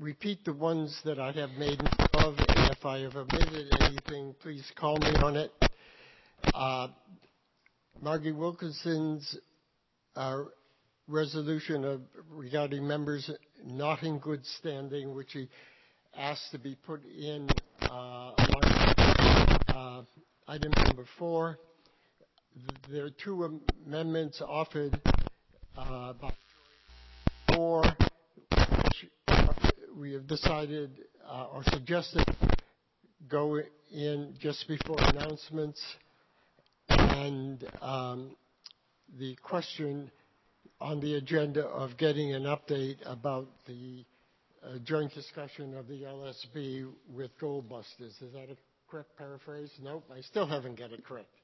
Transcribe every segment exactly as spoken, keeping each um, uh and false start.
repeat the ones that I have made of, and if I have omitted anything, please call me on it. Uh, Margie Wilkinson's uh, resolution of, regarding members not in good standing, which he asked to be put in uh, among, uh, item number four. There are two amendments offered uh, by four, which we have decided uh, or suggested go in just before announcements, and um, the question on the agenda of getting an update about the uh, joint discussion of the L S B with Goldbusters. Is that a correct paraphrase? Nope, I still haven't got it correct.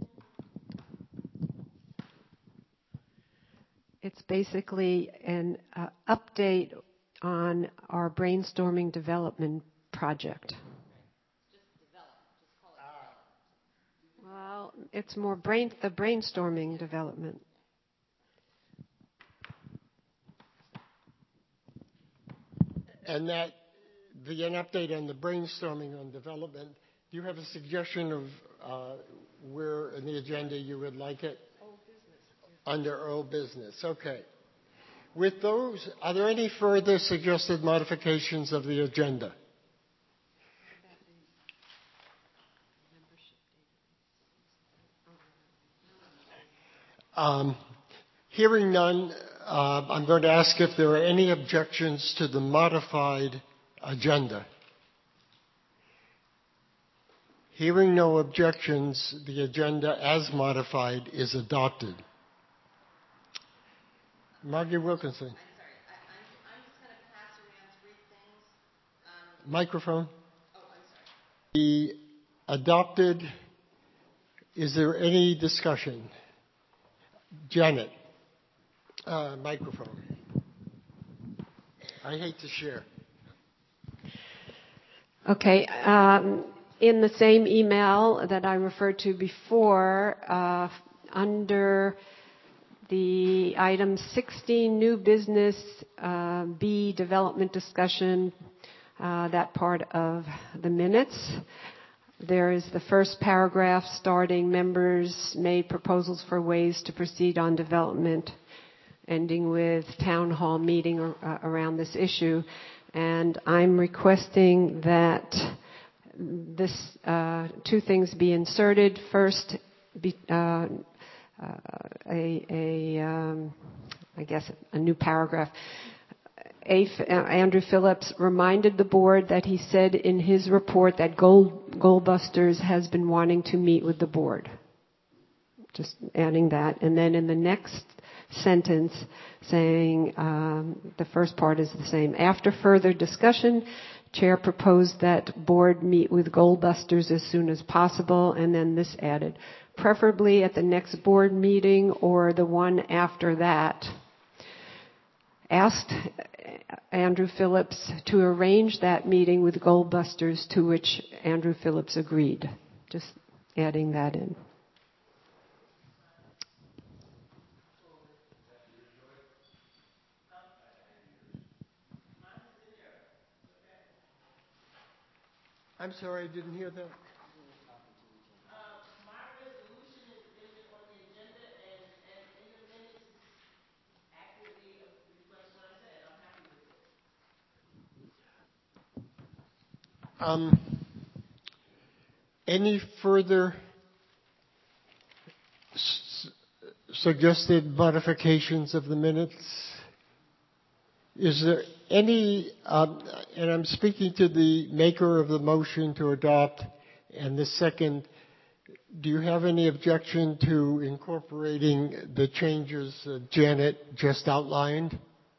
It's basically an uh, update on our brainstorming development project. Just develop. Just call it develop. Well, it's more brain the brainstorming development. And that, the, an update on the brainstorming on development, do you have a suggestion of uh, where in the agenda you would like it? Old business. Under old business, okay. With those, are there any further suggested modifications of the agenda? Um, hearing none, uh, I'm going to ask if there are any objections to the modified agenda. Hearing no objections, the agenda as modified is adopted. Margie Wilkinson. I'm sorry. I, I'm, I'm just going to pass around three things. Um, Microphone. oh, I'm sorry. The adopted, is there any discussion? Janet, uh, microphone. I hate to share. Okay. Um, in the same email that I referred to before, uh, under the item sixteen, new business, uh, B, development discussion, uh, that part of the minutes. There is the first paragraph starting, members made proposals for ways to proceed on development, ending with town hall meeting uh, around this issue. And I'm requesting that this uh, two things be inserted. First, be, uh, uh, a, a um, I guess a new paragraph. A, uh, Andrew Phillips reminded the board that he said in his report that Gold, Goldbusters has been wanting to meet with the board. Just adding that. And then in the next sentence saying, um, the first part is the same. After further discussion, Chair proposed that board meet with Goldbusters as soon as possible, and then this added, preferably at the next board meeting or the one after that. Asked Andrew Phillips to arrange that meeting with Goldbusters, to which Andrew Phillips agreed. Just adding that in. I'm sorry, I didn't hear that. Um, any further s- suggested modifications of the minutes? Is there any, um, and I'm speaking to the maker of the motion to adopt and the second, do you have any objection to incorporating the changes uh, Janet just outlined?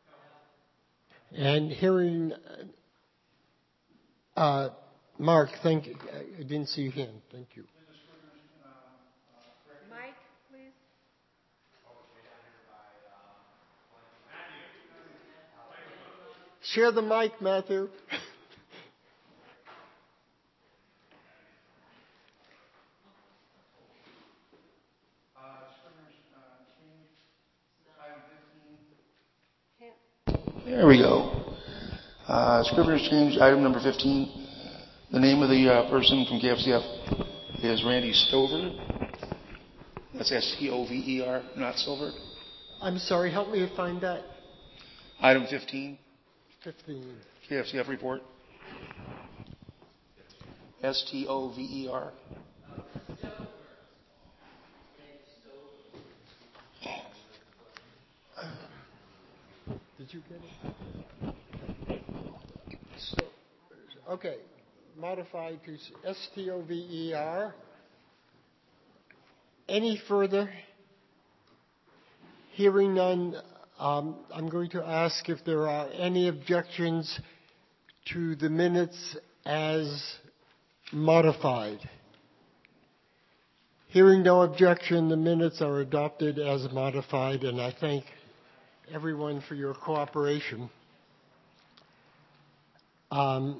And hearing Uh, Mark, thank you. I didn't see your hand. Thank you. Mike, please. Share the mic, Matthew. There we go. Uh, Scrivener's change, item number fifteen. The name of the uh, person from K F C F is Randy Stover. That's S T O V E R, not Silver. I'm sorry, help me find that. Item fifteen. fifteen. K F C F report. S T O V E R. Did you get it? So, okay, modified to S T O V E R. Any further? Hearing none, um, I'm going to ask if there are any objections to the minutes as modified. Hearing no objection, the minutes are adopted as modified, and I thank everyone for your cooperation. Um,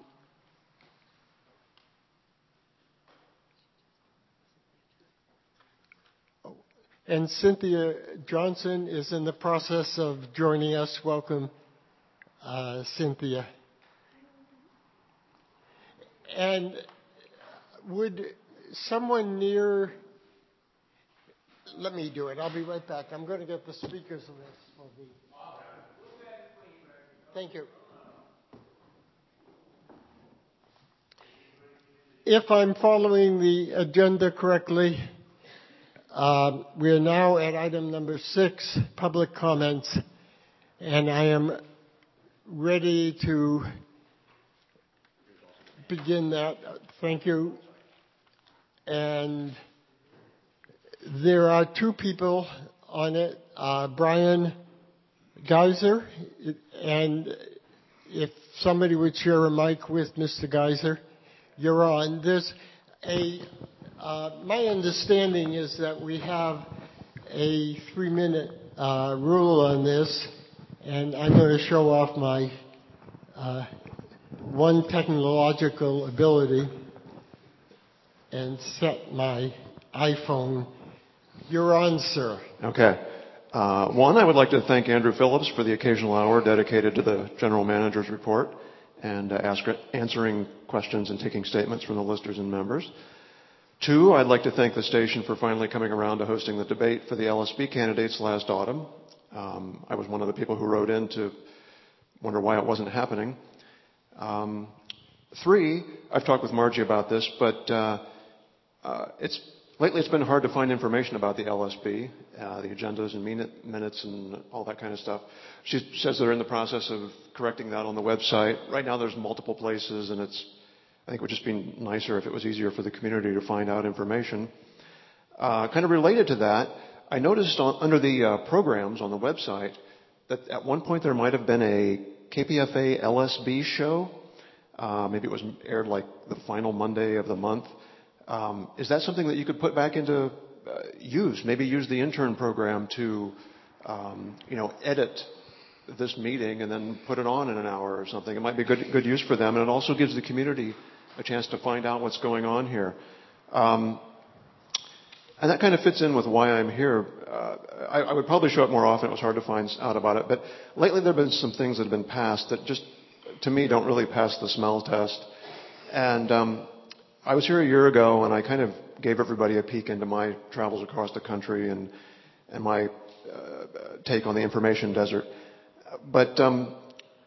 and Cynthia Johnson is in the process of joining us. Welcome, uh, Cynthia. And would someone near... Let me do it. I'll be right back. I'm going to get the speakers list for the... Thank you. If I'm following the agenda correctly, uh, we are now at item number six, public comments, and I am ready to begin that. Thank you. And there are two people on it, uh, Brian Geiser, and if somebody would share a mic with Mister Geiser, you're on. There's a, uh, my understanding is that we have a three-minute uh, rule on this, and I'm going to show off my uh, one technological ability and set my iPhone. You're on, sir. Okay. Uh, one, I would like to thank Andrew Phillips for the occasional hour dedicated to the General Manager's report and uh, ask, answering questions and taking statements from the listeners and members. Two, I'd like to thank the station for finally coming around to hosting the debate for the L S B candidates last autumn. Um, I was one of the people who wrote in to wonder why it wasn't happening. Um, three, I've talked with Margie about this, but uh, uh, it's lately it's been hard to find information about the L S B, uh, the agendas and minute, minutes and all that kind of stuff. She says they're in the process of correcting that on the website. Right now there's multiple places, and it's I think it would just be nicer if it was easier for the community to find out information. Uh, kind of related to that, I noticed on, under the uh, programs on the website that at one point there might have been a K P F A L S B show. Uh, maybe it was aired like the final Monday of the month. Um, is that something that you could put back into uh, use? Maybe use the intern program to, um, you know, edit this meeting and then put it on in an hour or something. It might be good, good use for them, and it also gives the community a chance to find out what's going on here. Um, and that kind of fits in with why I'm here. Uh, I, I would probably show up more often. It was hard to find out about it. But lately there have been some things that have been passed that just, to me, don't really pass the smell test. And um, I was here a year ago, and I kind of gave everybody a peek into my travels across the country and, and my uh, take on the information desert. But um,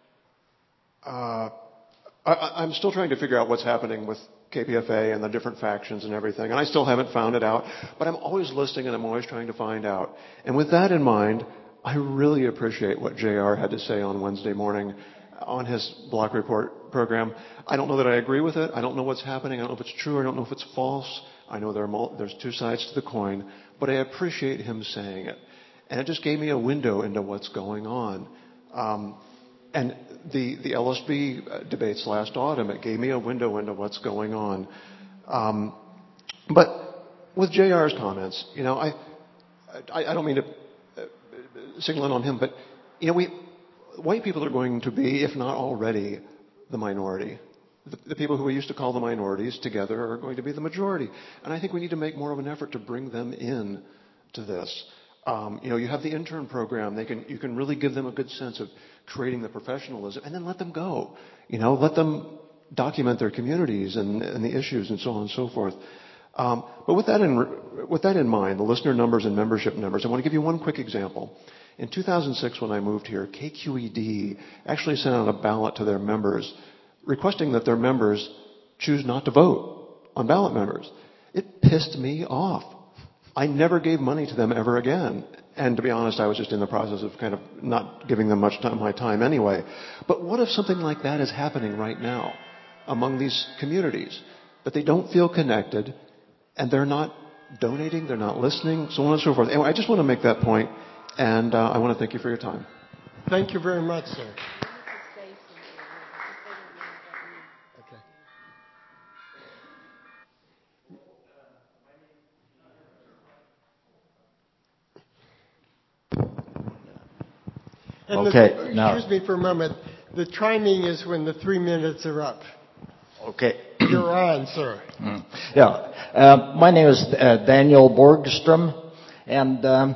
uh, I, I'm still trying to figure out what's happening with K P F A and the different factions and everything, and I still haven't found it out. But I'm always listening, and I'm always trying to find out. And with that in mind, I really appreciate what J R had to say on Wednesday morning on his block report program. I don't know that I agree with it. I don't know what's happening. I don't know if it's true. I don't know if it's false. I know there are mul- there's two sides to the coin, but I appreciate him saying it. And it just gave me a window into what's going on. Um, and the, the L S B debates last autumn, it gave me a window into what's going on. Um, but with J R's comments, you know, I, I, I don't mean to signal in on him, but, you know, we, white people are going to be, if not already, the minority. The, the people who we used to call the minorities together are going to be the majority. And I think we need to make more of an effort to bring them in to this. Um, you know, you have the intern program. They can, you can really give them a good sense of creating the professionalism, and then let them go. You know, let them document their communities and, and the issues and so on and so forth. Um, but with that in with that in mind, the listener numbers and membership numbers, I want to give you one quick example. In two thousand six, when I moved here, K Q E D actually sent out a ballot to their members requesting that their members choose not to vote on ballot members. It pissed me off. I never gave money to them ever again. And to be honest, I was just in the process of kind of not giving them much time, my time anyway. But what if something like that is happening right now among these communities? That they don't feel connected, and they're not donating, they're not listening, so on and so forth. Anyway, I just want to make that point, and uh, I want to thank you for your time. Thank you very much, sir. Okay. And Okay, the, now- excuse me for a moment. The timing is when the three minutes are up. Okay. You're on, sir. Mm. Yeah. Uh, my name is uh, Daniel Borgstrom, and um,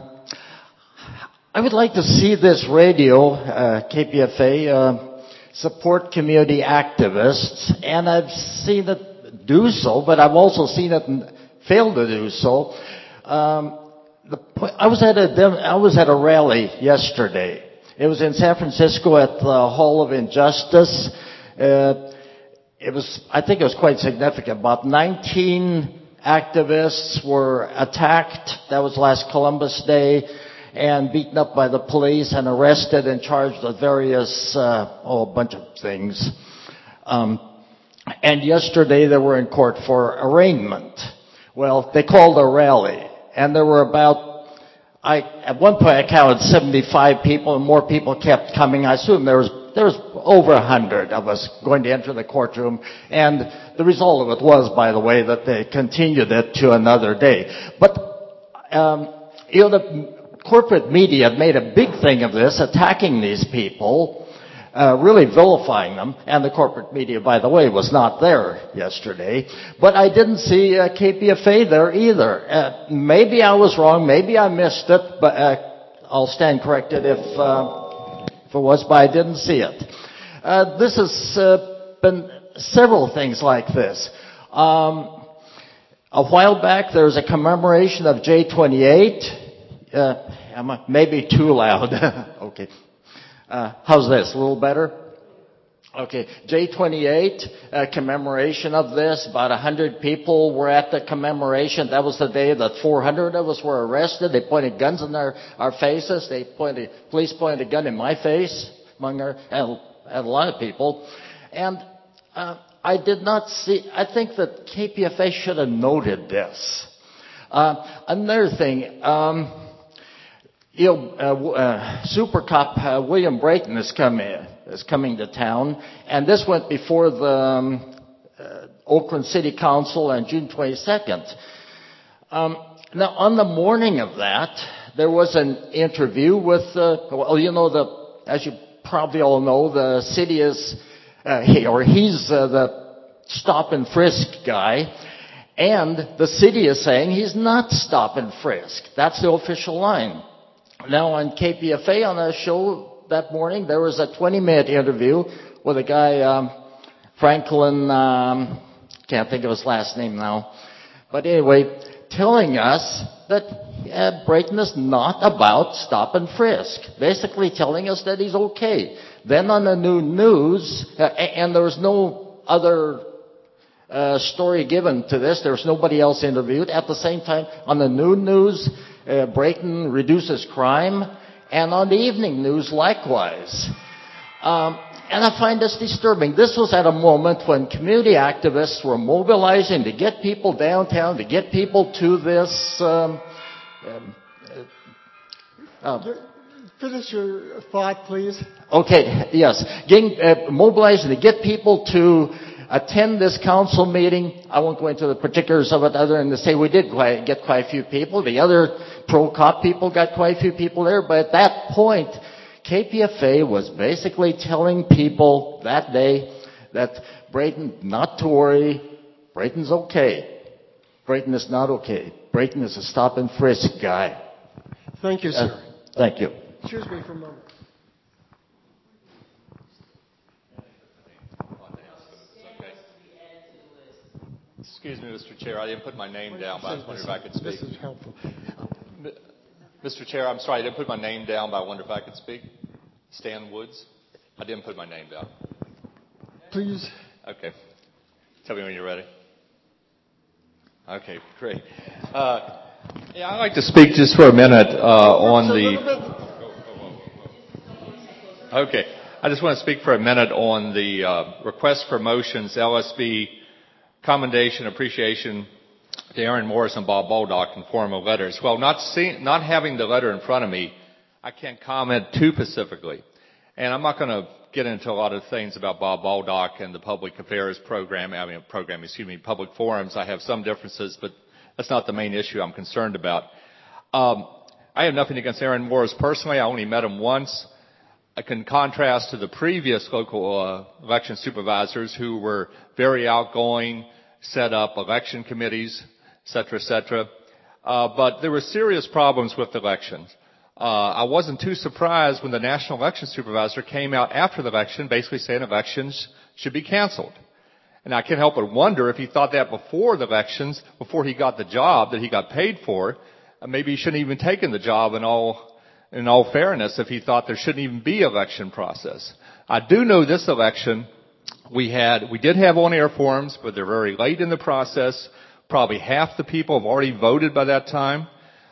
I would like to see this radio, uh, K P F A, uh, support community activists, and I've seen it do so, but I've also seen it fail to do so. Um, the, I was at a I was at a rally yesterday. It was in San Francisco at the Hall of Injustice. Uh, It was, I think it was quite significant. About nineteen activists were attacked. That was last Columbus Day, and beaten up by the police and arrested and charged with various, uh, oh, a bunch of things. Um, and yesterday they were in court for arraignment. Well, they called a rally, and there were about, I, at one point I counted seventy-five people, and more people kept coming. I assume there was There was over a hundred of us going to enter the courtroom, and the result of it was, by the way, that they continued it to another day. But, um, you know, the corporate media had made a big thing of this, attacking these people, uh, really vilifying them, and the corporate media, by the way, was not there yesterday. But I didn't see uh, K P F A there either. Uh, maybe I was wrong, maybe I missed it, but uh, I'll stand corrected if... Uh, If it was, but I didn't see it. Uh, this has uh, been several things like this. Um, a while back, there was a commemoration of J twenty-eight. Uh, am I maybe too loud? Okay. Uh, how's this? A little better? Okay. J twenty-eight, uh, commemoration of this. About one hundred people were at the commemoration. That was the day that four hundred of us were arrested. They pointed guns in our, our faces. They pointed, police pointed a gun in my face, among our, and, and a lot of people. And, uh, I did not see, I think that K P F A should have noted this. Uh, another thing, um, you know, uh, uh, Super Cop uh, William Brayton is coming, is coming to town, and this went before the um, uh, Oakland City Council on June twenty-second. Um, now, on the morning of that, there was an interview with, uh, well, you know, the, as you probably all know, the city is, uh, he, or he's uh, the stop and frisk guy, and the city is saying he's not stop and frisk. That's the official line. Now on K P F A, on a show that morning, there was a twenty-minute interview with a guy, um, Franklin, um, can't think of his last name now. But anyway, telling us that uh, Brayton is not about stop and frisk. Basically telling us that he's okay. Then on the new news, uh, and there was no other uh, story given to this. There was nobody else interviewed. At the same time, on the new news, Uh, Brayton reduces crime, and on the evening news likewise. Um, and I find this disturbing. This was at a moment when community activists were mobilizing to get people downtown, to get people to this. Um, um, uh, uh, Finish your thought, please. okay, yes. Getting, uh, mobilizing to get people to attend this council meeting. I won't go into the particulars of it other than to say we did quite, get quite a few people. The other pro-cop people got quite a few people there. But at that point, K P F A was basically telling people that day that Brayton, not to worry, Brayton's okay. Brayton is not okay. Brayton is a stop and frisk guy. Thank you, sir. Uh, thank you. Excuse me for a moment. Excuse me, Mister Chair. I didn't put my name down, but I was wondering if I could speak. This is helpful. Mister Chair, I'm sorry. I didn't put my name down, but I wonder if I could speak. Stan Woods. I didn't put my name down. Please. Okay. Tell me when you're ready. Okay, great. Uh, yeah, I'd like to speak just for a minute uh, on the... Okay. I just want to speak for a minute on the uh, request for motions, L S B commendation, appreciation to Aaron Morris and Bob Baldock in form of letters. Well, not seeing, not having the letter in front of me, I can't comment too specifically. And I'm not going to get into a lot of things about Bob Baldock and the public affairs program, I mean, program, excuse me, public forums. I have some differences, but that's not the main issue I'm concerned about. Um, I have nothing against Aaron Morris personally. I only met him once. I can contrast to the previous local uh, election supervisors who were very outgoing, set up election committees, et cetera, et cetera. Uh, but there were serious problems with elections. Uh, I wasn't too surprised when the national election supervisor came out after the election basically saying elections should be canceled. And I can't help but wonder if he thought that before the elections, before he got the job that he got paid for, uh, maybe he shouldn't have even taken the job in all in all fairness, if he thought there shouldn't even be election process. I do know this election, we had, we did have on-air forums, but they're very late in the process. Probably half the people have already voted by that time.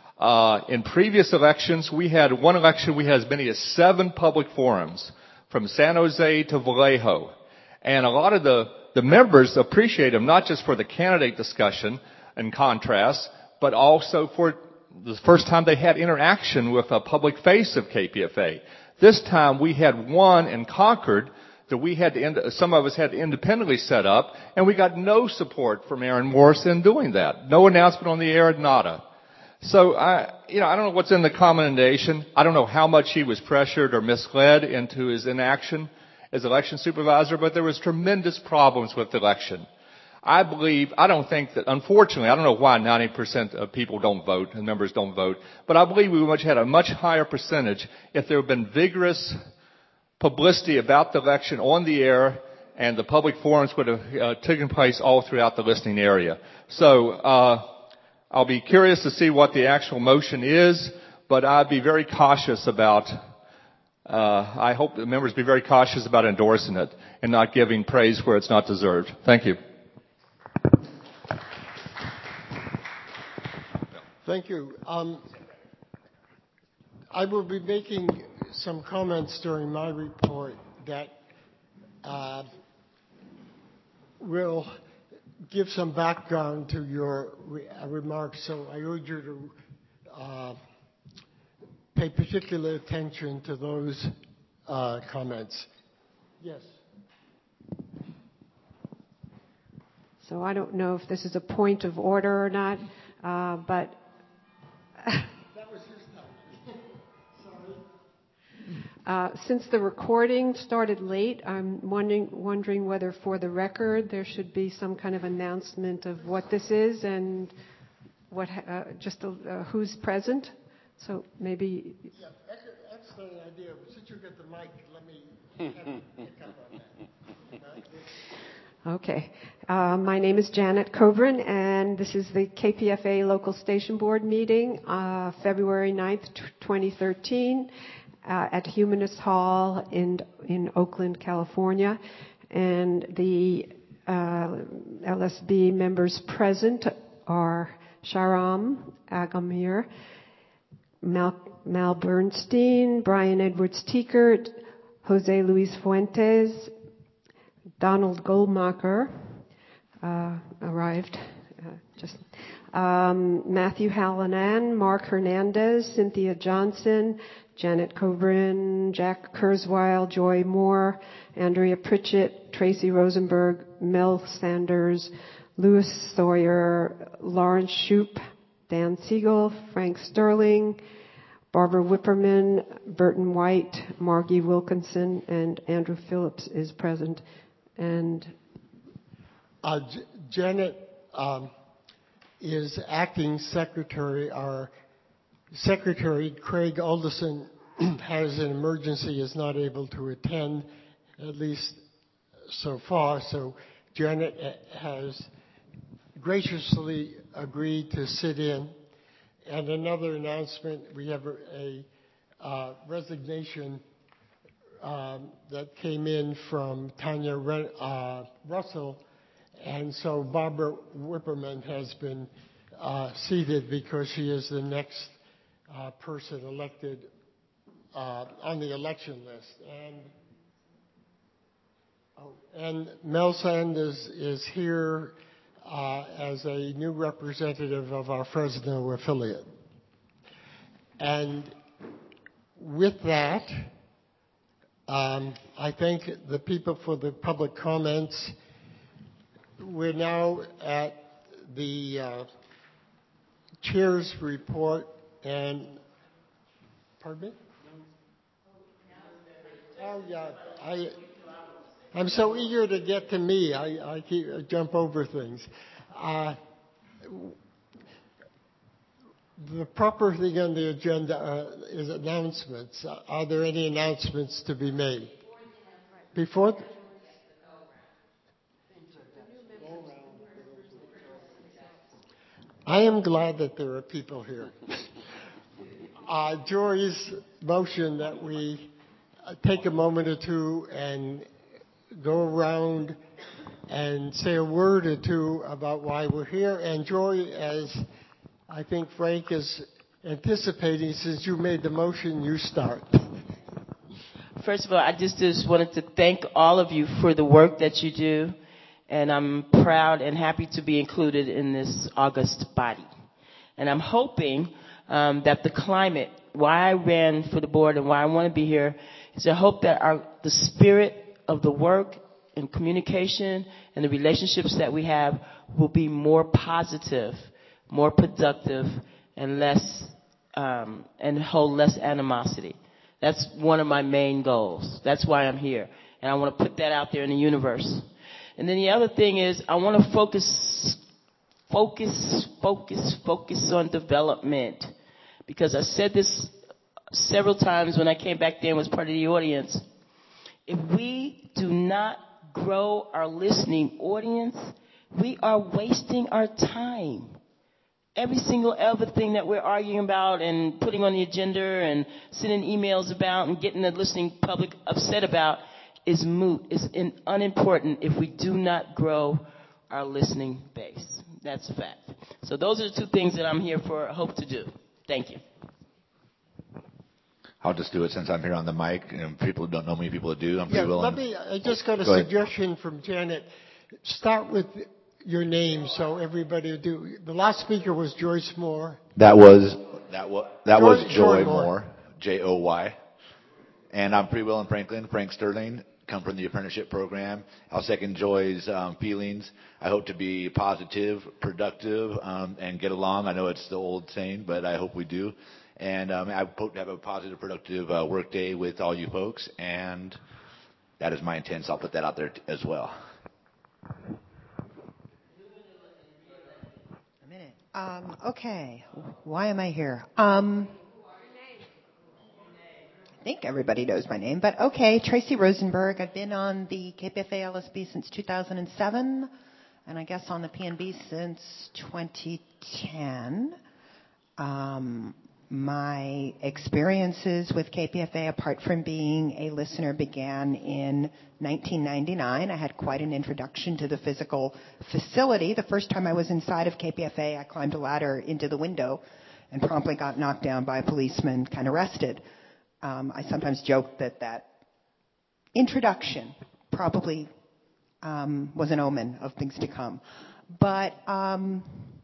Uh, in previous elections, we had one election, we had as many as seven public forums, from San Jose to Vallejo. And a lot of the, the members appreciate them, not just for the candidate discussion and contrast, but also for the first time they had interaction with a public face of K P F A. This time we had one in Concord that we had to, some of us had to independently set up, and we got no support from Aaron Morris in doing that. No announcement on the air, nada. So I, you know, I don't know what's in the commendation. I don't know how much he was pressured or misled into his inaction as election supervisor, but there was tremendous problems with the election. I believe, I don't think that, unfortunately, I don't know why ninety percent of people don't vote and members don't vote, but I believe we would have had a much higher percentage if there had been vigorous publicity about the election on the air and the public forums would have uh, taken place all throughout the listening area. So, uh, I'll be curious to see what the actual motion is, but I'd be very cautious about, uh, I hope the members be very cautious about endorsing it and not giving praise where it's not deserved. Thank you. Thank you. Um, I will be making some comments during my report that uh, will give some background to your re- uh, remarks. So I urge you to uh, pay particular attention to those uh, comments. Yes. So I don't know if this is a point of order or not, uh, but That was his time. Sorry. Uh, since the recording started late, I'm wondering, wondering whether for the record there should be some kind of announcement of what this is and what, uh, just uh, who's present. So maybe. Yeah, excellent idea. Since you got the mic, let me pick up on that. Okay. Uh, my name is Janet Kovrin, and this is the K P F A Local Station Board meeting, uh, February ninth, twenty thirteen, uh, at Humanist Hall in in Oakland, California. And the uh, L S B members present are Sharam Agamir, Mal, Mal Bernstein, Brian Edwards Tiekert, Jose Luis Fuentes, Donald Goldmacher uh, arrived uh, just um, Matthew Hallinan, Mark Hernandez, Cynthia Johnson, Janet Kovrin, Jack Kurzweil, Joy Moore, Andrea Pritchett, Tracy Rosenberg, Mel Sanders, Louis Sawyer, Lawrence Shoup, Dan Siegel, Frank Sterling, Barbara Whipperman, Burton White, Margie Wilkinson, and Andrew Phillips is present. And uh, J- Janet um, is acting secretary. Our Secretary Craig Alderson has an emergency, is not able to attend, at least so far. So Janet has graciously agreed to sit in. And another announcement, we have a, a uh, resignation um, that came in from Tanya Ren- uh, Russell, and so Barbara Whipperman has been uh, seated because she is the next uh, person elected uh, on the election list. And oh, and Mel Sand is, is here Uh, as a new representative of our Fresno affiliate. And with that, um, I thank the people for the public comments. We're now at the uh, chair's report, and pardon me? Oh yeah, I. I'm so eager to get to me, I, I keep, I jump over things. Uh, the proper thing on the agenda uh, is announcements. Uh, are there any announcements to be made? Before? I am glad that there are people here. uh, Joy's motion that we uh, take a moment or two and go around and say a word or two about why we're here. And Joy, as I think Frank is anticipating, since you made the motion, you start. First of all, I just, just wanted to thank all of you for the work that you do. And I'm proud and happy to be included in this august body. And I'm hoping um, that the climate, why I ran for the board and why I want to be here, is I hope that our, the spirit of the work and communication and the relationships that we have will be more positive, more productive, and less um, and hold less animosity. That's one of my main goals. That's why I'm here, and I want to put that out there in the universe. And then the other thing is I want to focus, focus, focus, focus on development, because I said this several times when I came back there and was part of the audience. If we do not grow our listening audience, we are wasting our time. Every single other thing that we're arguing about and putting on the agenda and sending emails about and getting the listening public upset about is moot, is in, unimportant if we do not grow our listening base. That's a fact. So those are the two things that I'm here for, hope to do. Thank you. I'll just do it since I'm here on the mic, and people who don't know me, people who do, I'm yeah, pretty willing. Let me, I just got a Go suggestion ahead. From Janet. Start with your name so everybody will do. The last speaker was Joyce Moore. That was, that was, that Joy, was Joy, Joy Moore, Moore, J O Y. And I'm Free Will and Franklin, Frank Sterling, come from the apprenticeship program. I'll second Joy's um, feelings. I hope to be positive, productive, um, and get along. I know it's the old saying, but I hope we do. And um, I hope to have a positive, productive uh, work day with all you folks. And that is my intent, so I'll put that out there t- as well. A minute. Um, okay. Why am I here? Um, I think everybody knows my name, but okay. Tracy Rosenberg. I've been on the K P F A L S B since two thousand seven, and I guess on the P N B since twenty ten. Um, My experiences with K P F A, apart from being a listener, began in nineteen ninety-nine. I had quite an introduction to the physical facility. The first time I was inside of K P F A, I climbed a ladder into the window and promptly got knocked down by a policeman and arrested. Um, I sometimes joke that that introduction probably um, was an omen of things to come. But um,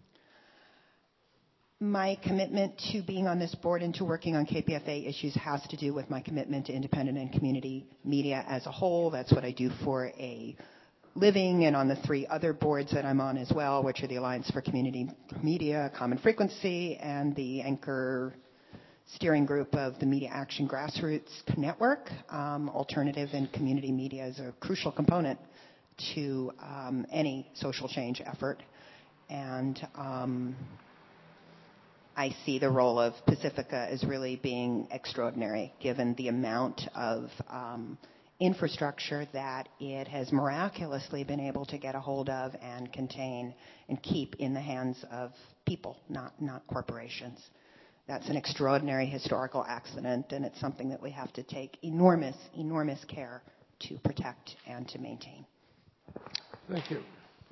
my commitment to being on this board and to working on K P F A issues has to do with my commitment to independent and community media as a whole. That's what I do for a living, and on the three other boards that I'm on as well, which are the Alliance for Community Media, Common Frequency, and the Anchor steering group of the Media Action Grassroots Network. Um, alternative and community media is a crucial component to um, any social change effort. And um, I see the role of Pacifica as really being extraordinary, given the amount of um, infrastructure that it has miraculously been able to get a hold of and contain and keep in the hands of people, not, not corporations. That's an extraordinary historical accident, and it's something that we have to take enormous, enormous care to protect and to maintain. Thank you.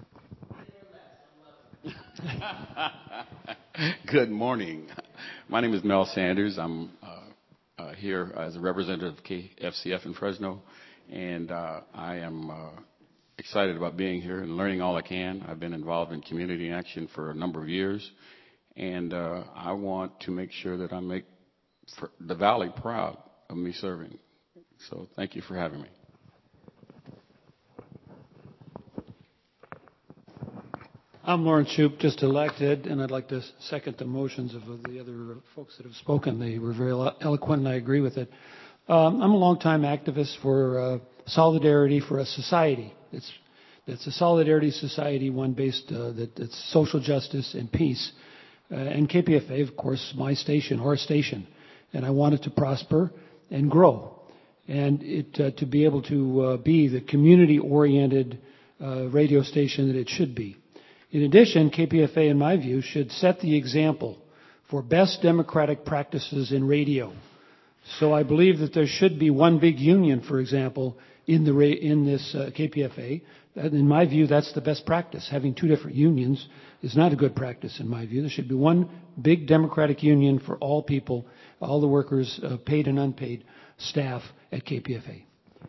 Good morning. My name is Mel Sanders. I'm uh, uh, here as a representative of K F C F in Fresno, and uh, I am uh, excited about being here and learning all I can. I've been involved in community action for a number of years, and uh, I want to make sure that I make the Valley proud of me serving. So thank you for having me. I'm Lawrence Shoup, just elected, and I'd like to second the motions of the other folks that have spoken. They were very eloquent, and I agree with it. Um, I'm a longtime activist for uh, solidarity for a society. It's, it's a solidarity society, one based uh, that it's social justice and peace. Uh, and K P F A, of course, my station, our station, and I want it to prosper and grow, and it uh, to be able to uh, be the community-oriented uh, radio station that it should be. In addition, K P F A, in my view, should set the example for best democratic practices in radio. So I believe that there should be one big union, for example, in the in this uh, K P F A. And in my view, that's the best practice. Having two different unions is not a good practice, in my view. There should be one big democratic union for all people, all the workers, uh, paid and unpaid staff at K P F A.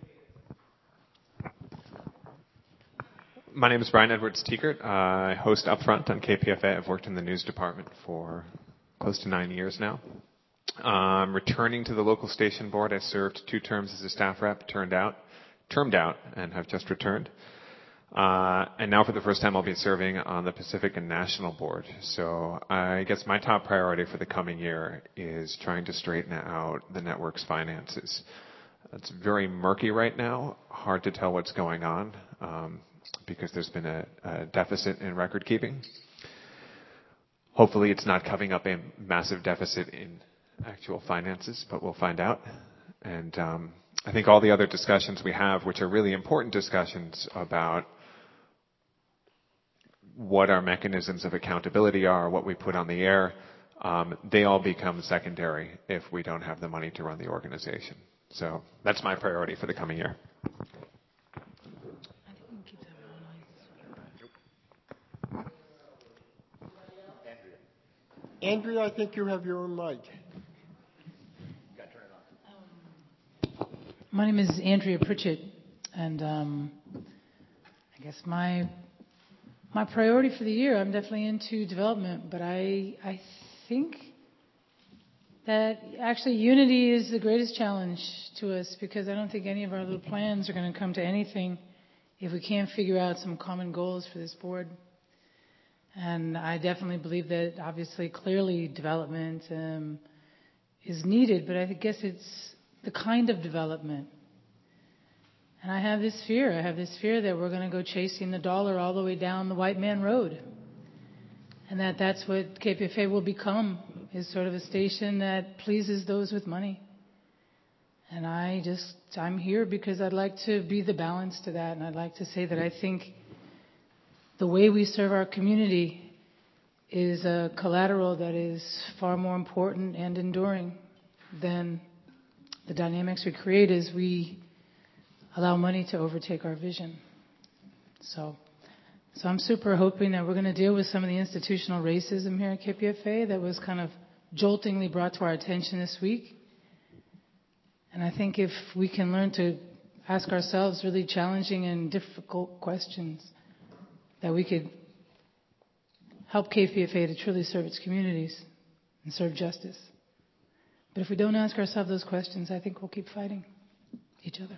My name is Brian Edwards Teekert. Uh, I host Upfront on K P F A. I've worked in the news department for close to nine years now. Um, returning to the local station board, I served two terms as a staff rep, turned out, termed out, and have just returned. Uh, and now for the first time I'll be serving on the Pacific and National Board. So I guess my top priority for the coming year is trying to straighten out the network's finances. It's very murky right now, hard to tell what's going on. Um, because there's been a, a deficit in record keeping. Hopefully it's not covering up a massive deficit in actual finances, but we'll find out. And um, I think all the other discussions we have, which are really important discussions about what our mechanisms of accountability are, what we put on the air, um, they all become secondary if we don't have the money to run the organization. So that's my priority for the coming year. Andrea, I think you have your own mic. My name is Andrea Pritchett, and um, I guess my my priority for the year, I'm definitely into development, but I I think that actually unity is the greatest challenge to us, because I don't think any of our little plans are going to come to anything if we can't figure out some common goals for this board. And I definitely believe that, obviously, clearly development um, is needed, but I guess it's the kind of development. And I have this fear. I have this fear that we're going to go chasing the dollar all the way down the white man road. And that that's what K P F A will become, is sort of a station that pleases those with money. And I just, I'm here because I'd like to be the balance to that. And I'd like to say that I think the way we serve our community is a collateral that is far more important and enduring than the dynamics we create as we allow money to overtake our vision. So, so I'm super hoping that we're going to deal with some of the institutional racism here at K P F A that was kind of joltingly brought to our attention this week. And I think if we can learn to ask ourselves really challenging and difficult questions, that we could help K P F A to truly serve its communities and serve justice. But if we don't ask ourselves those questions, I think we'll keep fighting each other.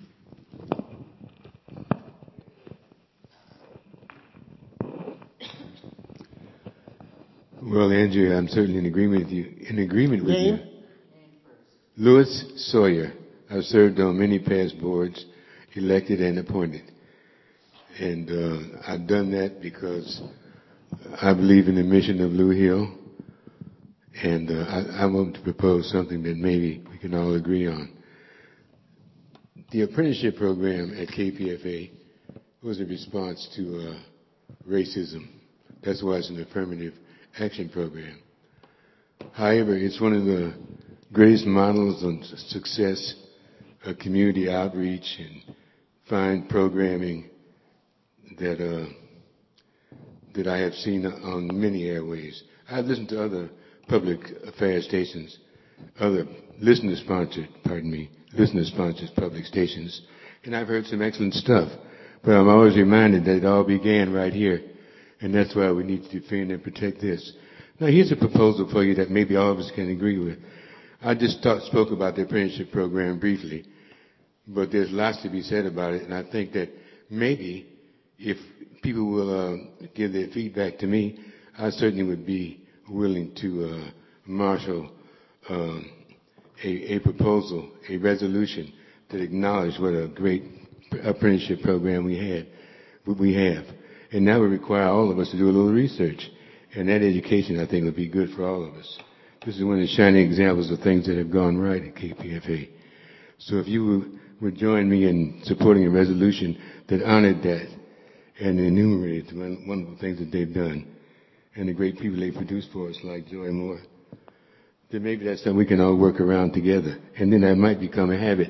Well, Andrea, I'm certainly in agreement with you. In agreement with Name? you. Louis Sawyer. I've served on many past boards, elected and appointed. And uh, I've done that because I believe in the mission of Lou Hill, And uh, I, I want to propose something that maybe we can all agree on. The apprenticeship program at K P F A was a response to uh, racism. That's why it's an affirmative action program. However, it's one of the greatest models of success, of community outreach and fine programming that uh, that I have seen on many airways. I've listened to other public affairs stations, other listener-sponsored, pardon me, listener-sponsored public stations, and I've heard some excellent stuff. But I'm always reminded that it all began right here, and that's why we need to defend and protect this. Now, here's a proposal for you that maybe all of us can agree with. I just talk, spoke about the apprenticeship program briefly, but there's lots to be said about it, and I think that maybe if people will uh, give their feedback to me, I certainly would be willing to uh, marshal um, a, a proposal, a resolution that acknowledged what a great apprenticeship program we had, we have. And that would require all of us to do a little research. And that education, I think, would be good for all of us. This is one of the shining examples of things that have gone right at K P F A. So if you would, would join me in supporting a resolution that honored that and enumerated the wonderful things that they've done and the great people they produce for us, like Joy Moore, then maybe that's something we can all work around together. And then that might become a habit.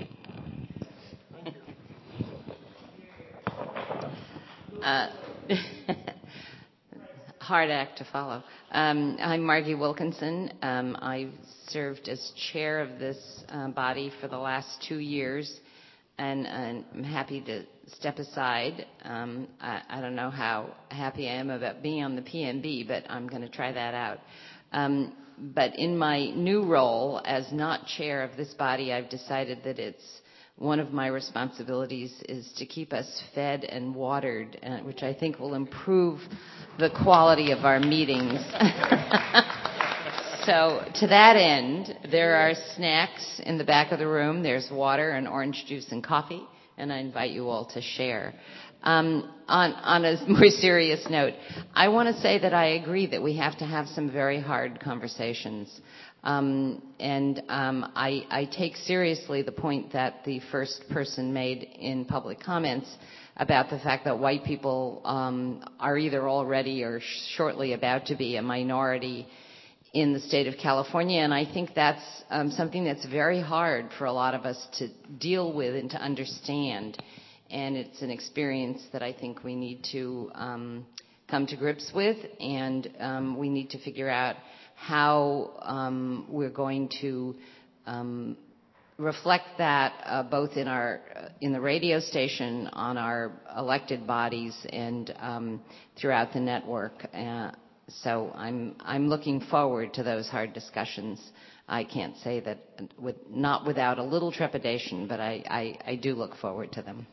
Uh, hard act to follow. Um, I'm Margie Wilkinson. Um, I've served as chair of this uh, body for the last two years, and, and I'm happy to step aside. Um, I, I don't know how happy I am about being on the P N B, but I'm going to try that out. Um, but in my new role as not chair of this body, I've decided that it's one of my responsibilities is to keep us fed and watered, uh, which I think will improve the quality of our meetings. So to that end, there are snacks in the back of the room. There's water and orange juice and coffee, and I invite you all to share. Um, on, on a more serious note, I want to say that I agree that we have to have some very hard conversations. Um, and um, I, I take seriously the point that the first person made in public comments about the fact that white people um, are either already or shortly about to be a minority in the state of California. And I think that's um, something that's very hard for a lot of us to deal with and to understand. And it's an experience that I think we need to um, come to grips with, and um, we need to figure out how um, we're going to um, reflect that uh, both in our uh, in the radio station, on our elected bodies, and um, throughout the network. Uh, so I'm I'm looking forward to those hard discussions. I can't say that with not without a little trepidation, but I, I, I do look forward to them.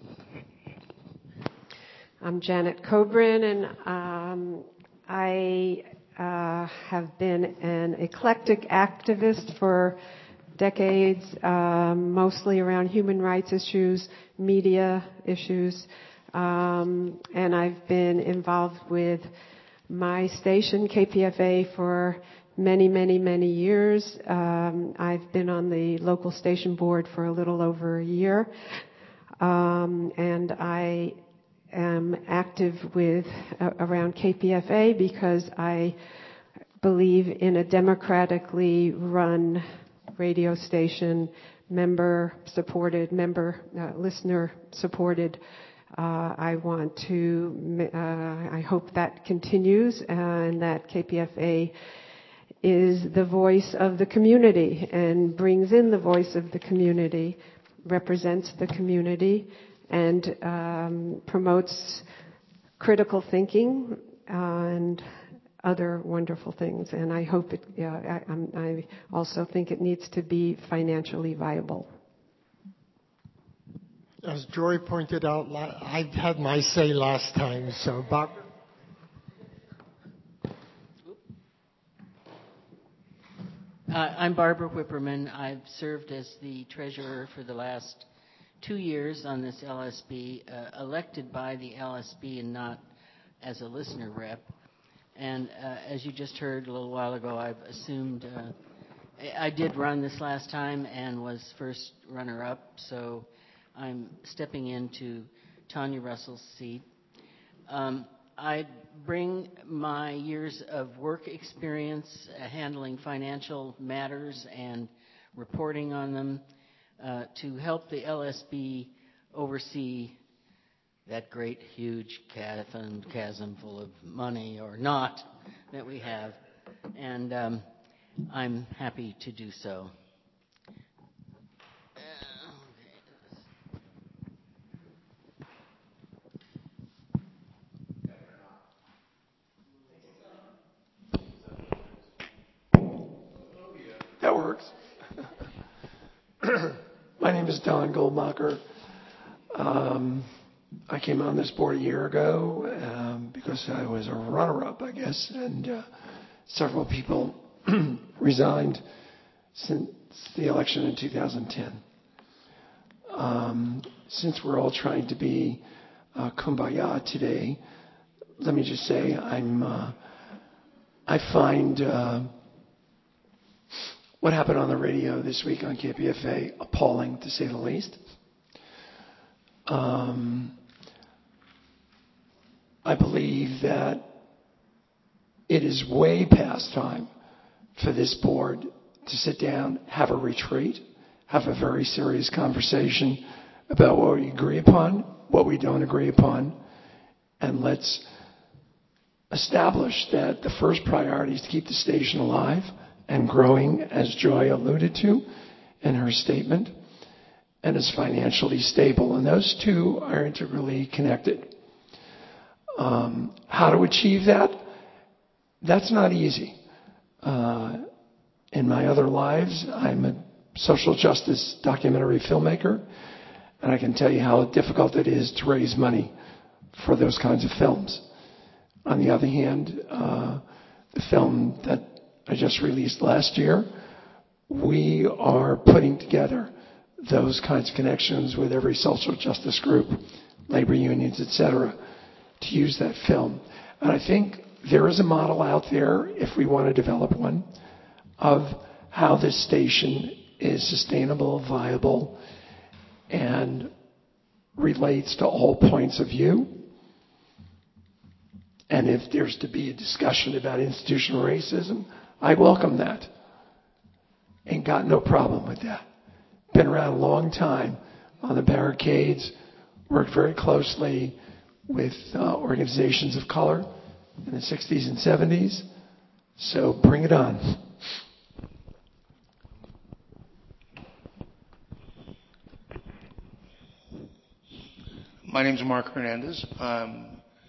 I'm Janet Coburn, and um, I uh, have been an eclectic activist for decades, um, mostly around human rights issues, media issues, um, and I've been involved with my station, K P F A, for many, many, many years. Um, I've been on the local station board for a little over a year, um, and I am active with uh, around K P F A because I believe in a democratically run radio station, member supported, member uh, listener supported. Uh, I want to, uh, I hope that continues, uh, and that K P F A is the voice of the community and brings in the voice of the community, represents the community, and um, promotes critical thinking uh, and other wonderful things. And I hope it, yeah, I, I'm, I also think it needs to be financially viable. As Joy pointed out, I had my say last time, so Bob. Uh, I'm Barbara Whipperman. I've served as the treasurer for the last two years on this L S B, uh, elected by the L S B and not as a listener rep. And uh, as you just heard a little while ago, I've assumed uh, I, I did run this last time and was first runner-up, so I'm stepping into Tanya Russell's seat. Um, I bring my years of work experience uh, handling financial matters and reporting on them uh, to help the L S B oversee that great, huge chasm, chasm full of money or not that we have. And um, I'm happy to do so. That works. My name is Don Goldmacher. Um, I came on this board a year ago um, because I was a runner-up, I guess, and uh, several people resigned since the election in two thousand ten. Um, since we're all trying to be uh, kumbaya today, let me just say I'm. Uh, I find. Uh, What happened on the radio this week on K P F A appalling, to say the least. Um, I believe that it is way past time for this board to sit down, have a retreat, have a very serious conversation about what we agree upon, what we don't agree upon, and let's establish that the first priority is to keep the station alive and growing, as Joy alluded to in her statement, and is financially stable. And those two are integrally connected. Um, how to achieve that? That's not easy. Uh, in my other lives, I'm a social justice documentary filmmaker, and I can tell you how difficult it is to raise money for those kinds of films. On the other hand, uh, the film that I just released last year, we are putting together those kinds of connections with every social justice group, labor unions, et cetera, to use that film. And I think there is a model out there, if we want to develop one, of how this station is sustainable, viable, and relates to all points of view. And if there's to be a discussion about institutional racism, I welcome that. Ain't got no problem with that. Been around a long time on the barricades, worked very closely with uh, organizations of color in the sixties and seventies. So bring it on. My name's Mark Hernandez. I've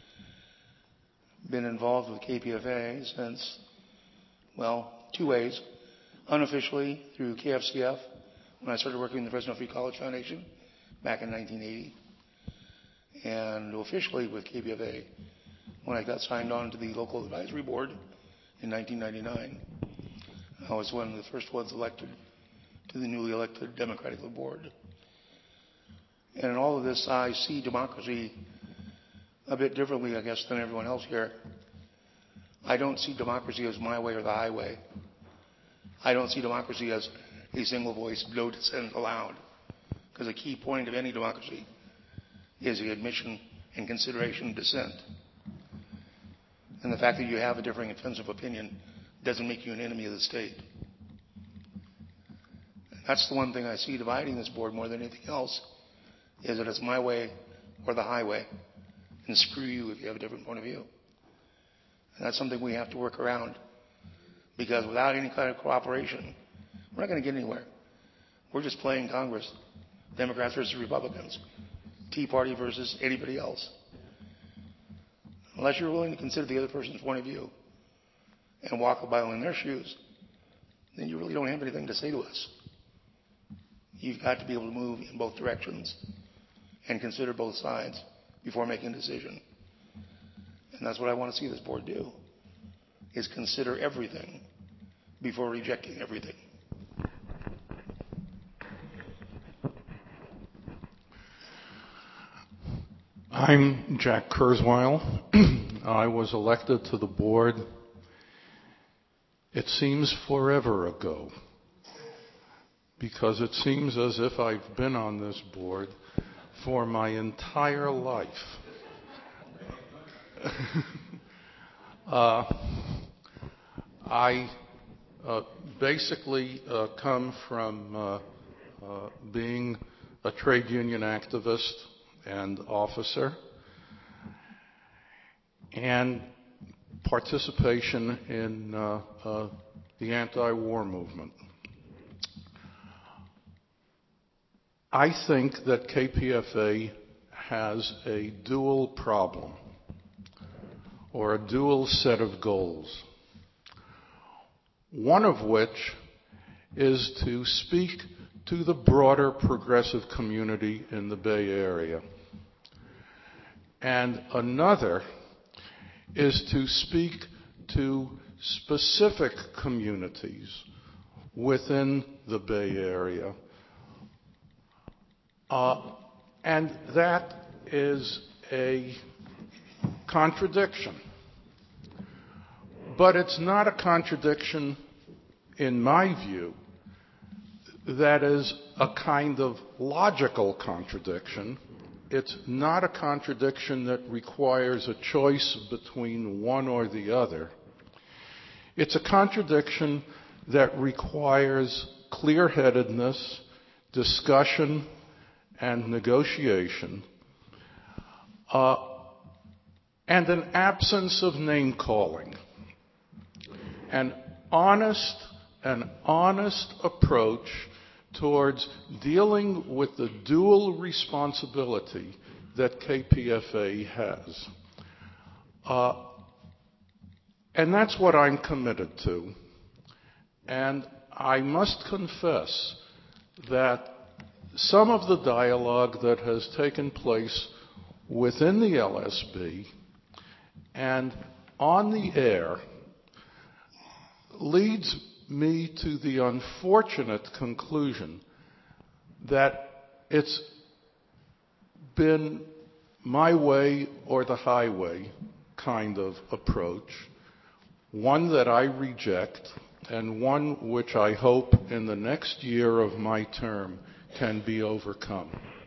been involved with K P F A since, well, two ways. Unofficially through K F C F when I started working in the Fresno Free College Foundation back in nineteen eighty. And officially with K P F A when I got signed on to the local advisory board in nineteen ninety-nine. I was one of the first ones elected to the newly elected Democratic board. And in all of this, I see democracy a bit differently, I guess, than everyone else here. I don't see democracy as my way or the highway. I don't see democracy as a single voice, no dissent allowed. Because a key point of any democracy is the admission and consideration of dissent. And the fact that you have a differing offensive opinion doesn't make you an enemy of the state. And that's the one thing I see dividing this board more than anything else, is that it's my way or the highway. And screw you if you have a different point of view. And that's something we have to work around. Because without any kind of cooperation, we're not going to get anywhere. We're just playing Congress. Democrats versus Republicans. Tea Party versus anybody else. Unless you're willing to consider the other person's point of view and walk a mile in their shoes, then you really don't have anything to say to us. You've got to be able to move in both directions and consider both sides before making a decision. And that's what I want to see this board do, is consider everything before rejecting everything. I'm Jack Kurzweil, I was elected to the board, it seems forever ago, because it seems as if I've been on this board for my entire life. uh, I uh, basically uh, come from uh, uh, being a trade union activist and officer, and participation in uh, uh, the anti-war movement. I think that K P F A has a dual problem, or a dual set of goals. One of which is to speak to the broader progressive community in the Bay Area. And another is to speak to specific communities within the Bay Area. Uh, and that is a contradiction. But it's not a contradiction, in my view, that is a kind of logical contradiction. It's not a contradiction that requires a choice between one or the other. It's a contradiction that requires clear-headedness, discussion, and negotiation, uh, and an absence of name-calling. An honest, an honest approach towards dealing with the dual responsibility that K P F A has. Uh, and that's what I'm committed to. And I must confess that some of the dialogue that has taken place within the L S B and on the air leads me to the unfortunate conclusion that it's been my way or the highway kind of approach, one that I reject, and one which I hope in the next year of my term can be overcome.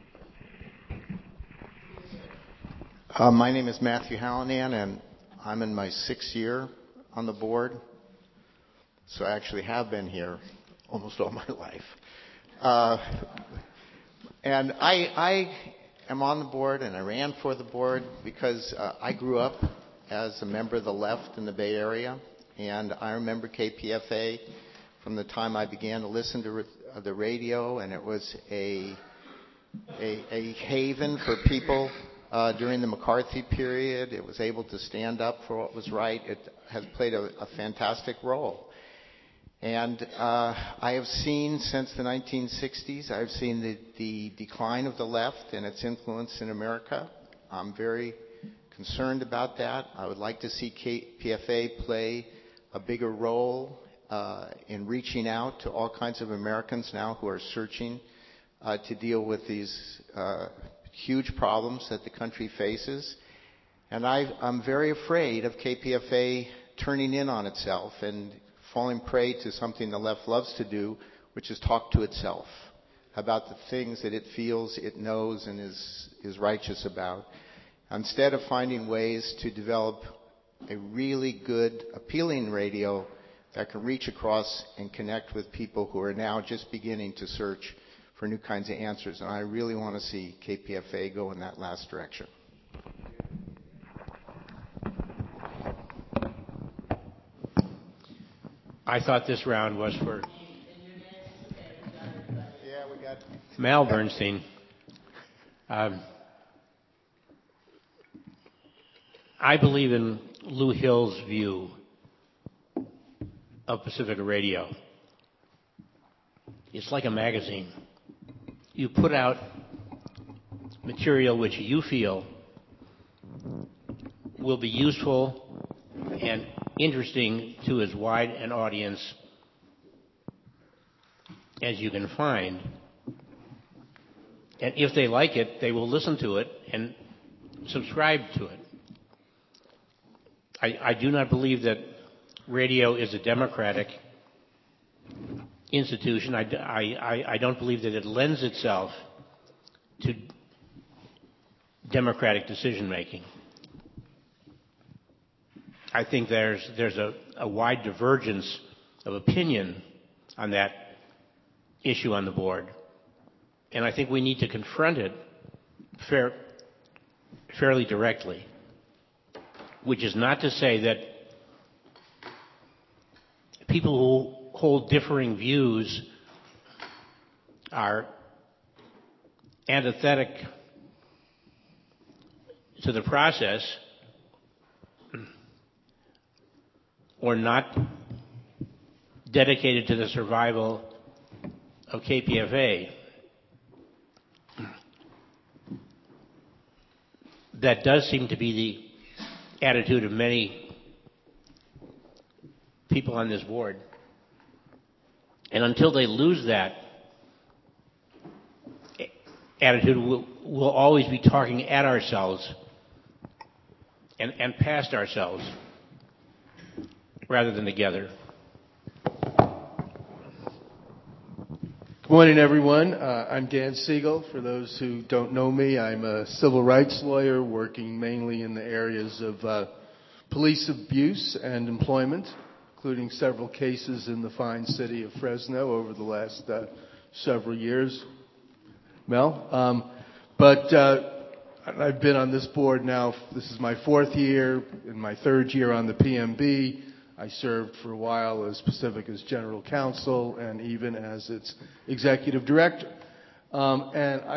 Uh, my name is Matthew Hallinan, and I'm in my sixth year on the board. So I actually have been here almost all my life. Uh, and I, I am on the board, and I ran for the board because uh, I grew up as a member of the left in the Bay Area, and I remember K P F A from the time I began to listen to re- uh, the radio, and it was a, a, a haven for people uh, during the McCarthy period. It was able to stand up for what was right. It has played a, a fantastic role. And uh, I have seen since the nineteen sixties, I've seen the, the decline of the left and its influence in America. I'm very concerned about that. I would like to see K P F A play a bigger role uh, in reaching out to all kinds of Americans now who are searching uh, to deal with these uh, huge problems that the country faces. And I, I'm very afraid of K P F A turning in on itself and falling prey to something the left loves to do, which is talk to itself about the things that it feels it knows and is, is righteous about, instead of finding ways to develop a really good, appealing radio that can reach across and connect with people who are now just beginning to search for new kinds of answers. And I really want to see K P F A go in that last direction. I thought this round was for yeah, we got Mal Bernstein. Um, I believe in Lou Hill's view of Pacifica Radio. It's like a magazine. You put out material which you feel will be useful and interesting to as wide an audience as you can find. And if they like it, they will listen to it and subscribe to it. I, I do not believe that radio is a democratic institution. I, I, I don't believe that it lends itself to democratic decision making. I think there's, there's a, a wide divergence of opinion on that issue on the board. And I think we need to confront it fair, fairly directly, which is not to say that people who hold differing views are antithetic to the process or not dedicated to the survival of K P F A. That does seem to be the attitude of many people on this board. And until they lose that attitude, we'll, we'll always be talking at ourselves and, and past ourselves rather than together. Good morning, everyone. Uh, I'm Dan Siegel. For those who don't know me, I'm a civil rights lawyer working mainly in the areas of uh, police abuse and employment, including several cases in the fine city of Fresno over the last uh, several years. Mel? Um, but uh, I've been on this board now, this is my fourth year, in my third year on the P M B. I served for a while as Pacifica's general counsel and even as its executive director. Um, and I,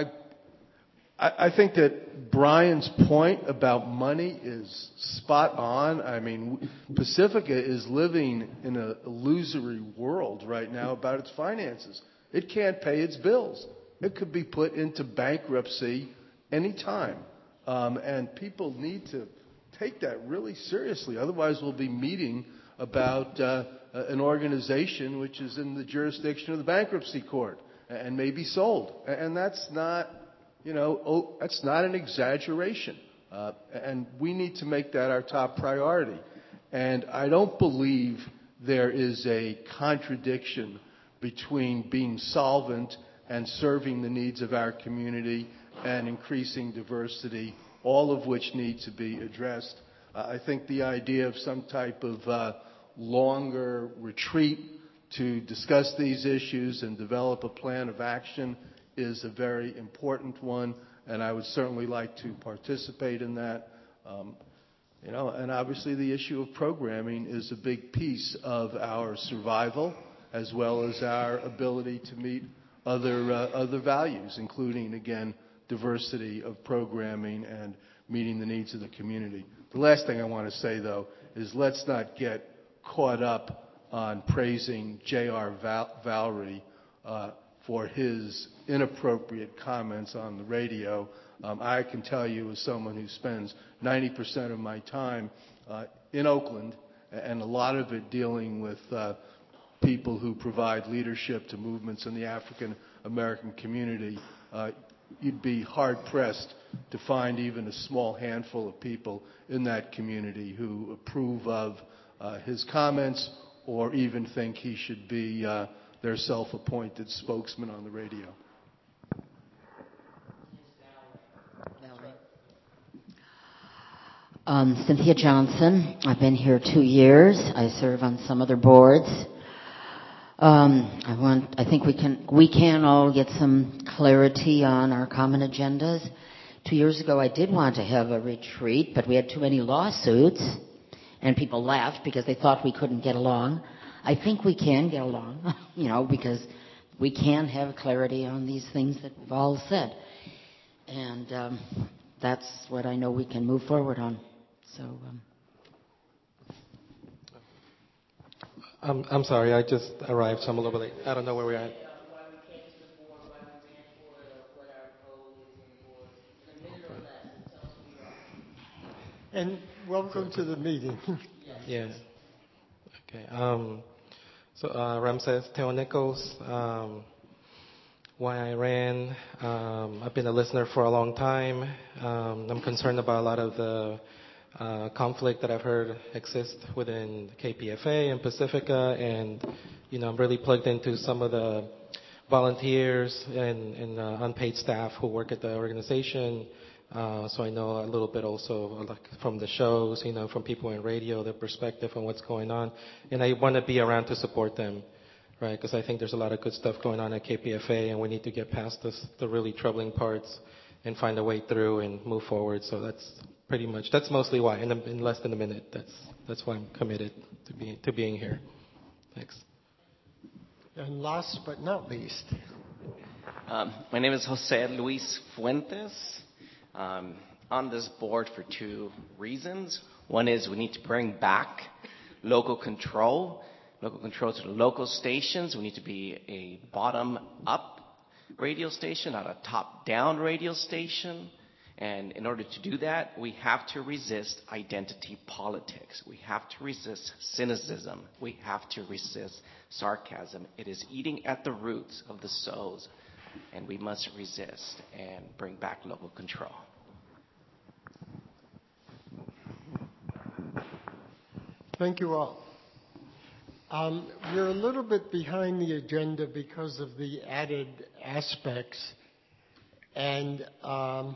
I, I think that Brian's point about money is spot on. I mean, Pacifica is living in an illusory world right now about its finances. It can't pay its bills. It could be put into bankruptcy any time. Um, and people need to take that really seriously. Otherwise, we'll be meeting about uh, an organization which is in the jurisdiction of the bankruptcy court and may be sold. And that's not, you know, oh, that's not an exaggeration. Uh, and we need to make that our top priority. And I don't believe there is a contradiction between being solvent and serving the needs of our community and increasing diversity, all of which need to be addressed. Uh, I think the idea of some type of uh, longer retreat to discuss these issues and develop a plan of action is a very important one, and I would certainly like to participate in that. Um, you know, and obviously the issue of programming is a big piece of our survival as well as our ability to meet other uh, other values, including, again, diversity of programming and meeting the needs of the community. The last thing I want to say, though, is let's not get caught up on praising J R Val- Valerie uh, for his inappropriate comments on the radio. Um, I can tell you, as someone who spends ninety percent of my time uh, in Oakland, and a lot of it dealing with uh, people who provide leadership to movements in the African American community, uh, you'd be hard-pressed to find even a small handful of people in that community who approve of uh, his comments or even think he should be uh, their self-appointed spokesman on the radio. Um, Cynthia Johnson. I've been here two years. I serve on some other boards. Um, I want. I think we can. We can all get some clarity on our common agendas. Two years ago, I did want to have a retreat, but we had too many lawsuits, and people laughed because they thought we couldn't get along. I think we can get along, you know, because we can have clarity on these things that we've all said, and um, that's what I know we can move forward on. So. Um, I'm, I'm sorry, I just arrived, so I'm a little bit late. I don't know where we're at. And welcome to the meeting. Yes. Okay. Um, so, uh, Ramses Theo Nichols, um, why I ran. Um, I've been a listener for a long time. Um, I'm concerned about a lot of the uh, conflict that I've heard exists within K P F A and Pacifica, and you know I'm really plugged into some of the volunteers and, and uh, unpaid staff who work at the organization. Uh, so I know a little bit also like from the shows, you know, from people in radio, their perspective on what's going on. And I want to be around to support them, right? Because I think there's a lot of good stuff going on at K P F A, and we need to get past this, the really troubling parts and find a way through and move forward. So that's pretty much, that's mostly why. In, a, in less than a minute, that's that's why I'm committed to being to being here. Thanks. And last but not least. Um, my name is Jose Luis Fuentes. Um, on this board for two reasons. One is we need to bring back local control, local control to the local stations. We need to be a bottom-up radio station, not a top-down radio station. And in order to do that, we have to resist identity politics. We have to resist cynicism. We have to resist sarcasm. It is eating at the roots of the souls, and we must resist and bring back local control. Thank you all. Um, we're a little bit behind the agenda because of the added aspects. And um,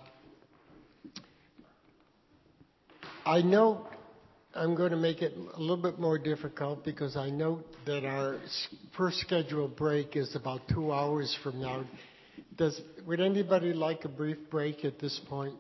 I know I'm going to make it a little bit more difficult because I note that our first scheduled break is about two hours from now. Does, would anybody like a brief break at this point?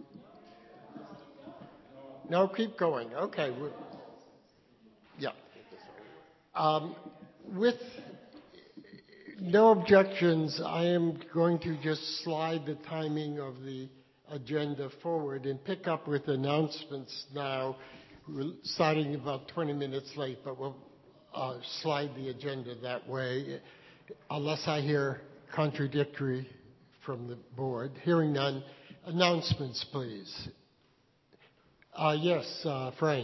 No, keep going. Okay. We're, yeah. Um, with no objections, I am going to just slide the timing of the agenda forward and pick up with announcements now. We're starting about twenty minutes late, but we'll uh, slide the agenda that way, unless I hear contradictory from the board. Hearing none, announcements, please. Uh, yes, uh, Frank.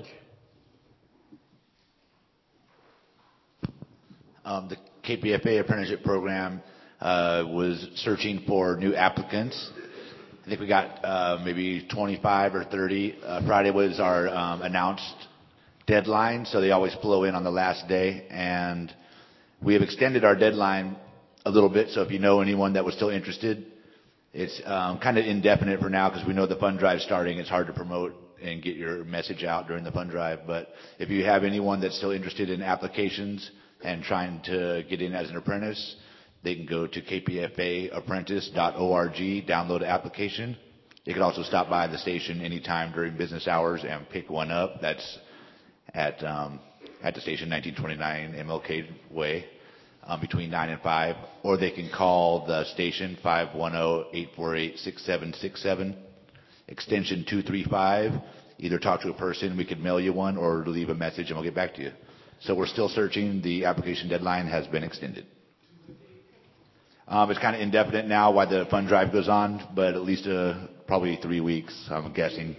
Um, the K P F A apprenticeship program uh, was searching for new applicants. I think we got uh, maybe twenty-five or thirty. Uh, Friday was our um, announced deadline, so they always flow in on the last day. And we have extended our deadline a little bit, so if you know anyone that was still interested, it's um, kind of indefinite for now because we know the fund drive is starting. It's hard to promote and get your message out during the fund drive. But if you have anyone that's still interested in applications and trying to get in as an apprentice, they can go to k p f a apprentice dot org, download the application. You can also stop by the station anytime during business hours and pick one up. That's at um, at the station, nineteen twenty-nine M L K Way, um, between nine and five. Or they can call the station, five one zero, eight four eight, six seven six seven, extension two three five. Either talk to a person, we could mail you one, or leave a message and we'll get back to you. So we're still searching. The application deadline has been extended. Um, it's kind of indefinite now while the fund drive goes on, but at least uh, probably three weeks, I'm guessing.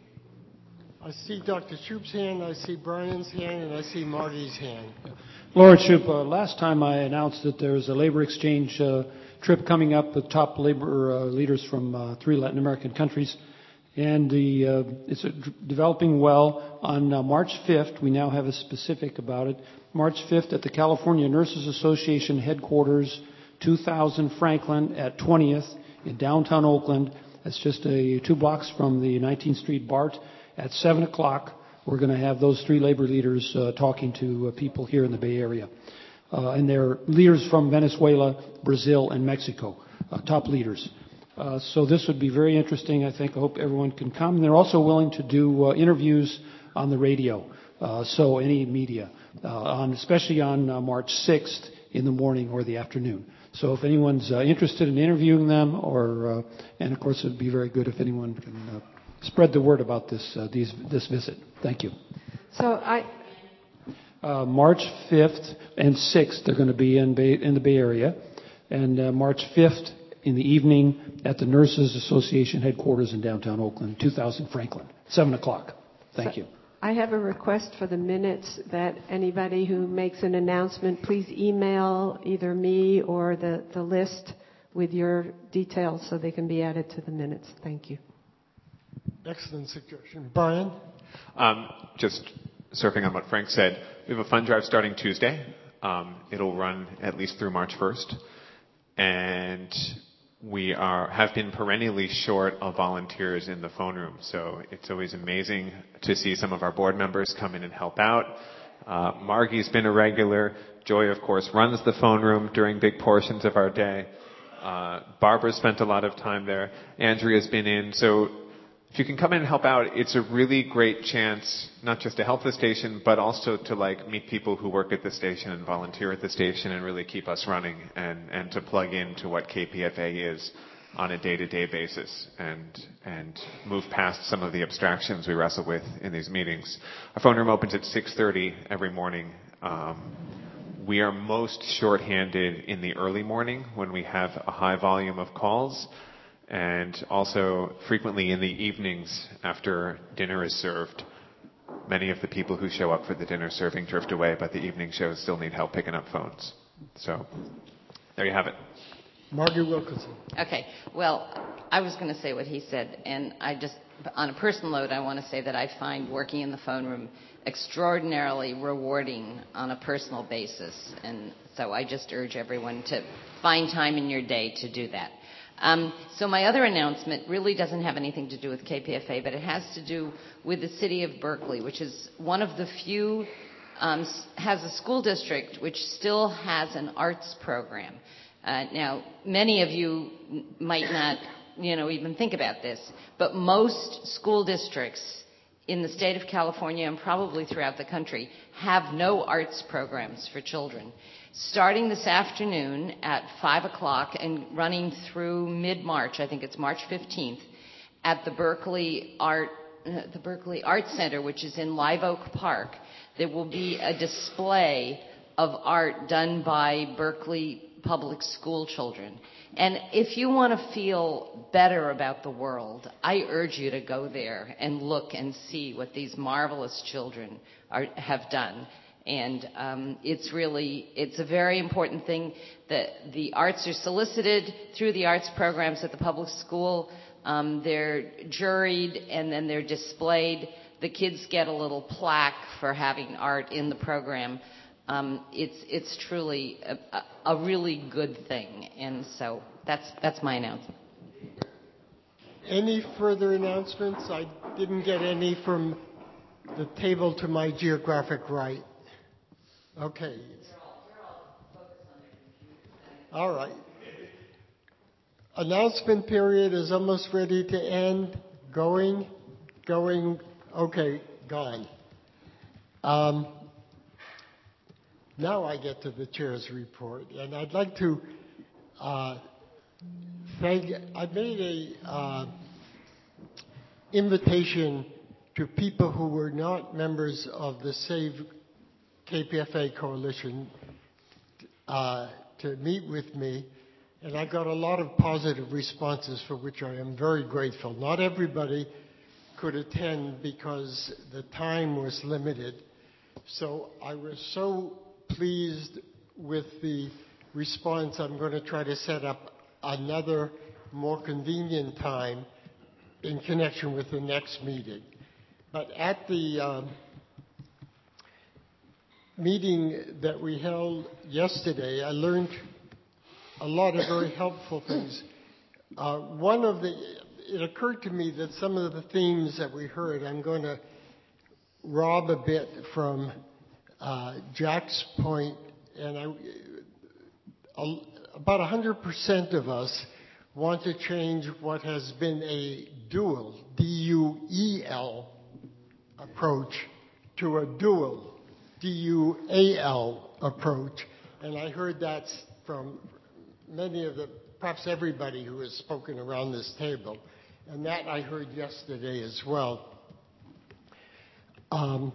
I see Doctor Shoup's hand, I see Brian's hand, and I see Marty's hand. Laura Shoup, uh, last time I announced that there's a labor exchange uh, trip coming up with top labor uh, leaders from uh, three Latin American countries. And the, uh, it's uh, developing well. On uh, March fifth, we now have a specific about it. March fifth at the California Nurses Association headquarters, two thousand Franklin at twentieth in downtown Oakland. That's just a two blocks from the nineteenth Street BART. At seven o'clock, we're going to have those three labor leaders uh, talking to uh, people here in the Bay Area. Uh, and they're leaders from Venezuela, Brazil, and Mexico, uh, top leaders. Uh, so this would be very interesting. I think I hope everyone can come. And they're also willing to do uh, interviews on the radio, uh, so any media, uh, on, especially on uh, March sixth in the morning or the afternoon. So if anyone's uh, interested in interviewing them, or uh, and of course it would be very good if anyone can uh, spread the word about this uh, these, this visit. Thank you. So I. Uh, March fifth and sixth they're going to be in Bay, in the Bay Area, and uh, March fifth in the evening at the Nurses Association headquarters in downtown Oakland, two thousand Franklin, seven o'clock. Thank so you. I have a request for the minutes that anybody who makes an announcement, please email either me or the, the list with your details so they can be added to the minutes. Thank you. Excellent suggestion. Brian? Um, just surfing on what Frank said, we have a fund drive starting Tuesday. Um, it'll run at least through March first. And we are have been perennially short of volunteers in the phone room. So it's always amazing to see some of our board members come in and help out. Uh, Margie's been a regular. Joy, of course, runs the phone room during big portions of our day. Uh, Barbara spent a lot of time there. Andrea's been in. So if you can come in and help out, it's a really great chance not just to help the station, but also to like meet people who work at the station and volunteer at the station and really keep us running and, and to plug into what K P F A is on a day-to-day basis and and move past some of the abstractions we wrestle with in these meetings. Our phone room opens at six thirty every morning. Um, we are most shorthanded in the early morning when we have a high volume of calls, and also frequently in the evenings after dinner is served. Many of the people who show up for the dinner serving drift away, but the evening shows still need help picking up phones. So there you have it. Margie Wilkinson. Okay. Well, I was going to say what he said, and I just, on a personal note, I want to say that I find working in the phone room extraordinarily rewarding on a personal basis, and so I just urge everyone to find time in your day to do that. Um, so my other announcement really doesn't have anything to do with K P F A, but it has to do with the city of Berkeley, which is one of the few, um, has a school district which still has an arts program. Uh, now, many of you might not, you know, even think about this, but most school districts in the state of California and probably throughout the country have no arts programs for children. Starting this afternoon at five o'clock and running through mid-March, I think it's March fifteenth, at the Berkeley Art, uh, the Berkeley Arts Center, which is in Live Oak Park, there will be a display of art done by Berkeley public school children. And if you want to feel better about the world, I urge you to go there and look and see what these marvelous children are, have done. And um, it's really, it's a very important thing that the arts are solicited through the arts programs at the public school. Um, they're juried and then they're displayed. The kids get a little plaque for having art in the program. Um, it's it's truly a, a really good thing, and so that's that's my announcement. Any further announcements? I didn't get any from the table to my geographic right. Okay. All right. Announcement period is almost ready to end. Going, going. Okay, gone. Um, Now I get to the chair's report, and I'd like to uh, thank. I made a uh, invitation to people who were not members of the Save K P F A Coalition uh, to meet with me, and I got a lot of positive responses for which I am very grateful. Not everybody could attend because the time was limited, so I was so pleased with the response. I'm going to try to set up another more convenient time in connection with the next meeting. But at the um, meeting that we held yesterday, I learned a lot of very helpful things. Uh, one of the, it occurred to me that some of the themes that we heard, I'm going to rob a bit from Uh, Jack's point, and I, uh, about one hundred percent of us want to change what has been a dual, D U E L, approach to a dual, D U A L approach. And I heard that from many of the, perhaps everybody who has spoken around this table. And that I heard yesterday as well. Um,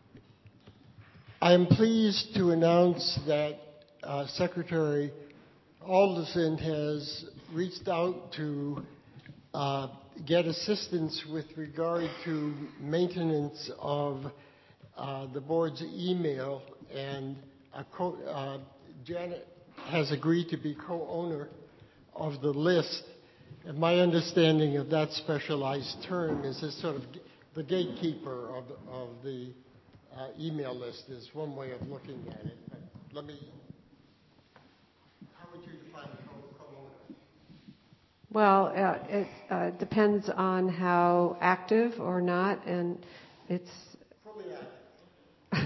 I am pleased to announce that uh, Secretary Alderson has reached out to uh, get assistance with regard to maintenance of uh, the board's email, and a co- uh, Janet has agreed to be co-owner of the list. And my understanding of that specialized term is this sort of the gatekeeper of, of the uh, email list is one way of looking at it. But let me, how would you define co-owner? Well, uh, it uh, depends on how active or not, and it's... Fully active.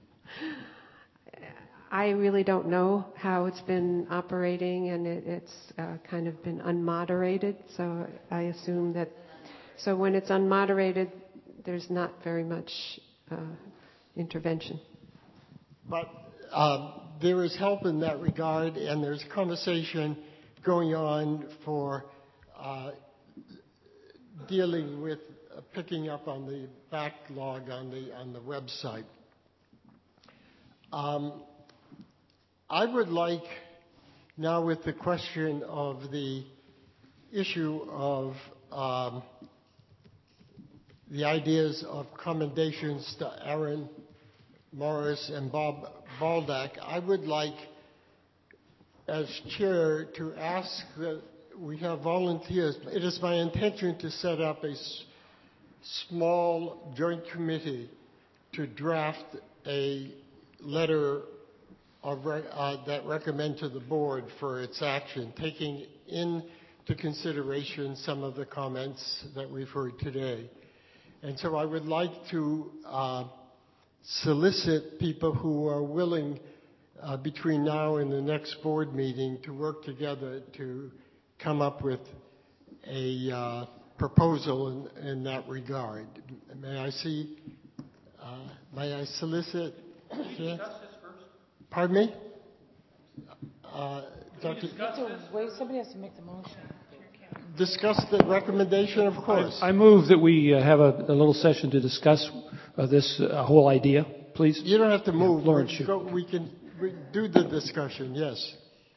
I really don't know how it's been operating, and it, it's uh, kind of been unmoderated, so I assume that... So when it's unmoderated, there's not very much uh, intervention. But um, there is help in that regard, and there's conversation going on for uh, dealing with uh, picking up on the backlog on the on the website. Um, I would like now, with the question of the issue of um, the ideas of commendations to Aaron Morris and Bob Baldock, I would like, as chair, to ask that we have volunteers. It is my intention to set up a s- small joint committee to draft a letter of re- uh, that recommend to the board for its action, taking into consideration some of the comments that we've heard today. And so I would like to uh, solicit people who are willing uh, between now and the next board meeting to work together to come up with a uh, proposal in, in that regard. May I see, uh, may I solicit? Yeah. Pardon me? Uh, Doctor Wait, somebody has to make the motion. Discuss the recommendation, of course. I move that we uh, have a, a little session to discuss uh, this uh, whole idea, please. You don't have to move. Yeah, Lawrence, we, go, we can we do the discussion, yes.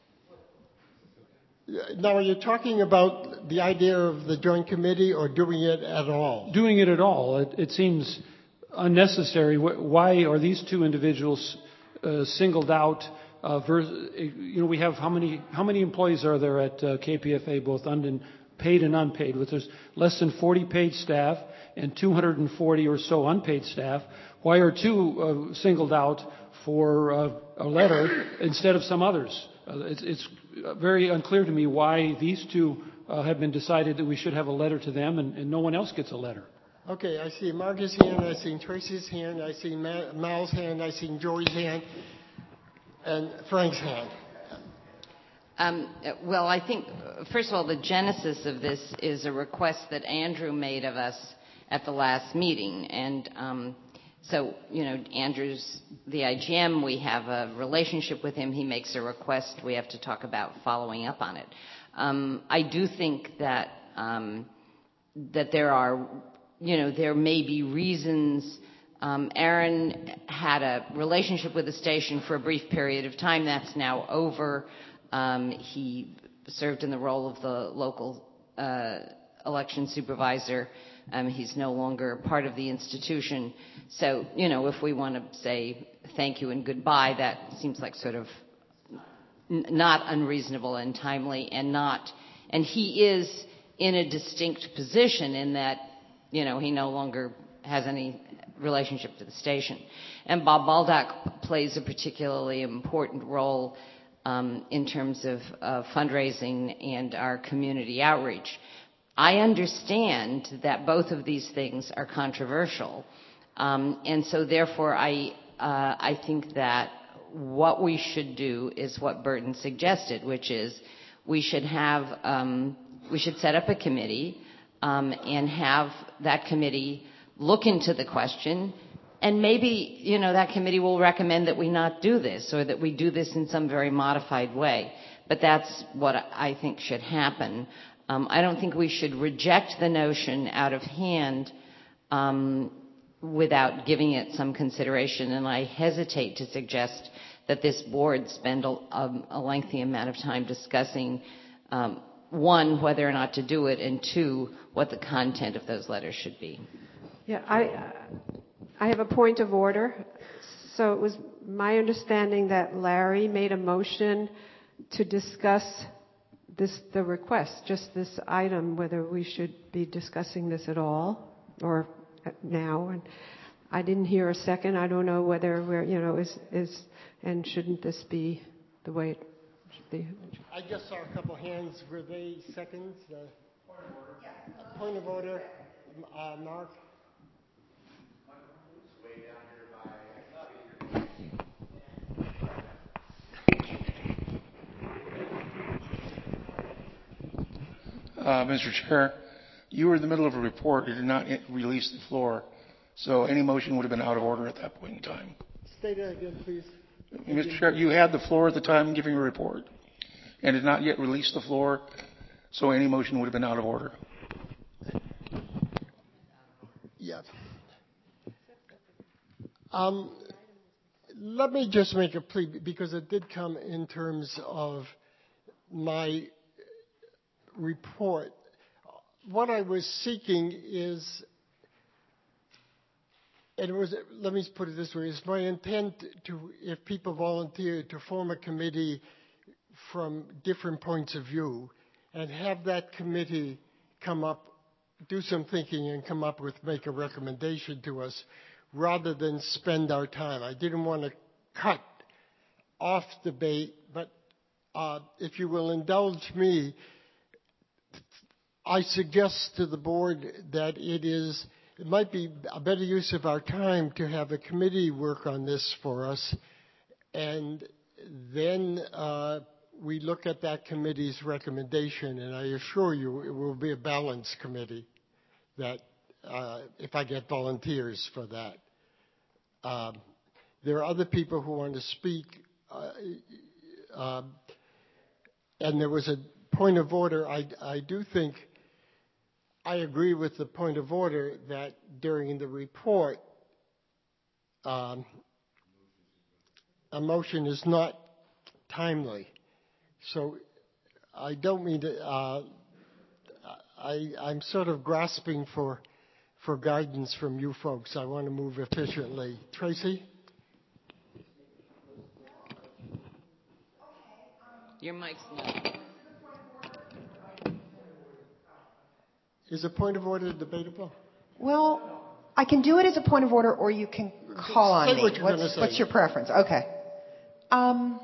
Now, are you talking about the idea of the joint committee or doing it at all? Doing it at all. It, it seems unnecessary. Why are these two individuals uh, singled out? Uh, vers- you know, we have how many how many employees are there at uh, K P F A, both un- paid and unpaid? With there's less than forty paid staff and two hundred forty or so unpaid staff. Why are two uh, singled out for uh, a letter instead of some others? Uh, it's, it's very unclear to me why these two uh, have been decided that we should have a letter to them and, and no one else gets a letter. Okay, I see Marcus' hand, I see Tracy's hand, I see Ma- Mal's hand, I see Joy's hand, and Frank's hand. Um, well, I think, first of all, the genesis of this is a request that Andrew made of us at the last meeting. And um, so, you know, Andrew's the I G M. We have a relationship with him. He makes a request. We have to talk about following up on it. Um, I do think that um, that there are, you know, there may be reasons. Um, Aaron had a relationship with the station for a brief period of time. That's now over. Um, he served in the role of the local uh, election supervisor. Um, he's no longer part of the institution. So, you know, if we want to say thank you and goodbye, that seems like sort of n- not unreasonable and timely, and not. And he is in a distinct position in that, you know, he no longer has any relationship to the station. And Bob Baldock plays a particularly important role um, in terms of uh, fundraising and our community outreach. I understand that both of these things are controversial, um, and so therefore I uh, I think that what we should do is what Burton suggested, which is we should have um, we should set up a committee um, and have that committee look into the question, and maybe, you know, that committee will recommend that we not do this or that we do this in some very modified way. But that's what I think should happen. Um, I don't think we should reject the notion out of hand um, without giving it some consideration, and I hesitate to suggest that this board spend a, um, a lengthy amount of time discussing, um, one, whether or not to do it, and two, what the content of those letters should be. Yeah, I, I have a point of order. So it was my understanding that Larry made a motion to discuss this, the request, just this item, whether we should be discussing this at all, or now, and I didn't hear a second. I don't know whether we're, you know, is, is and shouldn't this be the way it should be? I just saw a couple hands. Were they seconds? Uh, point of order. Yeah. Point of order. Uh, Mark? Uh, Mister Chair, you were in the middle of a report. You did not release the floor. So any motion would have been out of order at that point in time. State that again, please. Mister Chair, you had the floor at the time giving a report and did not yet release the floor. So any motion would have been out of order. Yeah. Um, let me just make a plea, because it did come in terms of my report. What I was seeking is, and it was, let me put it this way, it's my intent to, if people volunteer, to form a committee from different points of view and have that committee come up, do some thinking and come up with, make a recommendation to us rather than spend our time. I didn't want to cut off debate, but uh, if you will indulge me, I suggest to the board that it is, it might be a better use of our time to have a committee work on this for us, and then uh, we look at that committee's recommendation, and I assure you it will be a balanced committee that uh, if I get volunteers for that. Um, there are other people who want to speak, uh, uh, and there was a point of order. I, I do think I agree with the point of order that during the report, um, a motion is not timely. So I don't mean to, uh, I, I'm sort of grasping for, for guidance from you folks. I want to move efficiently. Tracy? Your mic's not. Is a point of order debatable? Well, I can do it as a point of order, or you can call on say me. What you're what's, say. what's your preference? Okay. Um,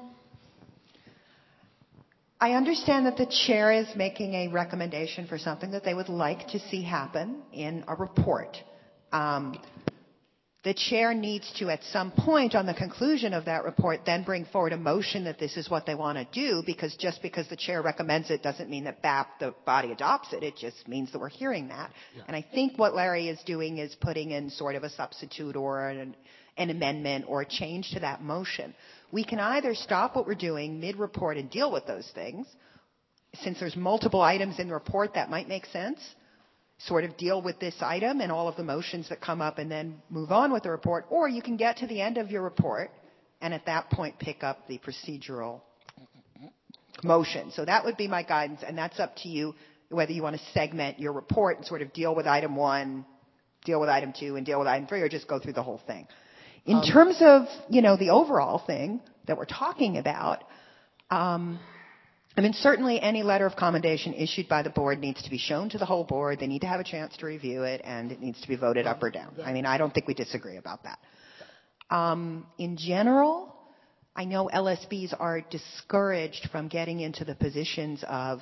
I understand that the chair is making a recommendation for something that they would like to see happen in a report. Um, the chair needs to, at some point on the conclusion of that report, then bring forward a motion that this is what they want to do, because just because the chair recommends it doesn't mean that B A P, the body, adopts it. It just means that we're hearing that. Yeah. And I think what Larry is doing is putting in sort of a substitute or an, an amendment or a change to that motion. We can either stop what we're doing mid-report and deal with those things. Since there's multiple items in the report, that might make sense. Sort of deal with this item and all of the motions that come up and then move on with the report. Or you can get to the end of your report and at that point pick up the procedural motion. So that would be my guidance, and that's up to you whether you want to segment your report and sort of deal with item one, deal with item two, and deal with item three, or just go through the whole thing. In um, terms of, you know, the overall thing that we're talking about, um, I mean, certainly any letter of commendation issued by the board needs to be shown to the whole board. They need to have a chance to review it, and it needs to be voted up or down. I mean, I don't think we disagree about that. Um, in general, I know L S Bs are discouraged from getting into the positions of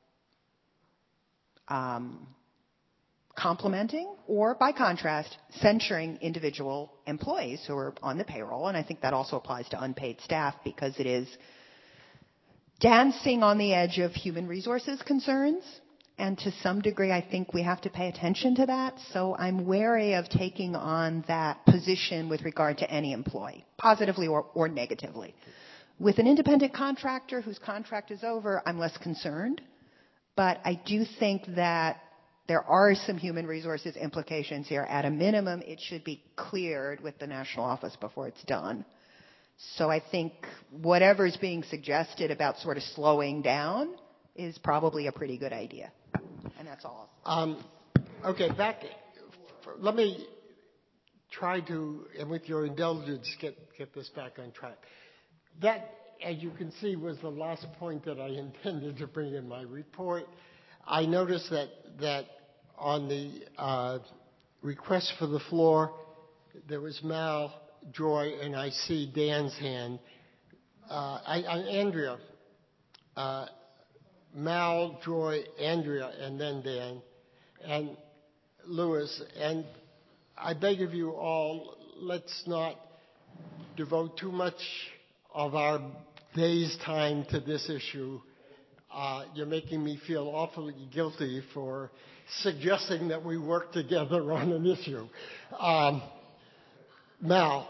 um, complimenting or, by contrast, censuring individual employees who are on the payroll, and I think that also applies to unpaid staff because it is dancing on the edge of human resources concerns, and to some degree I think we have to pay attention to that, so I'm wary of taking on that position with regard to any employee, positively or, or negatively. With an independent contractor whose contract is over, I'm less concerned, but I do think that there are some human resources implications here. At a minimum, it should be cleared with the national office before it's done. So I think whatever is being suggested about sort of slowing down is probably a pretty good idea. And that's all. Um, okay, back. Let me try to, and with your indulgence, get, get this back on track. That, as you can see, was the last point that I intended to bring in my report. I noticed that, that on the uh, requests for the floor. There was Mal, Joy, and I see Dan's hand. Uh, I, I, Andrea. Uh, Mal, Joy, Andrea, and then Dan, and Louis. And I beg of you all, let's not devote too much of our day's time to this issue. Uh, you're making me feel awfully guilty for suggesting that we work together on an issue. Um, Mal.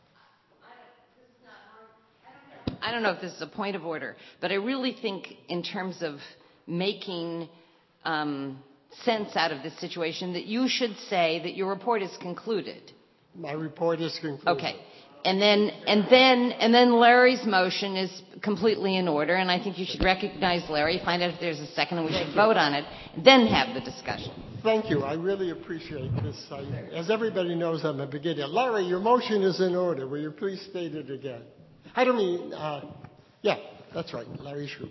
I don't know if this is a point of order, but I really think in terms of making um, sense out of this situation that you should say that your report is concluded. My report is concluded. Okay. And then, and then, and then Larry's motion is completely in order, and I think you should recognize Larry, find out if there's a second, and we should vote on it, then have the discussion. Thank you. I really appreciate this. I, as everybody knows, I'm a beginner. Larry, your motion is in order. Will you please state it again? I don't mean, uh, yeah, that's right, Larry Shoup.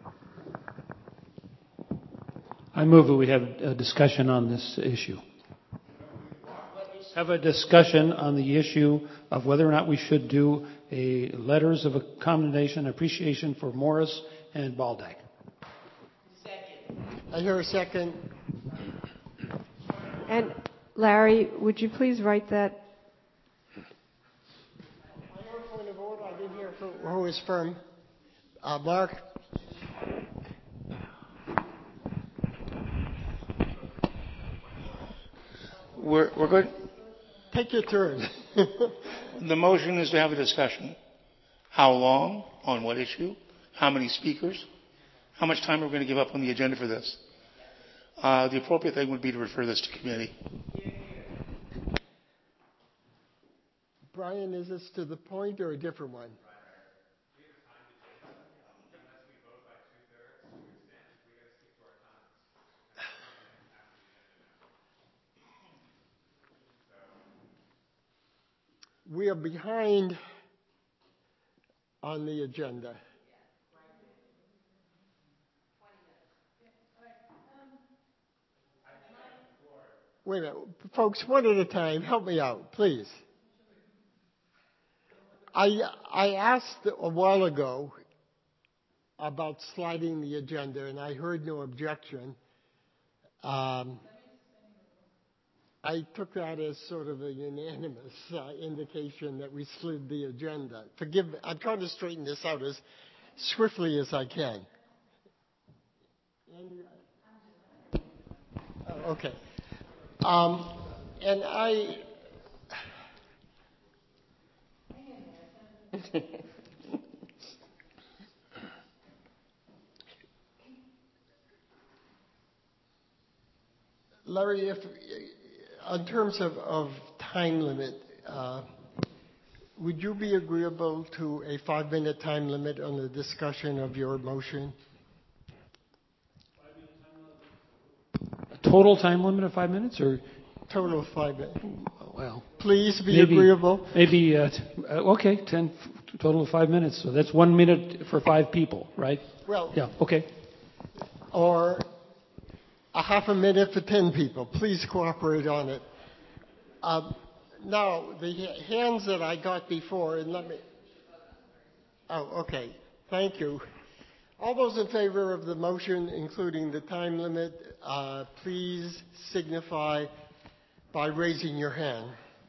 I move that we have a discussion on this issue. Have a discussion on the issue of whether or not we should do a letters of commendation, appreciation for Morris and Baldack. Second. I hear a second. And Larry, would you please write that? I have a point of order. I didn't hear who, who is firm. Uh, Mark. We're, we're good. Take your turn. The motion is to have a discussion. How long? On what issue? How many speakers? How much time are we going to give up on the agenda for this? Uh, the appropriate thing would be to refer this to committee. Brian, is this to the point or a different one? We are behind on the agenda. Wait a minute. Folks, one at a time. Help me out, please. I, I asked a while ago about sliding the agenda, and I heard no objection. Um, I took that as sort of a unanimous uh, indication that we slid the agenda. Forgive me. I'm trying to straighten this out as swiftly as I can. Oh, okay. Um, and I... Larry, if... in terms of, of time limit, uh, would you be agreeable to a five-minute time limit on the discussion of your motion? A total time limit of five minutes, or total of five minutes? Well, please be maybe, agreeable. Maybe uh, okay, ten total of five minutes. So that's one minute for five people, right? Well, yeah, okay. Or a half a minute for ten people. Please cooperate on it. Um, now, the hands that I got before, and let me... Oh, okay. Thank you. All those in favor of the motion, including the time limit, uh, please signify by raising your hand.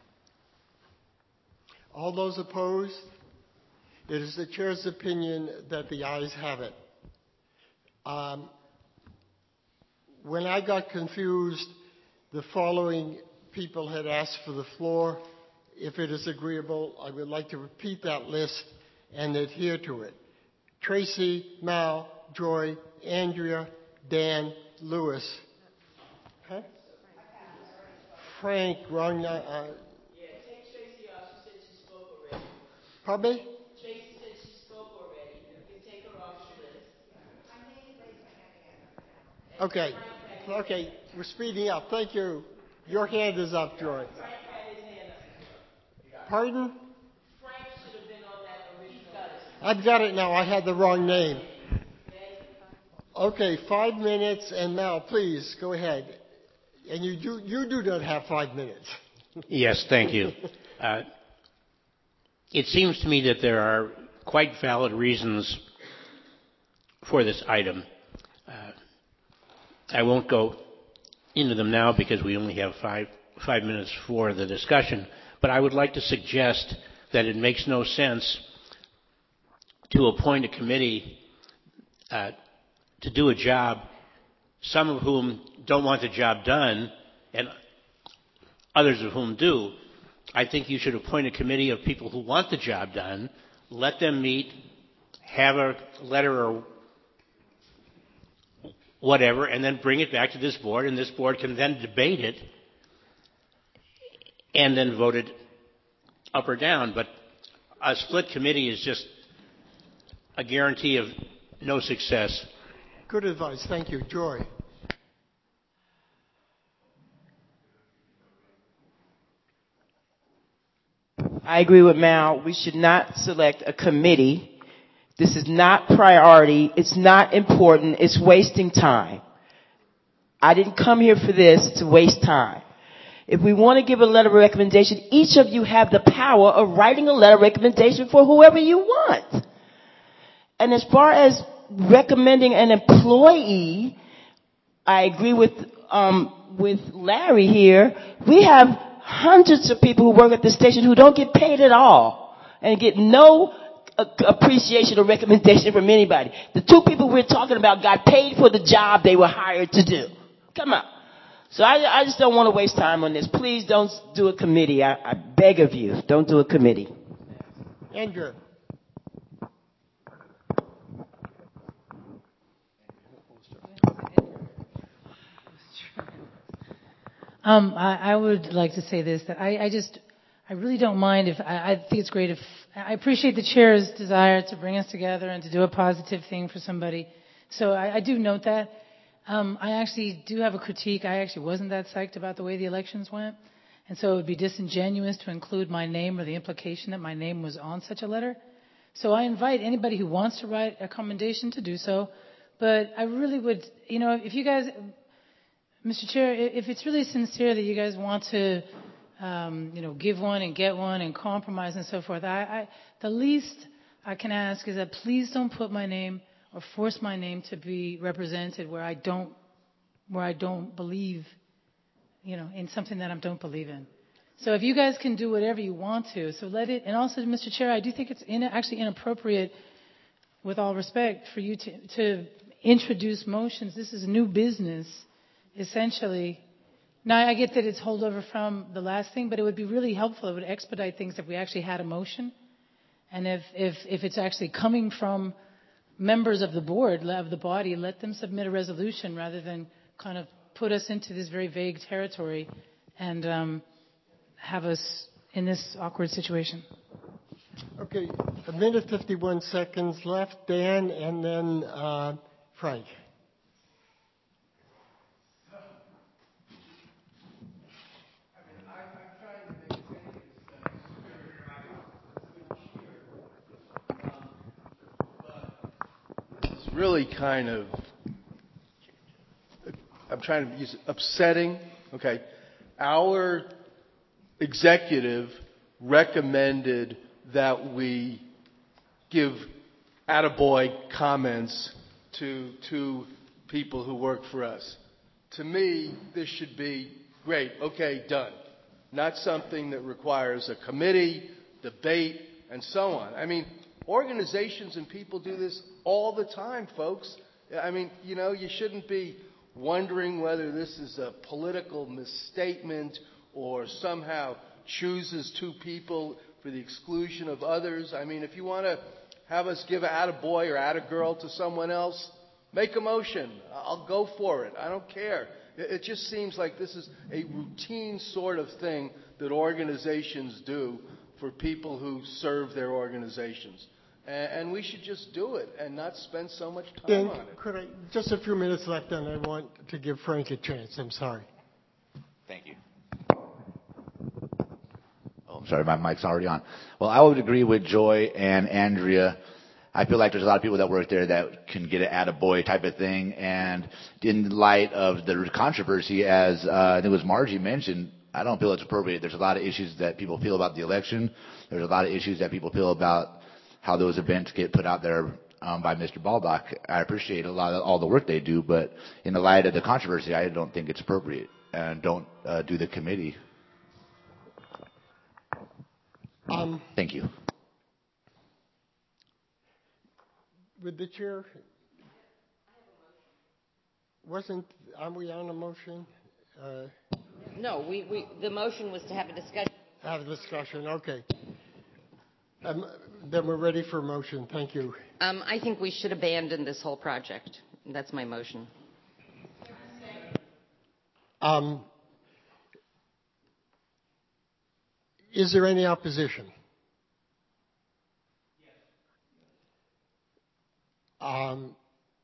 All those opposed? It is the chair's opinion that the ayes have it. Um, when I got confused, the following people had asked for the floor. If it is agreeable, I would like to repeat that list and adhere to it. Tracy, Mal, Joy, Andrea, Dan, Louis. Huh? Frank, wrong. Uh, Yeah, take Tracy off. She said she spoke already. Pardon me? Tracy said she spoke already. You can take her off the list. Okay. Okay. We're speeding up. Thank you. Your hand is up, Joy. Frank had his hand up. Pardon? Frank should have been on that original. I've got it now. I had the wrong name. Okay, five minutes. And Mal, please, go ahead. And you do, you do not have five minutes. Yes, thank you. Uh, it seems to me that there are quite valid reasons for this item. Uh, I won't go into them now because we only have five, five minutes for the discussion, but I would like to suggest that it makes no sense to appoint a committee uh, to do a job, some of whom don't want the job done, and others of whom do. I think you should appoint a committee of people who want the job done, let them meet, have a letter or whatever, and then bring it back to this board, and this board can then debate it and then vote it up or down. But a split committee is just a guarantee of no success. Good advice. Thank you. Joy. I agree with Mal. We should not select a committee. This is not priority. It's not important. It's wasting time. I didn't come here for this to waste time. If we want to give a letter of recommendation, each of you have the power of writing a letter of recommendation for whoever you want. And as far as recommending an employee, I agree with um, with Larry here. We have hundreds of people who work at the station who don't get paid at all and get no appreciation or recommendation from anybody. The two people we're talking about got paid for the job they were hired to do. Come on. So I, I just don't want to waste time on this. Please don't do a committee. I, I beg of you, don't do a committee. Andrew. Um, I, I would like to say this, that I, I just, I really don't mind if, I, I think it's great if, I appreciate the chair's desire to bring us together and to do a positive thing for somebody. So I, I do note that. Um, I actually do have a critique. I actually wasn't that psyched about the way the elections went. And so it would be disingenuous to include my name or the implication that my name was on such a letter. So I invite anybody who wants to write a commendation to do so. But I really would, you know, if you guys, Mister Chair, if it's really sincere that you guys want to, um, you know, give one and get one and compromise and so forth, I, I, the least I can ask is that please don't put my name or force my name to be represented where I don't, where I don't believe, you know, in something that I don't believe in. So if you guys can do whatever you want to, so let it. And also, Mister Chair, I do think it's in, actually inappropriate, with all respect, for you to, to introduce motions. This is new business, essentially. Now, I get that it's holdover from the last thing, but it would be really helpful. It would expedite things if we actually had a motion. And if, if, if it's actually coming from members of the board, of the body, let them submit a resolution rather than kind of put us into this very vague territory and um, have us in this awkward situation. Okay, a minute fifty-one seconds left. Dan, and then uh, Frank. Really kind of, I'm trying to use upsetting. Okay. Our executive recommended that we give attaboy comments to two people who work for us. To me, this should be great. Okay, done. Not something that requires a committee, debate, and so on. I mean, organizations and people do this all the time, folks. I mean, you know, you shouldn't be wondering whether this is a political misstatement or somehow chooses two people for the exclusion of others. I mean, if you want to have us give an attaboy or attagirl to someone else, make a motion. I'll go for it. I don't care. It just seems like this is a routine sort of thing that organizations do for people who serve their organizations. And we should just do it and not spend so much time Dan, on it. could I, just a few minutes left, and I want to give Frank a chance. I'm sorry. Thank you. Oh, I'm sorry, my mic's already on. Well, I would agree with Joy and Andrea I feel like there's a lot of people that work there that can get an attaboy type of thing. And in light of the controversy, as uh, I think it was Margie mentioned, I don't feel it's appropriate. There's a lot of issues that people feel about the election. There's a lot of issues that people feel about how those events get put out there um, by Mister Baldock. I appreciate a lot of all the work they do, but in the light of the controversy, I don't think it's appropriate. And don't uh, do the committee. Um, Thank you. With the chair, wasn't, are we on a motion? Uh, No, we, we, the motion was to have a discussion. have a discussion, okay. Um, then we're ready for a motion, thank you. Um, I think we should abandon this whole project. That's my motion. Um, is there any opposition? Um,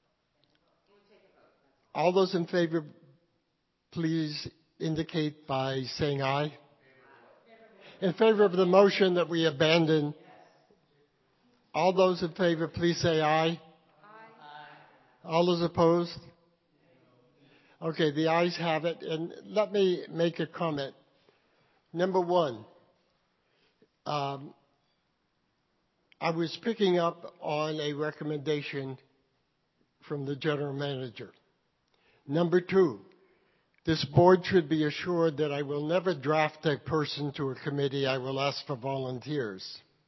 all those in favor, please indicate by saying aye. In favor of the motion that we abandon, all those in favor, please say aye. Aye. All those opposed? Okay, the ayes have it. And let me make a comment. Number one, um, I was picking up on a recommendation from the general manager. Number two, this board should be assured that I will never draft a person to a committee. I will ask for volunteers.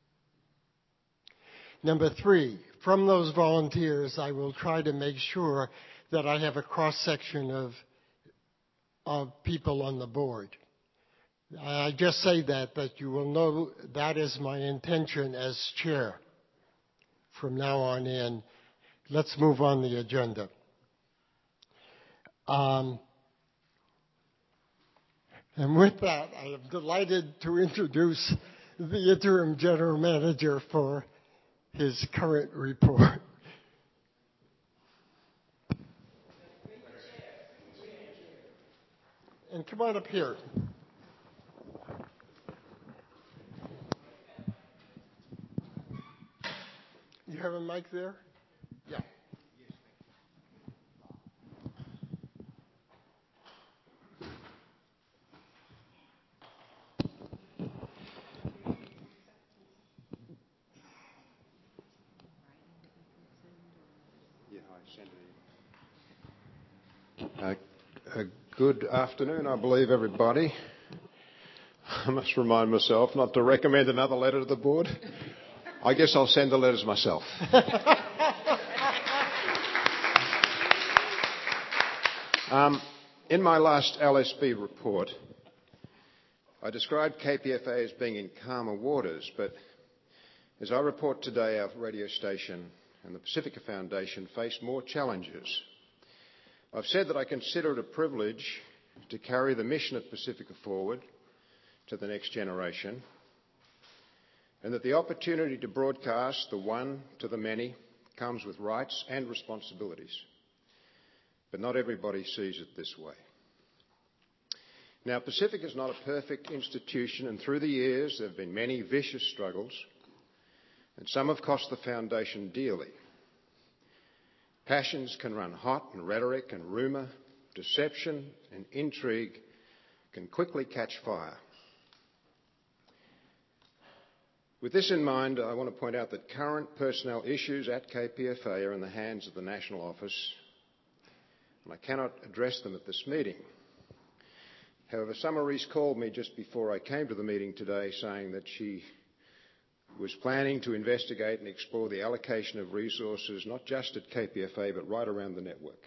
Number three, from those volunteers, I will try to make sure that I have a cross-section of, of people on the board. I just say that, but you will know that is my intention as chair from now on in. Let's move on the agenda. Um, and with that, I am delighted to introduce the interim general manager for his current report. And come on up here. You have a mic there? Yeah. Uh, uh, good afternoon, I believe, everybody. I must remind myself not to recommend another letter to the board. I guess I'll send the letters myself. um, in my last L S B report, I described K P F A as being in calmer waters, but as I report today, our radio station and the Pacifica Foundation face more challenges. I've said that I consider it a privilege to carry the mission of Pacifica forward to the next generation, and that the opportunity to broadcast the one to the many comes with rights and responsibilities. But not everybody sees it this way. Now, Pacifica is not a perfect institution, and through the years there have been many vicious struggles, and some have cost the foundation dearly. Passions can run hot, and rhetoric and rumour, deception and intrigue can quickly catch fire. With this in mind, I want to point out that current personnel issues at K P F A are in the hands of the National Office, and I cannot address them at this meeting. However, Summer Rees called me just before I came to the meeting today saying that she was planning to investigate and explore the allocation of resources, not just at K P F A, but right around the network.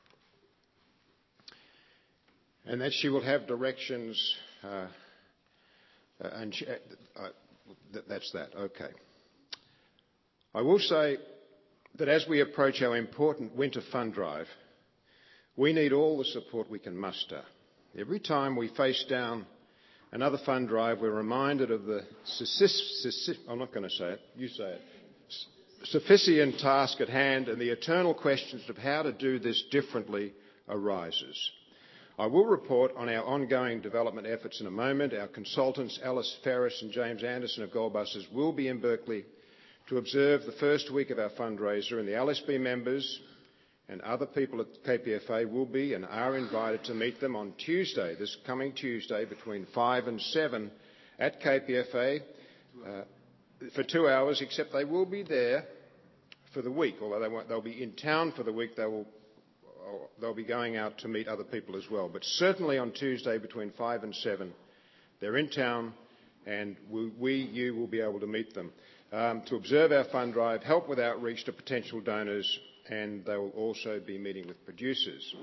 And that she will have directions, uh, uh, and she, uh, th- that's that, okay. I will say that as we approach our important winter fund drive, we need all the support we can muster. Every time we face down another fund drive, we're reminded of the, I'm not going to say it, you say it, sufficient task at hand, and the eternal questions of how to do this differently arises. I will report on our ongoing development efforts in a moment. Our consultants, Alice Ferris and James Anderson of Goldbusters, will be in Berkeley to observe the first week of our fundraiser, and the L S B members and other people at K P F A will be and are invited to meet them on Tuesday, this coming Tuesday, between five and seven at K P F A uh, for two hours, except they will be there for the week. Although they won't, they'll be in town for the week, they will, they'll be going out to meet other people as well. But certainly on Tuesday between five and seven, they're in town, and we, we you will be able to meet them um, to observe our fund drive, help with outreach to potential donors, and they will also be meeting with producers.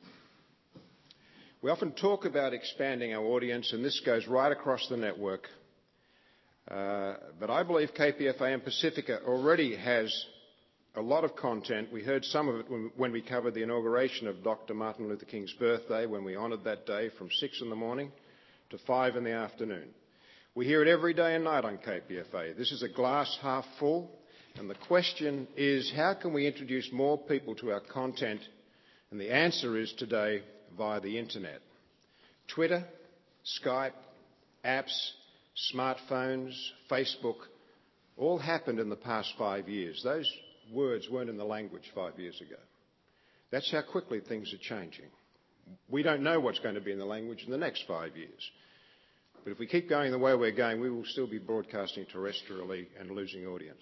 We often talk about expanding our audience, and this goes right across the network. Uh, but I believe K P F A and Pacifica already has a lot of content. We heard some of it when, when we covered the inauguration of Doctor Martin Luther King's birthday, when we honoured that day from six in the morning to five in the afternoon. We hear it every day and night on K P F A. This is a glass half full, and the question is, how can we introduce more people to our content? And the answer is today via the internet. Twitter, Skype, apps, smartphones, Facebook, all happened in the past five years. Those words weren't in the language five years ago. That's how quickly things are changing. We don't know what's going to be in the language in the next five years. But if we keep going the way we're going, we will still be broadcasting terrestrially and losing audience.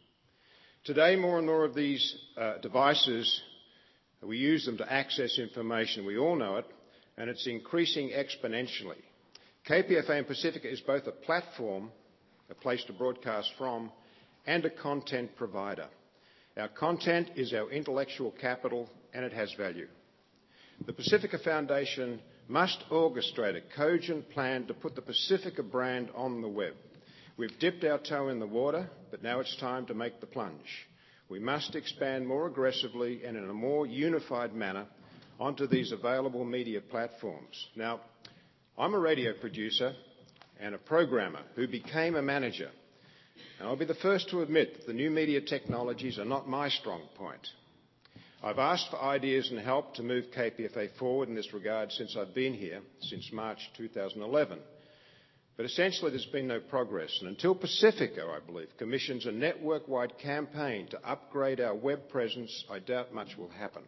Today, more and more of these uh, devices, we use them to access information. We all know it, and it's increasing exponentially. K P F A and Pacifica is both a platform, a place to broadcast from, and a content provider. Our content is our intellectual capital, and it has value. The Pacifica Foundation must orchestrate a cogent plan to put the Pacifica brand on the web. We've dipped our toe in the water, but now it's time to make the plunge. We must expand more aggressively and in a more unified manner onto these available media platforms. Now, I'm a radio producer and a programmer who became a manager. And I'll be the first to admit that the new media technologies are not my strong point. I've asked for ideas and help to move K P F A forward in this regard since I've been here, since March two thousand eleven. But essentially there's been no progress. And until Pacifica, I believe, commissions a network-wide campaign to upgrade our web presence, I doubt much will happen.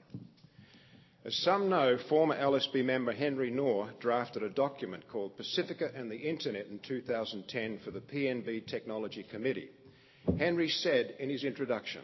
As some know, former L S B member Henry Knorr drafted a document called Pacifica and the Internet in two thousand ten for the P N B Technology Committee. Henry said in his introduction,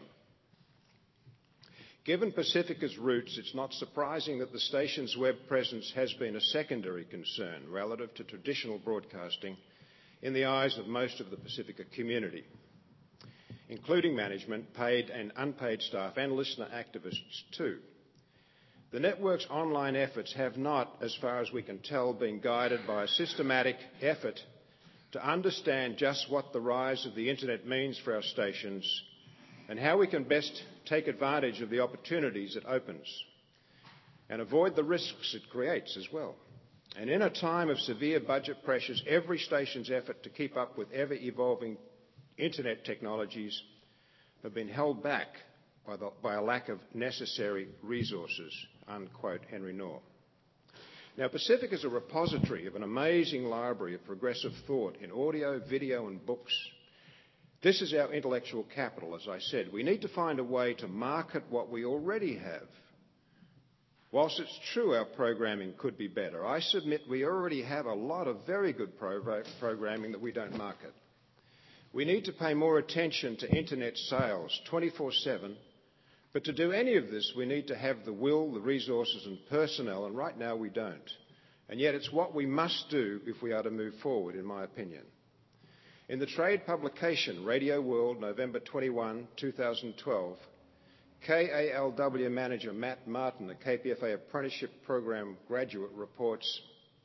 "Given Pacifica's roots, it's not surprising that the station's web presence has been a secondary concern relative to traditional broadcasting in the eyes of most of the Pacifica community, including management, paid and unpaid staff, and listener activists too. The network's online efforts have not, as far as we can tell, been guided by a systematic effort to understand just what the rise of the internet means for our stations and how we can best take advantage of the opportunities it opens and avoid the risks it creates as well. And in a time of severe budget pressures, every station's effort to keep up with ever-evolving internet technologies have been held back by, the, by a lack of necessary resources," unquote Henry Knorr. Now, Pacifica is a repository of an amazing library of progressive thought in audio, video and books. This is our intellectual capital, as I said. We need to find a way to market what we already have. Whilst it's true our programming could be better, I submit we already have a lot of very good pro- programming that we don't market. We need to pay more attention to internet sales twenty-four seven, but to do any of this we need to have the will, the resources and personnel, and right now we don't. And yet it's what we must do if we are to move forward, in my opinion. In the trade publication Radio World, November twenty-first, two thousand twelve, K A L W manager Matt Martin, a K P F A apprenticeship program graduate, reports,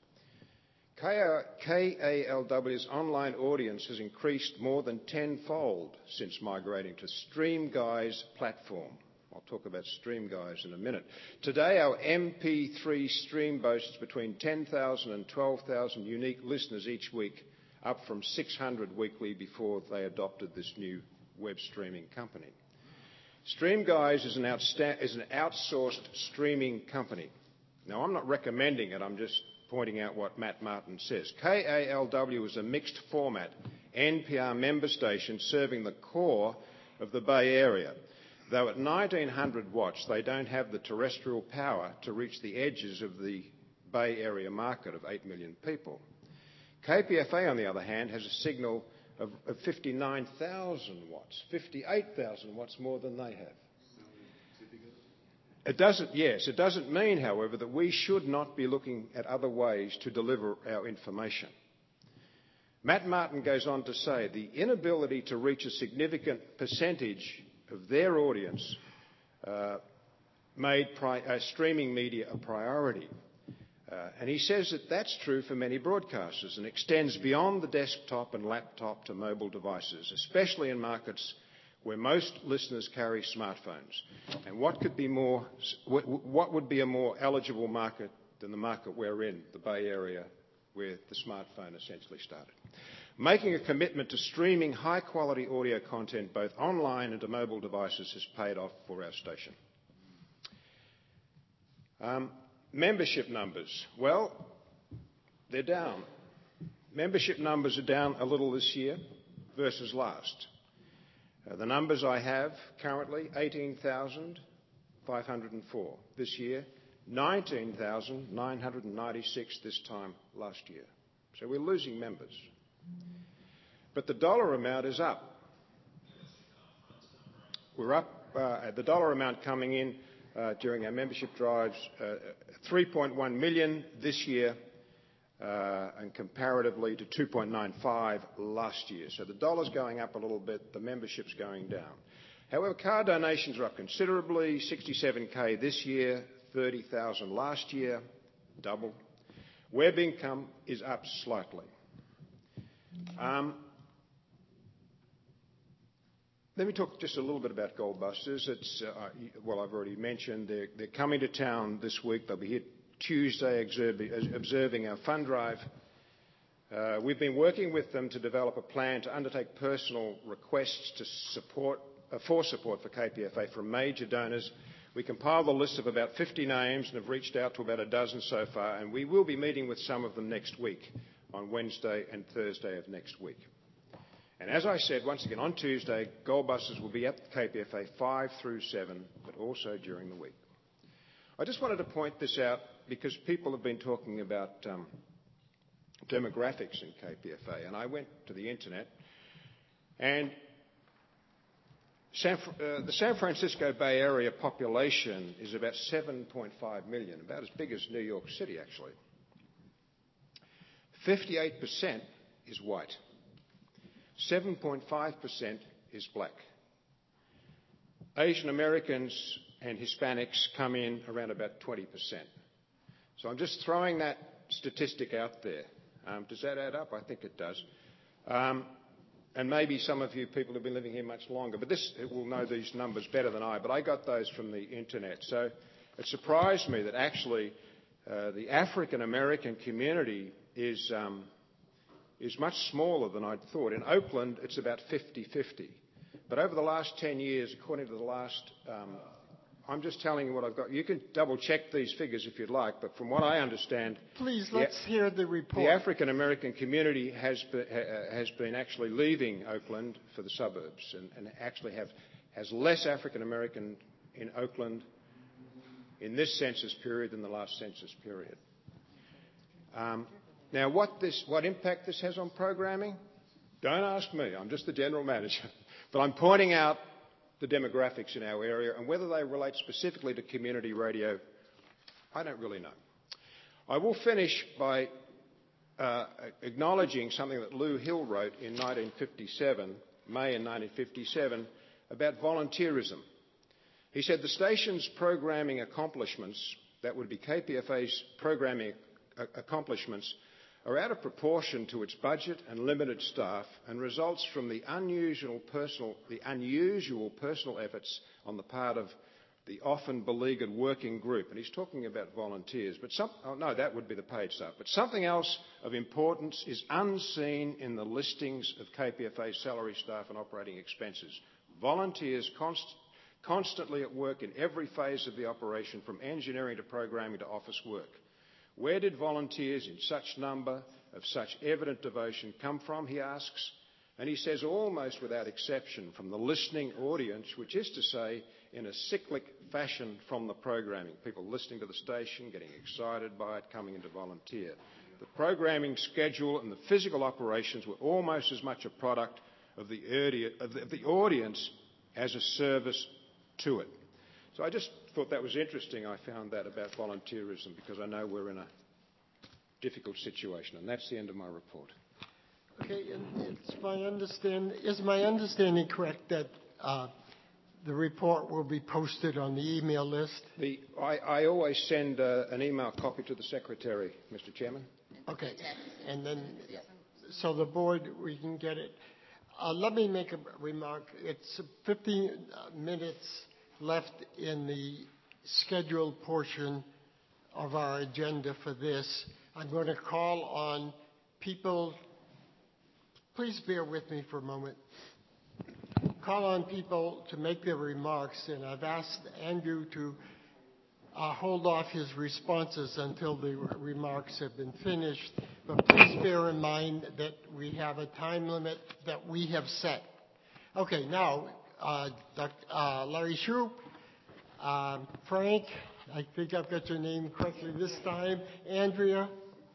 K A L W's online audience has increased more than tenfold since migrating to StreamGuide's platform. I'll talk about StreamGuide in a minute. Today, our M P three stream boasts between ten thousand and twelve thousand unique listeners each week, up from six hundred weekly before they adopted this new web streaming company. StreamGuide is an, outsta- is an outsourced streaming company. Now, I'm not recommending it, I'm just pointing out what Matt Martin says. K A L W is a mixed format, N P R member station serving the core of the Bay Area. Though at nineteen hundred watts, they don't have the terrestrial power to reach the edges of the Bay Area market of eight million people. K P F A, on the other hand, has a signal of, of fifty-nine thousand watts, fifty-eight thousand watts more than they have. It doesn't, yes, it doesn't mean, however, that we should not be looking at other ways to deliver our information. Matt Martin goes on to say the inability to reach a significant percentage of their audience uh, made pri- uh, streaming media a priority. Uh, and he says that that's true for many broadcasters and extends beyond the desktop and laptop to mobile devices, especially in markets where most listeners carry smartphones. And what could be more, what would be a more eligible market than the market we're in, the Bay Area, where the smartphone essentially started? Making a commitment to streaming high-quality audio content both online and to mobile devices has paid off for our station. Um, membership numbers. Well, they're down. Membership numbers are down a little this year versus last. Uh, the numbers I have currently, eighteen thousand five hundred four this year, nineteen thousand nine hundred ninety-six this time last year. So we're losing members. But the dollar amount is up. We're up, uh, the dollar amount coming in uh, during our membership drives, uh, three point one million this year, uh, and comparatively to two point nine five last year. So the dollar's going up a little bit, the membership's going down. However, car donations are up considerably, sixty-seven K this year, thirty thousand last year, double. Web income is up slightly. Um, let me talk just a little bit about Goldbusters. It's, uh, well, I've already mentioned they're, they're coming to town this week. They'll be here Tuesday observing, observing our fund drive. Uh, we've been working with them to develop a plan to undertake personal requests to support, uh, for support for K P F A from major donors. We compiled a list of about fifty names and have reached out to about a dozen so far, and we will be meeting with some of them next week, on Wednesday and Thursday of next week. And as I said, once again, on Tuesday, Goldbusters will be at K P F A five through seven, but also during the week. I just wanted to point this out because people have been talking about um, demographics in K P F A, and I went to the internet, and San, uh, the San Francisco Bay Area population is about seven point five million, about as big as New York City, actually. fifty-eight percent is white. seven point five percent is black. Asian Americans and Hispanics come in around about twenty percent. So I'm just throwing that statistic out there. Um, does that add up? I think it does. Um, and maybe some of you people have been living here much longer, but this will know these numbers better than I, but I got those from the internet. So it surprised me that actually uh, the African American community is, um, is much smaller than I'd thought. In Oakland, it's about fifty-fifty. But over the last ten years, according to the last, um, I'm just telling you what I've got. You can double check these figures if you'd like, but from what I understand, please the, let's hear the report. The African American community has be, ha, has been actually leaving Oakland for the suburbs, and, and actually have has less African American in Oakland in this census period than the last census period. Um, now, what this what impact this has on programming? Don't ask me. I'm just the general manager, but I'm pointing out the demographics in our area, and whether they relate specifically to community radio, I don't really know. I will finish by uh, acknowledging something that Lou Hill wrote in nineteen fifty-seven, May in nineteen fifty-seven, about volunteerism. He said the station's programming accomplishments, that would be K P F A's programming accomplishments, are out of proportion to its budget and limited staff, and results from the unusual personal, the unusual personal efforts on the part of the often beleaguered working group. And he's talking about volunteers. But some, oh no, that would be the paid staff. But something else of importance is unseen in the listings of K P F A salary staff and operating expenses. Volunteers const, constantly at work in every phase of the operation, from engineering to programming to office work. Where did volunteers in such number, of such evident devotion, come from, he asks? And he says almost without exception from the listening audience, which is to say in a cyclic fashion from the programming, people listening to the station, getting excited by it, coming in to volunteer. The programming schedule and the physical operations were almost as much a product of the, of the, of the audience as a service to it. So I just thought that was interesting. I found that about volunteerism because I know we're in a difficult situation. And that's the end of my report. Okay, and it's my understand, is my understanding correct that uh, the report will be posted on the email list? The, I, I always send uh, an email copy to the Secretary, Mister Chairman. Okay, and then, so the board, we can get it. Uh, let me make a remark. It's fifteen minutes left in the scheduled portion of our agenda for this. I'm going to call on people. Please bear with me for a moment. Call on people to make their remarks, and I've asked Andrew to uh, hold off his responses until the remarks have been finished. But please bear in mind that we have a time limit that we have set. Okay, now, uh, Doctor Uh, Larry Shoup, uh, Frank, I think I've got your name correctly this time, Andrea.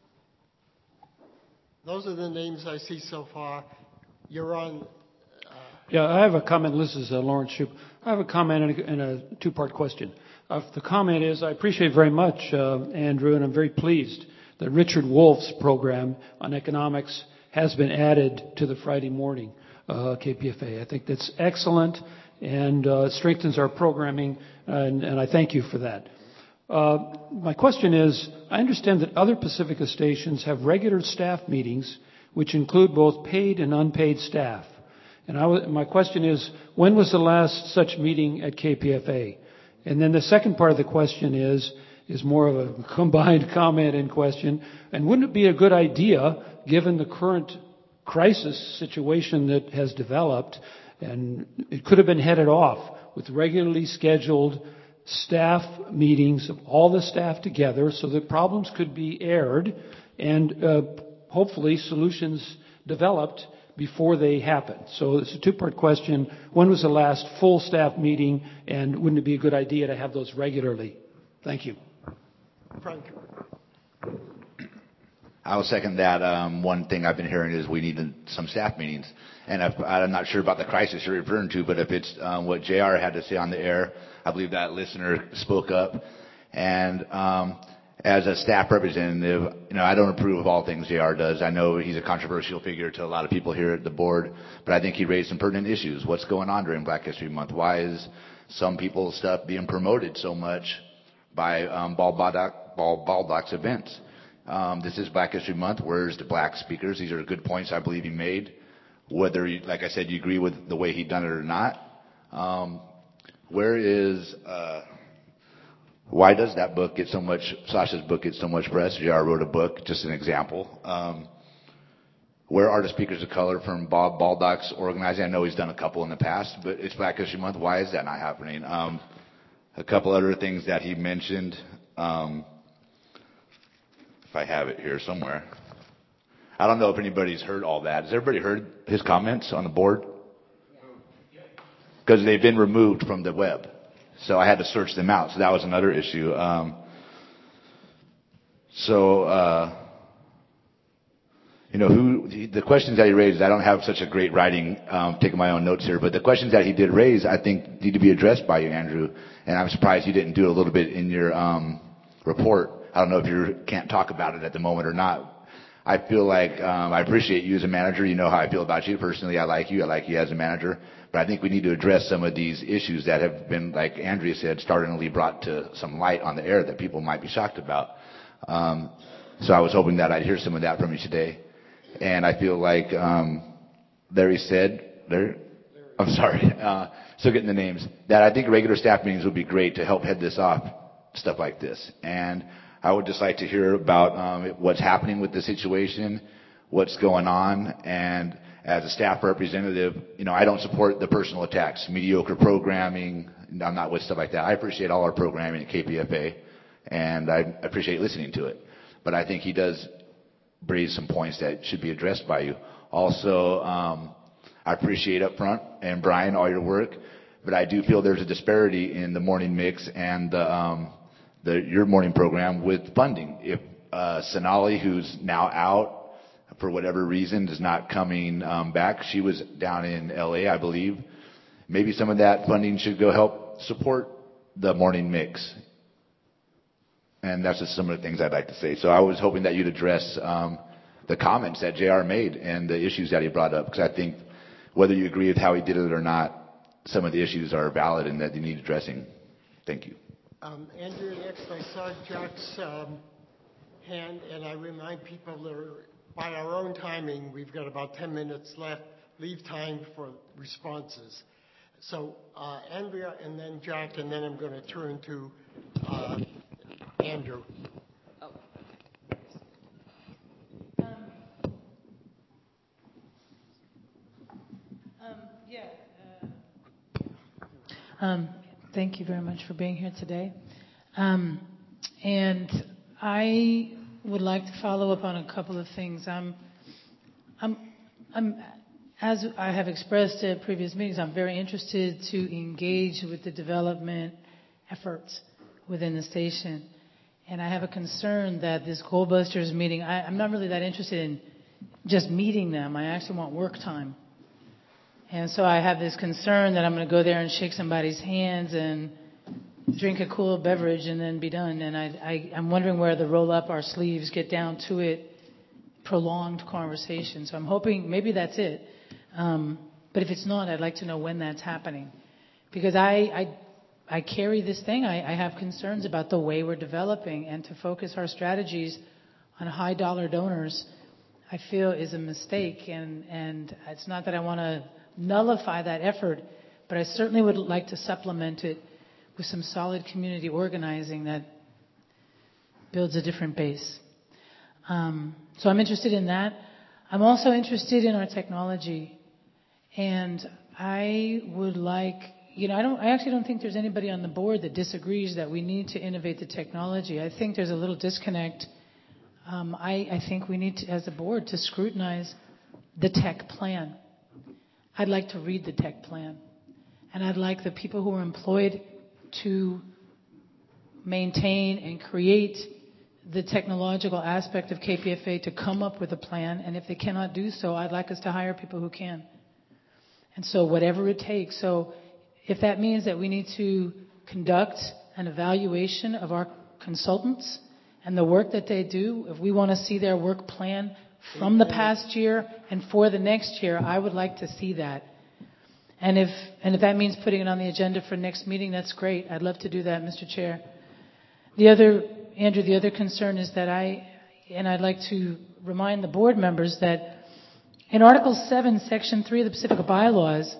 Those are the names I see so far. You're on. Uh, yeah, I have a comment. This is uh, Lawrence Shoup. I have a comment and a, and a two-part question. Uh, the comment is I appreciate very much, uh, Andrew, and I'm very pleased that Richard Wolf's program on economics has been added to the Friday morning uh, K P F A. I think that's excellent, and uh, it strengthens our programming, and, and I thank you for that. Uh, my question is, I understand that other Pacifica stations have regular staff meetings which include both paid and unpaid staff. And I w- my question is, when was the last such meeting at K P F A? And then the second part of the question is, is more of a combined comment and question. And wouldn't it be a good idea, given the current crisis situation that has developed, and it could have been headed off with regularly scheduled staff meetings of all the staff together so that problems could be aired and uh, hopefully solutions developed before they happen. So it's a two-part question. When was the last full staff meeting, and wouldn't it be a good idea to have those regularly? Thank you. Frank. I will second that. Um, one thing I've been hearing is we need some staff meetings. And if, I'm not sure about the crisis you're referring to, but if it's um, what J R had to say on the air, I believe that listener spoke up. And um, as a staff representative, you know, I don't approve of all things J R does. I know he's a controversial figure to a lot of people here at the board, but I think he raised some pertinent issues. What's going on during Black History Month? Why is some people's stuff being promoted so much by um, Ball Baldock, Ball Baldock's events? Um, this is Black History Month. Where's the black speakers? These are good points I believe he made. Whether, you, like I said, you agree with the way he done it or not. Um, where is, uh, why does that book get so much, Sasha's book get so much press? J R wrote a book, just an example. Um, where are the speakers of color from Bob Baldock's organizing? I know he's done a couple in the past, but it's Black History Month. Why is that not happening? Um, a couple other things that he mentioned. Um, if I have it here somewhere. I don't know if anybody's heard all that. Has everybody heard his comments on the board? Because they've been removed from the web. So I had to search them out. So that was another issue. Um, so, uh, you know, who the questions that he raised, I don't have such a great writing, um, taking my own notes here, but the questions that he did raise, I think, need to be addressed by you, Andrew. And I'm surprised you didn't do it a little bit in your um, report. I don't know if you can't talk about it at the moment or not. I feel like um, I appreciate you as a manager. You know how I feel about you personally. I like you. I like you as a manager. But I think we need to address some of these issues that have been, like Andrea said, startlingly brought to some light on the air that people might be shocked about. Um, so I was hoping that I'd hear some of that from you today. And I feel like um, Larry said, Larry, I'm sorry, uh, still getting the names, that I think regular staff meetings would be great to help head this off, stuff like this. And I would just like to hear about um, what's happening with the situation, what's going on, and as a staff representative, you know, I don't support the personal attacks, mediocre programming. I'm not with stuff like that. I appreciate all our programming at K P F A, and I appreciate listening to it. But I think he does raise some points that should be addressed by you. Also, um, I appreciate up front, and Brian, all your work, but I do feel there's a disparity in the morning mix and the, um, the your morning program with funding. If uh, Sonali, who's now out for whatever reason, is not coming um, back, she was down in L A, I believe. Maybe some of that funding should go help support the morning mix. And that's just some of the things I'd like to say. So I was hoping that you'd address um, the comments that J R made and the issues that he brought up, because I think whether you agree with how he did it or not, some of the issues are valid and that they need addressing. Thank you. Um, Andrew, next I saw Jack's um, hand, and I remind people that are, by our own timing, we've got about ten minutes left. Leave time for responses. So uh, Andrea, and then Jack, and then I'm going to turn to uh, Andrew. Oh. Um, yeah. Uh, um, thank you very much for being here today. Um, and I would like to follow up on a couple of things. I'm, I'm, I'm, as I have expressed at previous meetings, I'm very interested to engage with the development efforts within the station. And I have a concern that this Goldbusters meeting, I, I'm not really that interested in just meeting them. I actually want work time. And so I have this concern that I'm going to go there and shake somebody's hands and drink a cool beverage and then be done. And I, I, I'm wondering where the roll up our sleeves, get down to it, prolonged conversation. So I'm hoping maybe that's it. Um, but if it's not, I'd like to know when that's happening. Because I, I, I carry this thing. I, I have concerns about the way we're developing, and to focus our strategies on high dollar donors, I feel is a mistake. And, and it's not that I want to nullify that effort, but I certainly would like to supplement it with some solid community organizing that builds a different base. Um, so I'm interested in that. I'm also interested in our technology, and I would like, you know, I don't, I actually don't think there's anybody on the board that disagrees that we need to innovate the technology. I think there's a little disconnect. Um, I, I think we need to, as a board, to scrutinize the tech plan. I'd like to read the tech plan, and I'd like the people who are employed to maintain and create the technological aspect of K P F A to come up with a plan, and if they cannot do so, I'd like us to hire people who can. And so whatever it takes. So if that means that we need to conduct an evaluation of our consultants and the work that they do, if we want to see their work plan from the past year and for the next year, I would like to see that. And if and if that means putting it on the agenda for next meeting, that's great. I'd love to do that, Mister Chair. The other, Andrew, the other concern is that I, and I'd like to remind the board members that in Article seven, Section three of the Pacifica Bylaws,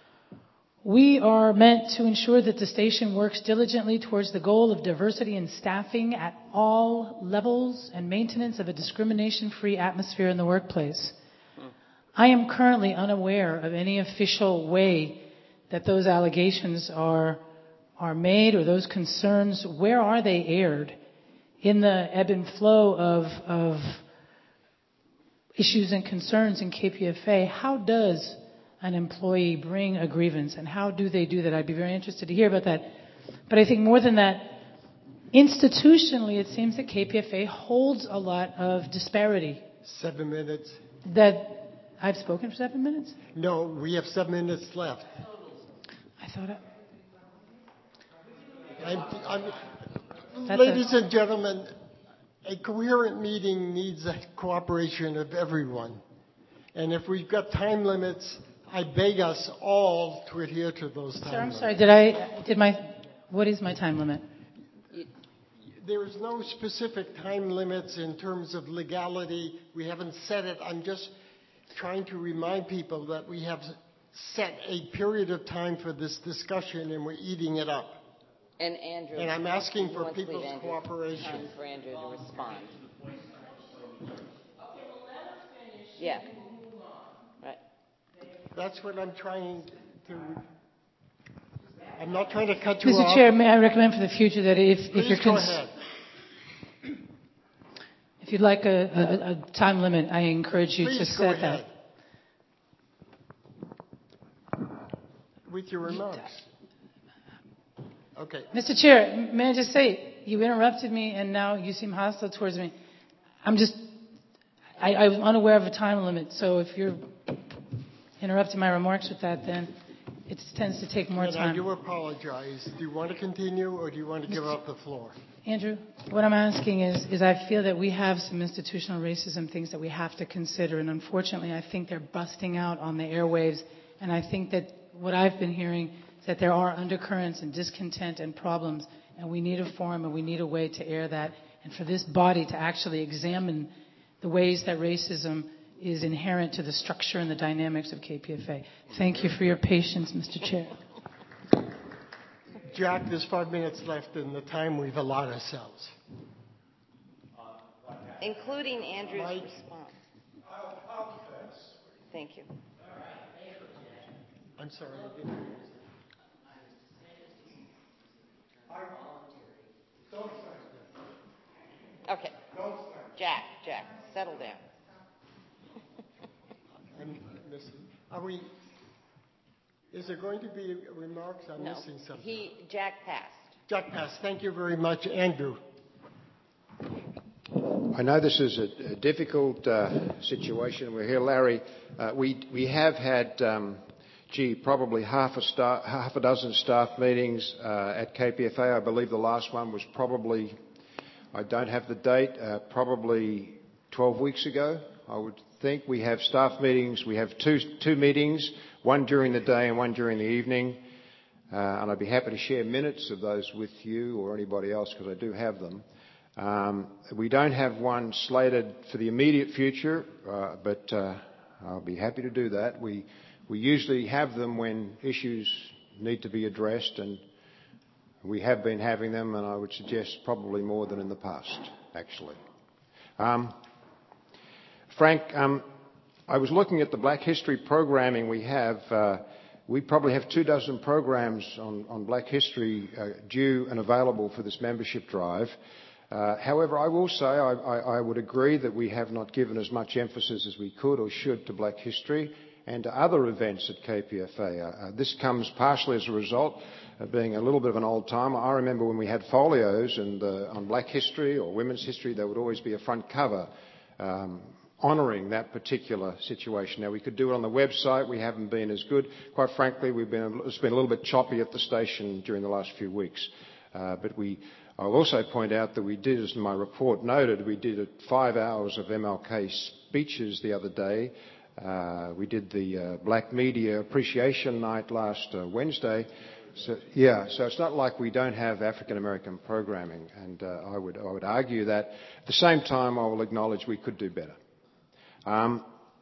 we are meant to ensure that the station works diligently towards the goal of diversity in staffing at all levels and maintenance of a discrimination-free atmosphere in the workplace. I am currently unaware of any official way that those allegations are are made, or those concerns. Where are they aired in the ebb and flow of of issues and concerns in K P F A? How does an employee bring a grievance, and how do they do that? I'd be very interested to hear about that. But I think more than that, institutionally, it seems that K P F A holds a lot of disparity. Seven minutes. That I've spoken for seven minutes? No, we have seven minutes left. I thought I... I'm, I'm, ladies a... and gentlemen, a coherent meeting needs the cooperation of everyone. And if we've got time limits, I beg us all to adhere to those time Sir, I'm limits. sorry, did I, did my, what is my time limit? There is no specific time limits in terms of legality. We haven't set it. I'm just trying to remind people that we have set a period of time for this discussion, and we're eating it up. And Andrew, and I'm asking for people's people's cooperation. Time for Andrew to respond. Yeah. Right. That's what I'm trying to. I'm not trying to cut you Mister off. Chair, may I recommend for the future that if, if Please you're go cons- ahead. if you'd like a, a, a time limit, I encourage you Please to go set ahead. that. with your remarks. Okay. Mister Chair, may I just say, you interrupted me and now you seem hostile towards me. I'm just, I, I was unaware of a time limit, so if you're interrupting my remarks with that, then it tends to take more And time. I do apologize. Do you want to continue or do you want to give up the floor? Andrew, what I'm asking is, is I feel that we have some institutional racism things that we have to consider, and unfortunately I think they're busting out on the airwaves, and I think that what I've been hearing is that there are undercurrents and discontent and problems, and we need a forum and we need a way to air that, and for this body to actually examine the ways that racism is inherent to the structure and the dynamics of K P F A. Thank you for your patience, Mister Chair. Jack, there's five minutes left in the time we've allowed ourselves. Including Andrew's Mike. response. Thank you. I'm sorry. I didn't hear you. Okay. Jack, Jack, settle down. I'm missing. Are we? Is there going to be remarks? I'm no, missing something. He, Jack passed. Jack passed. Thank you very much, Andrew. I know this is a, a difficult uh, situation. We're here, Larry. Uh, we we have had, um, gee, probably half a star, half a dozen staff meetings uh, at K P F A. I believe the last one was probably, I don't have the date, uh, probably twelve weeks ago. I would think we have staff meetings. We have two two meetings, one during the day and one during the evening. Uh, and I'd be happy to share minutes of those with you or anybody else because I do have them. Um, we don't have one slated for the immediate future, uh, but uh, I'll be happy to do that. We we usually have them when issues need to be addressed, and we have been having them, and I would suggest probably more than in the past, actually. Um, Frank, um, I was looking at the Black History programming we have. Uh, we probably have two dozen programs on, on Black History uh, due and available for this membership drive. Uh, however, I will say I, I, I would agree that we have not given as much emphasis as we could or should to Black History and to other events at K P F A. Uh, this comes partially as a result of being a little bit of an old timer. I remember when we had folios and uh, on Black History or Women's History, there would always be a front cover um, honouring that particular situation. Now, we could do it on the website. We haven't been as good. Quite frankly, we've been, it's been a little bit choppy at the station during the last few weeks. Uh, but we, I'll also point out that we did, as my report noted, we did five hours of M L K speeches the other day. Uh, we did the uh, Black Media Appreciation Night last uh, Wednesday. So, yeah, so it's not like we don't have African American programming, and uh, I would I would argue that. At the same time, I will acknowledge we could do better. Um,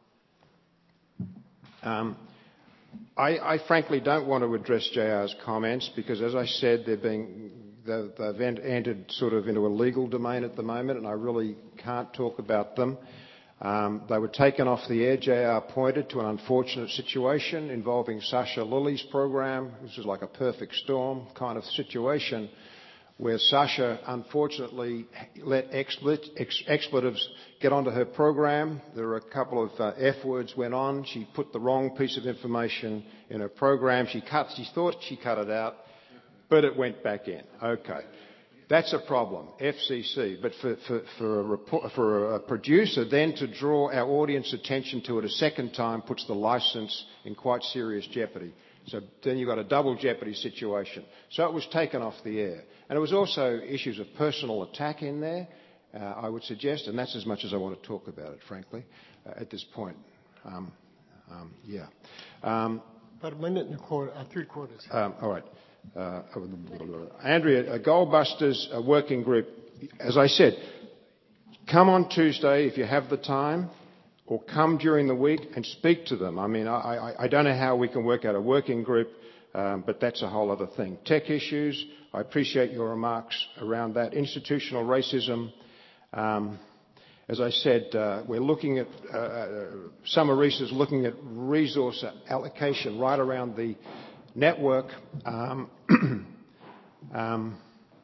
um, I, I frankly don't want to address J R's comments because, as I said, they're being they've, they've entered sort of into a legal domain at the moment, and I really can't talk about them. Um, they were taken off the air. J R pointed to an unfortunate situation involving Sasha Lilly's program. This is like a perfect storm kind of situation where Sasha unfortunately let expletives get onto her program. There were a couple of uh, F words went on. She put the wrong piece of information in her program. She cut, she thought she cut it out, but it went back in. Okay. That's a problem, F C C. But for, for, for, a report, for a producer then to draw our audience attention to it a second time puts the licence in quite serious jeopardy. So then you've got a double jeopardy situation. So it was taken off the air. And there was also issues of personal attack in there, uh, I would suggest, and that's as much as I want to talk about it, frankly, uh, at this point. Um, um, yeah. Um, About a minute and a quarter, uh, three quarters. Um, all right. Uh, Andrea, a Goldbusters a working group, as I said, come on Tuesday if you have the time, or come during the week and speak to them. I mean, I, I, I don't know how we can work out a working group, um, but that's a whole other thing. Tech issues, I appreciate your remarks around that. Institutional racism, um, as I said, uh, we're looking at, uh, Summer Reese is looking at resource allocation right around the network. Um, um,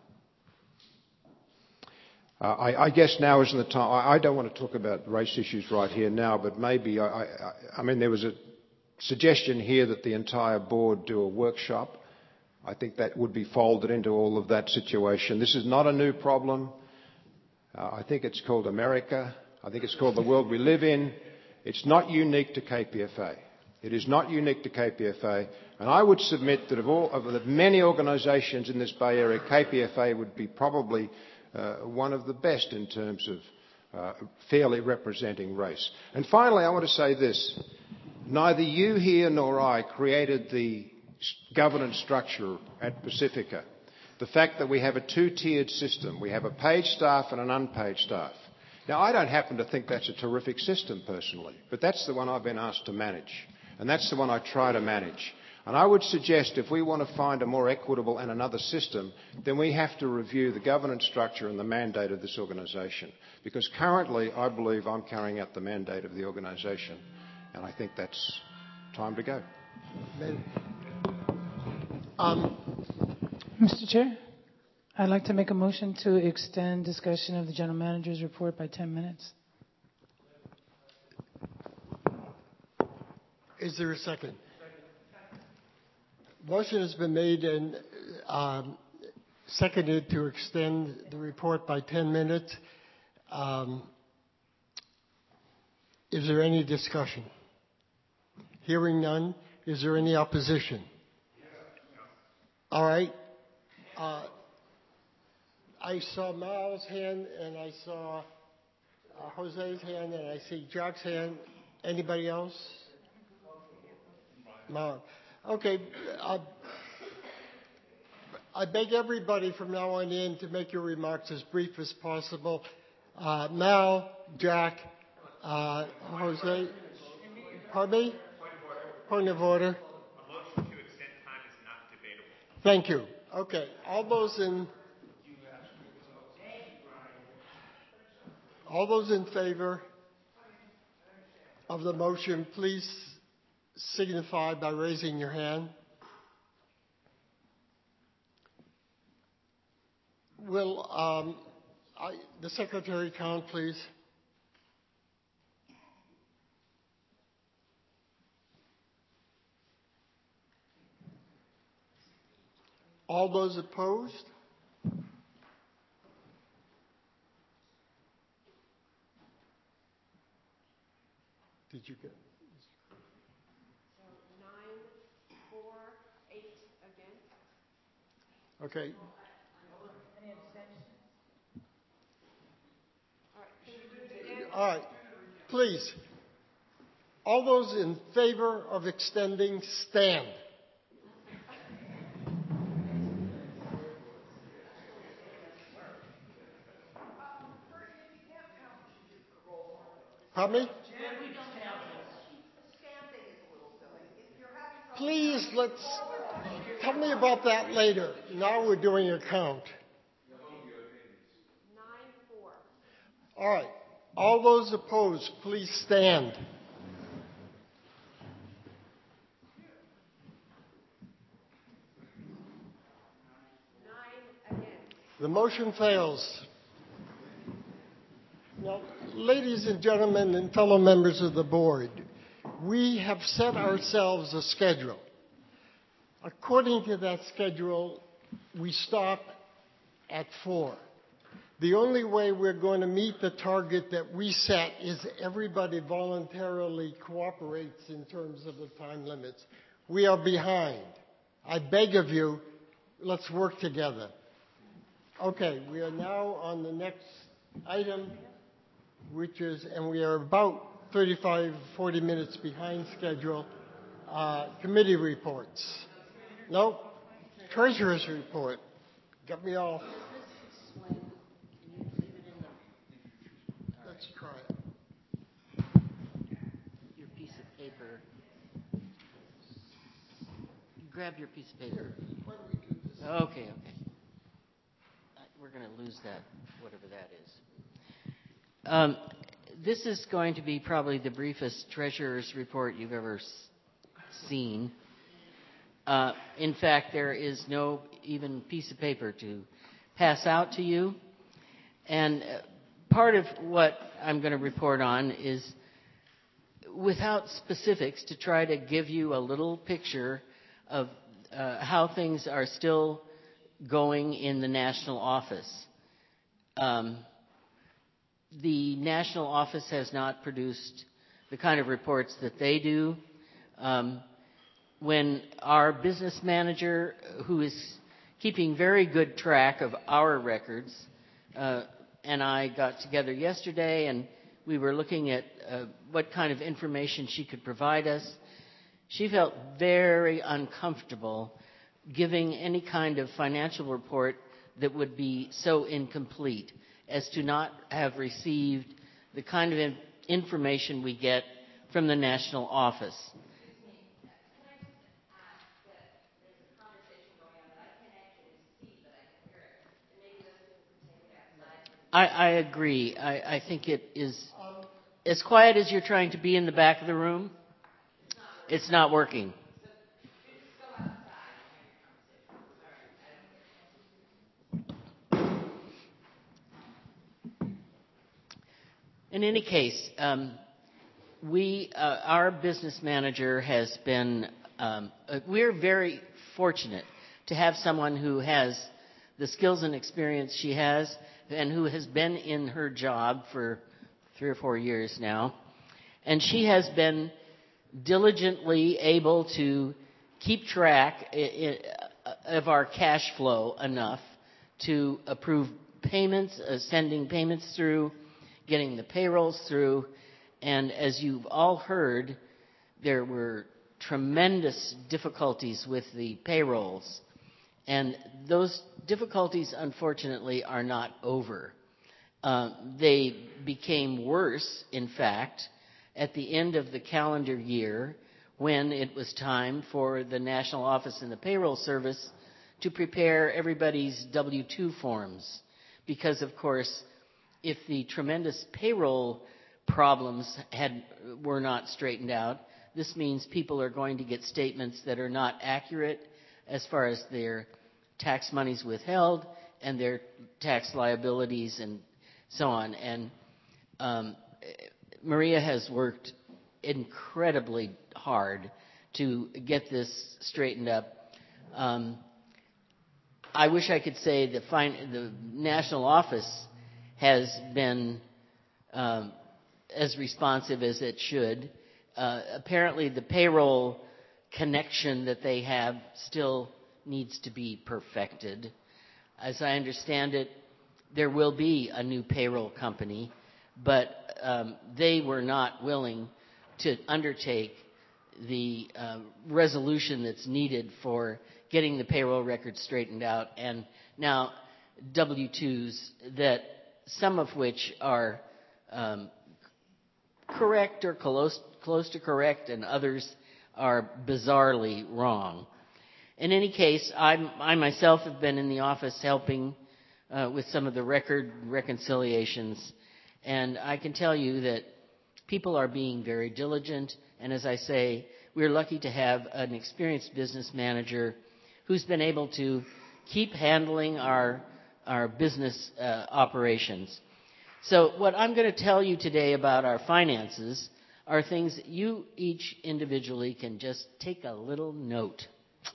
uh, I, I guess now isn't the time. I, I don't want to talk about race issues right here now, but maybe I, I, I mean there was a suggestion here that the entire board do a workshop. I think that would be folded into all of that situation. This is not a new problem. Uh, I think it's called America. I think it's called the world we live in. It's not unique to K P F A. It is not unique to K P F A. And I would submit that of, all, of the many organisations in this Bay Area, K P F A would be probably uh, one of the best in terms of uh, fairly representing race. And finally, I want to say this. Neither you here nor I created the governance structure at Pacifica. The fact that we have a two-tiered system. We have a paid staff and an unpaid staff. Now, I don't happen to think that's a terrific system personally, but that's the one I've been asked to manage, and that's the one I try to manage. And I would suggest if we want to find a more equitable and another system, then we have to review the governance structure and the mandate of this organisation. Because currently, I believe I'm carrying out the mandate of the organisation, and I think that's time to go. Um, Mister Chair, I'd like to make a motion to extend discussion of the General Manager's report by ten minutes. Is there a second? Motion has been made and um, seconded to extend the report by ten minutes. Um, is there any discussion? Hearing none, is there any opposition? All right. Uh, I saw Mao's hand and I saw uh, Jose's hand and I see Jack's hand. Anybody else? Mao. Okay. Uh, I beg everybody from now on in to make your remarks as brief as possible. Uh, Mao, Jack, uh, Jose. Pardon me? Point of order. Thank you. Okay. All those in all those in favor of the motion, please signify by raising your hand. Will um, I, the secretary count, please? All those opposed? Did you get? So nine, four, eight against. Okay. Any abstentions? All right. Can you do it again? All right. Please. All those in favor of extending, stand. Pardon me? Please, let's tell me about that later. Now we're doing a count. Nine, four. All right. All those opposed, please stand. Nine against. The motion fails. Now, ladies and gentlemen and fellow members of the board, we have set ourselves a schedule. According to that schedule, we stop at four. The only way we're going to meet the target that we set is everybody voluntarily cooperates in terms of the time limits. We are behind. I beg of you, let's work together. Okay, we are now on the next item, which is, and we are about thirty-five, forty minutes behind schedule, uh, committee reports. Nope, treasurer's report. Got me all. Let's try it. Your piece of paper. Grab your piece of paper. Okay, okay. We're going to lose that, whatever that is. Um, this is going to be probably the briefest treasurer's report you've ever s- seen. Uh, in fact, there is no even piece of paper to pass out to you. And uh, part of what I'm going to report on is without specifics, to try to give you a little picture of uh, how things are still going in the national office. Um, the national office has not produced the kind of reports that they do. Um, when our business manager, who is keeping very good track of our records, uh, and I got together yesterday and we were looking at uh, what kind of information she could provide us, she felt very uncomfortable giving any kind of financial report that would be so incomplete as to not have received the kind of in- information we get from the national office. I, I agree. I, I think it is as quiet as you're trying to be in the back of the room. It's not working. In any case, um, we, uh, our business manager has been, um, uh, we're very fortunate to have someone who has the skills and experience she has and who has been in her job for three or four years now. And she has been diligently able to keep track of our cash flow enough to approve payments, uh, sending payments through, getting the payrolls through. And as you've all heard, there were tremendous difficulties with the payrolls. And those difficulties, unfortunately, are not over. Uh, they became worse, in fact, at the end of the calendar year when it was time for the National Office and the Payroll Service to prepare everybody's W two forms. Because, of course, if the tremendous payroll problems had, were not straightened out, this means people are going to get statements that are not accurate as far as their tax monies withheld and their tax liabilities and so on. And um, Maria has worked incredibly hard to get this straightened up. Um, I wish I could say the, fin- the national office has been um, as responsive as it should. Uh, apparently the payroll connection that they have still needs to be perfected. As I understand it, there will be a new payroll company, but um, they were not willing to undertake the uh, resolution that's needed for getting the payroll records straightened out. And now W twos, that some of which are um, correct or close, close to correct, and others are bizarrely wrong. In any case, I'm, I myself have been in the office helping uh, with some of the record reconciliations, and I can tell you that people are being very diligent, and as I say, we're lucky to have an experienced business manager who's been able to keep handling our, our business uh, operations. So what I'm going to tell you today about our finances are things that you each individually can just take a little note.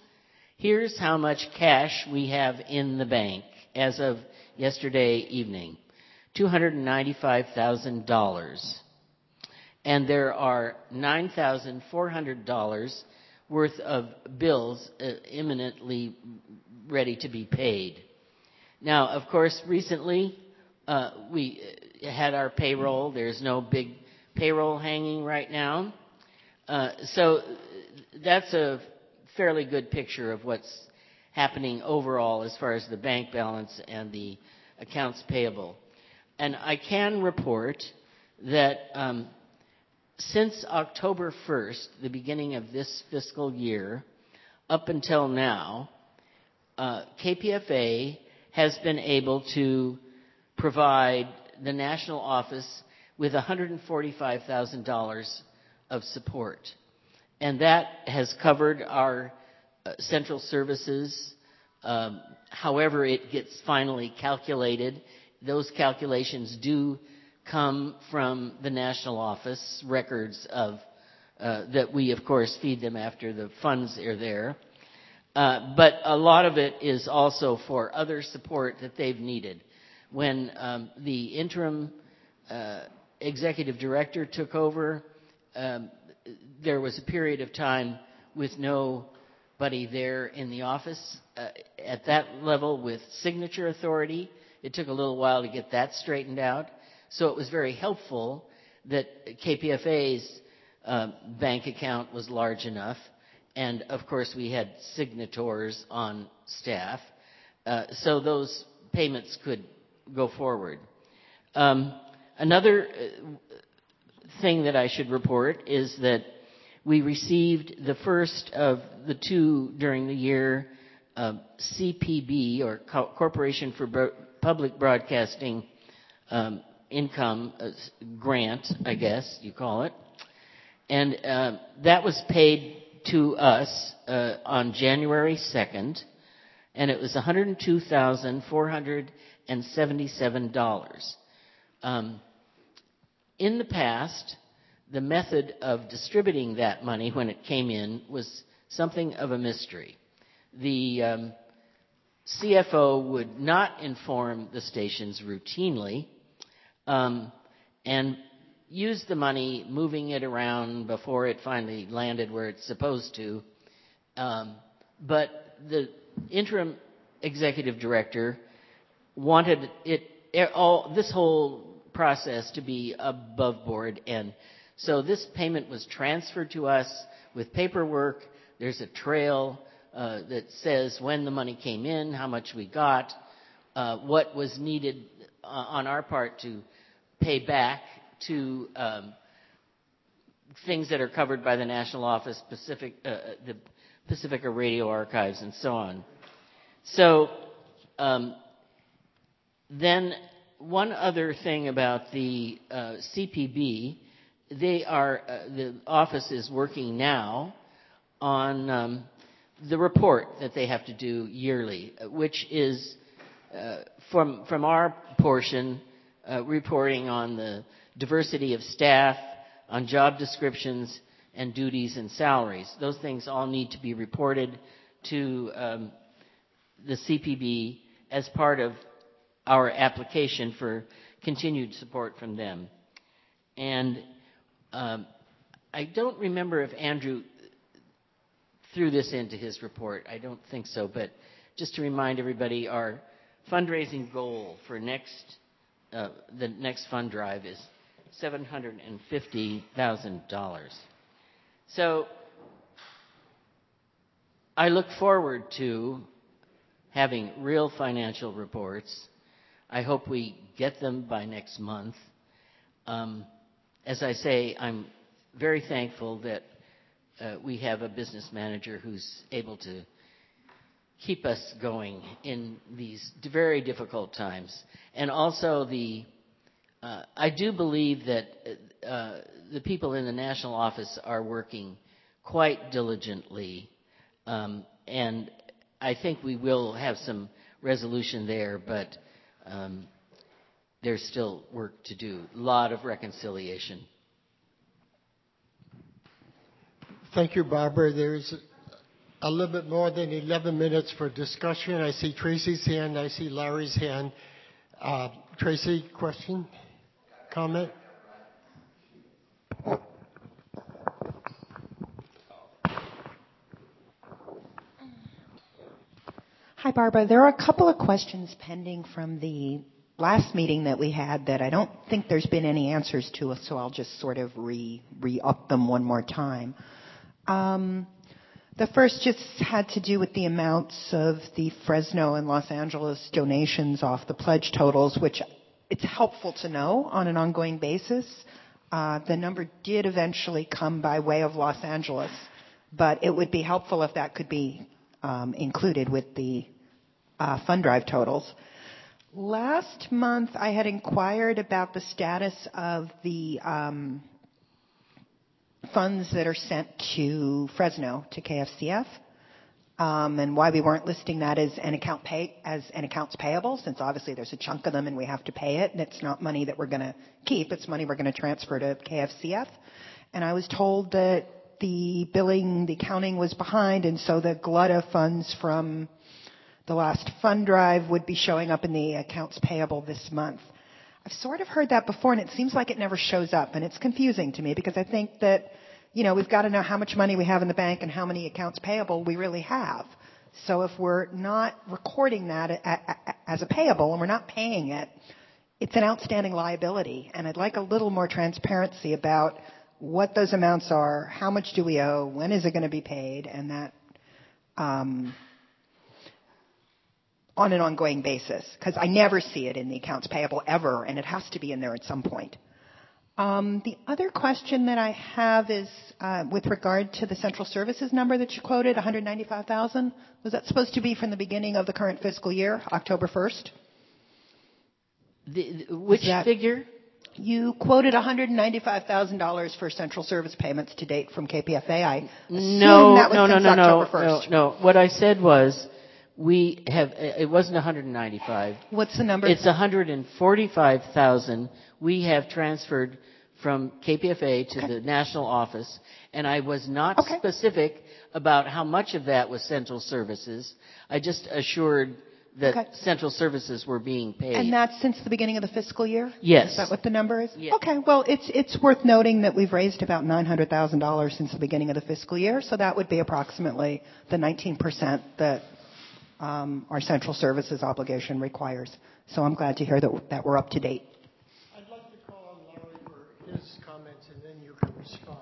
Here's how much cash we have in the bank as of yesterday evening. two hundred ninety-five thousand dollars. And there are nine thousand four hundred dollars worth of bills uh, imminently ready to be paid. Now, of course, recently uh, we had our payroll. There's no big payroll hanging right now. Uh, so that's a fairly good picture of what's happening overall as far as the bank balance and the accounts payable. And I can report that um, since October first, the beginning of this fiscal year, up until now, uh, K P F A has been able to provide the national office with one hundred forty-five thousand dollars of support. And that has covered our uh, central services. Um, however it gets finally calculated, those calculations do come from the national office, records of uh, that we, of course, feed them after the funds are there. Uh, but a lot of it is also for other support that they've needed. When um, the interim uh, executive director took over, um, there was a period of time with nobody there in the office uh, at that level with signature authority. It took a little while to get that straightened out. So it was very helpful that K P F A's uh, bank account was large enough. And, of course, we had signators on staff. Uh, so those payments could go forward. Um, another thing that I should report is that we received the first of the two during the year uh, C P B, or Co- Corporation for Bro- Public Broadcasting um, Income uh, grant, I guess you call it. And uh, that was paid to us uh, on January second, and it was one hundred two thousand four hundred seventy-seven dollars. Um, in the past, the method of distributing that money when it came in was something of a mystery. The um, C F O would not inform the stations routinely um, and use the money, moving it around before it finally landed where it's supposed to. Um, but the interim executive director wanted it all this whole process to be above board, and so this payment was transferred to us with paperwork. There's a trail uh, that says when the money came in, how much we got, uh, what was needed uh, on our part to pay back to um, things that are covered by the National Office, Pacific, uh, the Pacifica Radio Archives, and so on. So um, then one other thing about the uh, C P B, they are uh, the office is working now on um, the report that they have to do yearly, which is uh, from from our portion uh, reporting on the diversity of staff, on job descriptions and duties and salaries. Those things all need to be reported to um, the C P B as part of our application for continued support from them. And um, I don't remember if Andrew threw this into his report. I don't think so, but just to remind everybody, our fundraising goal for next uh, the next fund drive is seven hundred fifty thousand dollars. So I look forward to having real financial reports. I hope we get them by next month. Um, as I say, I'm very thankful that uh, we have a business manager who's able to keep us going in these very difficult times. And also the Uh, I do believe that uh, the people in the national office are working quite diligently, um, and I think we will have some resolution there, but um, there's still work to do. A lot of reconciliation. Thank you, Barbara. There's a little bit more than eleven minutes for discussion. I see Tracy's hand. I see Larry's hand. Uh, Tracy, question? Comment? Hi, Barbara. There are a couple of questions pending from the last meeting that we had that I don't think there's been any answers to, so I'll just sort of re, re-up them one more time. Um, the first just had to do with the amounts of the Fresno and Los Angeles donations off the pledge totals, which it's helpful to know on an ongoing basis. Uh, the number did eventually come by way of Los Angeles, but it would be helpful if that could be um, included with the uh, fund drive totals. Last month, I had inquired about the status of the um, funds that are sent to Fresno, to K F C F. um, and why we weren't listing that as an account pay as an accounts payable, since obviously there's a chunk of them and we have to pay it, and it's not money that we're going to keep; it's money we're going to transfer to K F C F. And I was told that the billing, the accounting was behind, and so the glut of funds from the last fund drive would be showing up in the accounts payable this month. I've sort of heard that before, and it seems like it never shows up, and it's confusing to me because I think that, you know, we've got to know how much money we have in the bank and how many accounts payable we really have. So if we're not recording that as a payable and we're not paying it, it's an outstanding liability, and I'd like a little more transparency about what those amounts are, how much do we owe, when is it going to be paid, and that um, on an ongoing basis, because I never see it in the accounts payable ever, and it has to be in there at some point. Um, the other question that I have is uh, with regard to the central services number that you quoted, one hundred ninety-five thousand dollars. Was that supposed to be from the beginning of the current fiscal year, October first? The, which that, figure? You quoted one hundred ninety-five thousand dollars for central service payments to date from K P F A. I assume no, that was no, since no, no, October no, first. no, no. What I said was we have. It wasn't one hundred ninety-five. What's the number? It's one hundred forty-five thousand. We have transferred from K P F A to okay. the national office, and I was not okay. specific about how much of that was central services. I just assured that okay. central services were being paid. And that's since the beginning of the fiscal year? Yes. Is that what the number is? Yes. Okay. Well, it's it's worth noting that we've raised about nine hundred thousand dollars since the beginning of the fiscal year, so that would be approximately the nineteen percent that um, our central services obligation requires. So I'm glad to hear that that we're up to date. I'd like to call on Larry for his comments, and then you can respond.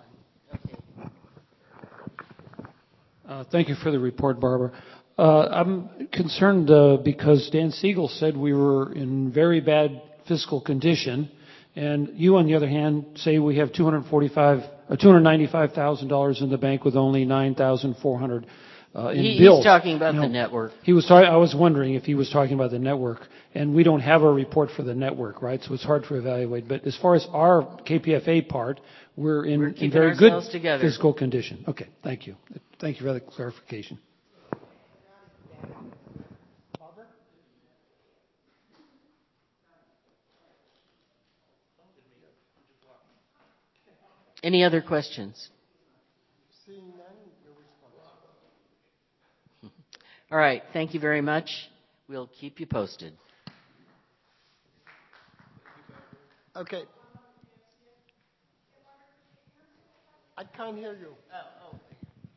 Uh, thank you for the report, Barbara. Uh, I'm concerned uh, because Dan Siegel said we were in very bad fiscal condition, and you, on the other hand, say we have two hundred forty-five or two hundred ninety-five thousand dollars in the bank with only nine thousand four hundred uh, in he, bills. He's talking about now, the network. He was. Talk- I was wondering if he was talking about the network, and we don't have a report for the network, right? So it's hard to evaluate. But as far as our K P F A part, we're in, we're in very good together. fiscal condition. Okay, thank you. Thank you for the clarification. Any other questions? Seeing none, your response. All right. Thank you very much. We'll keep you posted. Okay. I can't hear you. Oh, oh.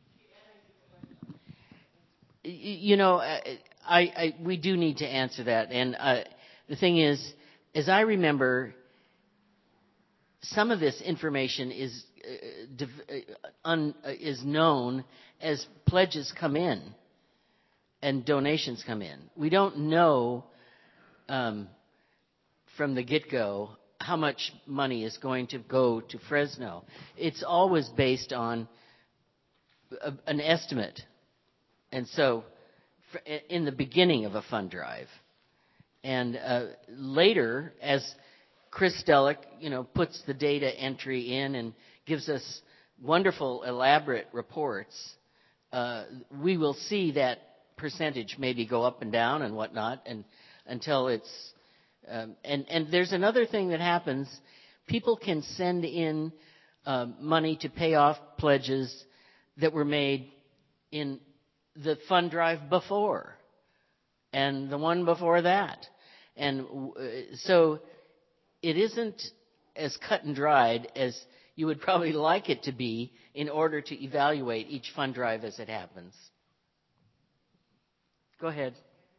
You know, I, I, we do need to answer that. And uh, the thing is, as I remember, some of this information is uh, div- uh, un, uh, is known as pledges come in and donations come in. We don't know um, from the get-go how much money is going to go to Fresno. It's always based on a, an estimate. And so, in the beginning of a fund drive, and uh, later, as Chris Stellick, you know, puts the data entry in and gives us wonderful, elaborate reports, uh, we will see that percentage maybe go up and down and whatnot, and until it's um, and and there's another thing that happens: people can send in uh, money to pay off pledges that were made in the fund drive before, and the one before that. And so it isn't as cut and dried as you would probably like it to be in order to evaluate each fund drive as it happens. Go ahead.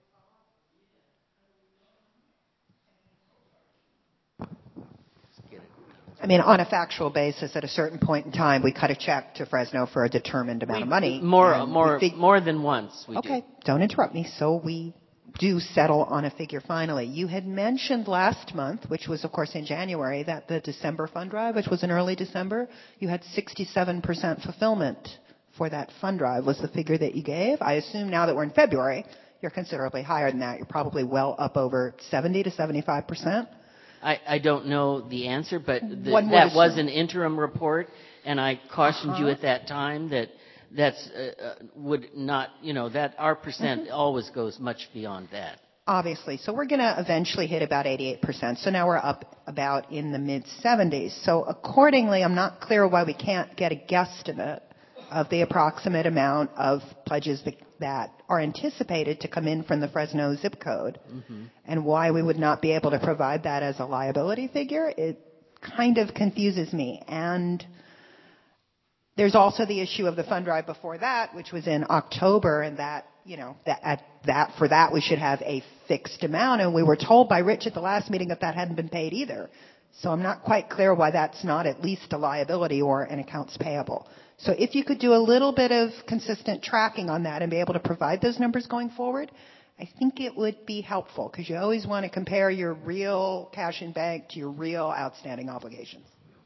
I mean, on a factual basis, at a certain point in time, we cut a check to Fresno for a determined amount we, of money. More, more, fig- more than once. We okay, do. Don't interrupt me. So we do settle on a figure finally. You had mentioned last month, which was, of course, in January, that the December fund drive, which was in early December, you had sixty-seven percent fulfillment for that fund drive, was the figure that you gave. I assume now that we're in February, you're considerably higher than that. You're probably well up over seventy to seventy-five percent. I, I don't know the answer, but the, One would that was assume. an interim report, and I cautioned Uh-huh. you at that time that that's uh, uh, would not, you know, that our percent Mhm. always goes much beyond that. Obviously. So we're going to eventually hit about eighty-eight percent. So now we're up about in the mid seventies. So accordingly, I'm not clear why we can't get a guesstimate of the approximate amount of pledges that, that are anticipated to come in from the Fresno zip code, Mm-hmm. and why we would not be able to provide that as a liability figure. It kind of confuses me. And there's also the issue of the fund drive before that, which was in October, and that, you know, that at that for that we should have a fixed amount, and we were told by Rich at the last meeting that that hadn't been paid either. So I'm not quite clear why that's not at least a liability or an accounts payable. So if you could do a little bit of consistent tracking on that and be able to provide those numbers going forward, I think it would be helpful, because you always want to compare your real cash in bank to your real outstanding obligations.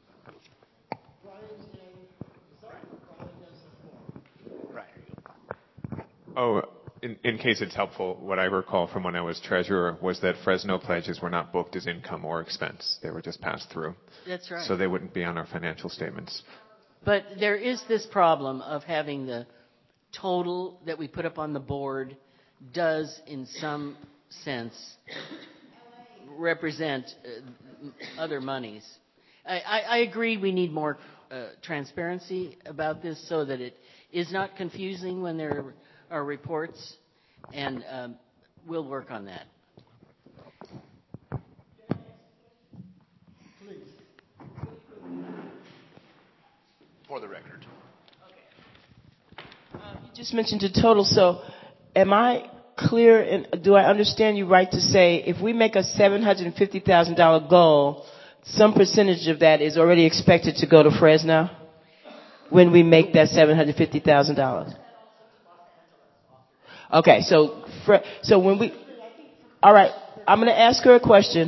Oh, in, in case it's helpful, what I recall from when I was treasurer was that Fresno pledges were not booked as income or expense. They were just passed through. That's right. So they wouldn't be on our financial statements. But there is this problem of having the total that we put up on the board does, in some sense, represent uh, other monies. I, I, I agree we need more uh, transparency about this so that it is not confusing when there are reports, and um, we'll work on that. For the record. You just mentioned the total, so am I clear, and do I understand you right to say if we make a seven hundred fifty thousand dollars goal, some percentage of that is already expected to go to Fresno when we make that seven hundred fifty thousand dollars? Okay, so so when we, all right, I'm going to ask her a question.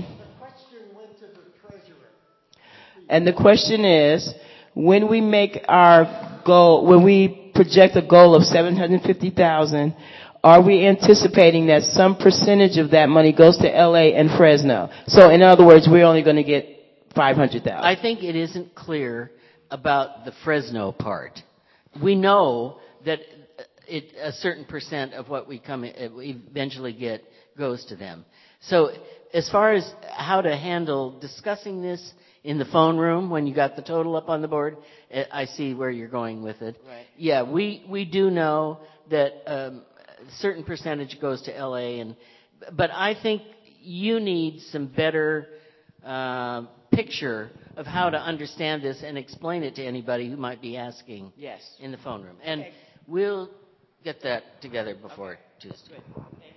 And the question is, when we make our goal, when we project a goal of seven hundred fifty thousand dollars, are we anticipating that some percentage of that money goes to L A and Fresno? So in other words, we're only going to get five hundred thousand dollars. I think it isn't clear about the Fresno part. We know that it, a certain percent of what we come we eventually get goes to them. So as far as how to handle discussing this in the phone room when you got the total up on the board, I see where you're going with it. Right. Yeah, we, we do know that um, a certain percentage goes to L A, and but I think you need some better uh, picture of how to understand this and explain it to anybody who might be asking yes. in the phone room. And okay. We'll get that together before okay. Tuesday. Good. Thank you.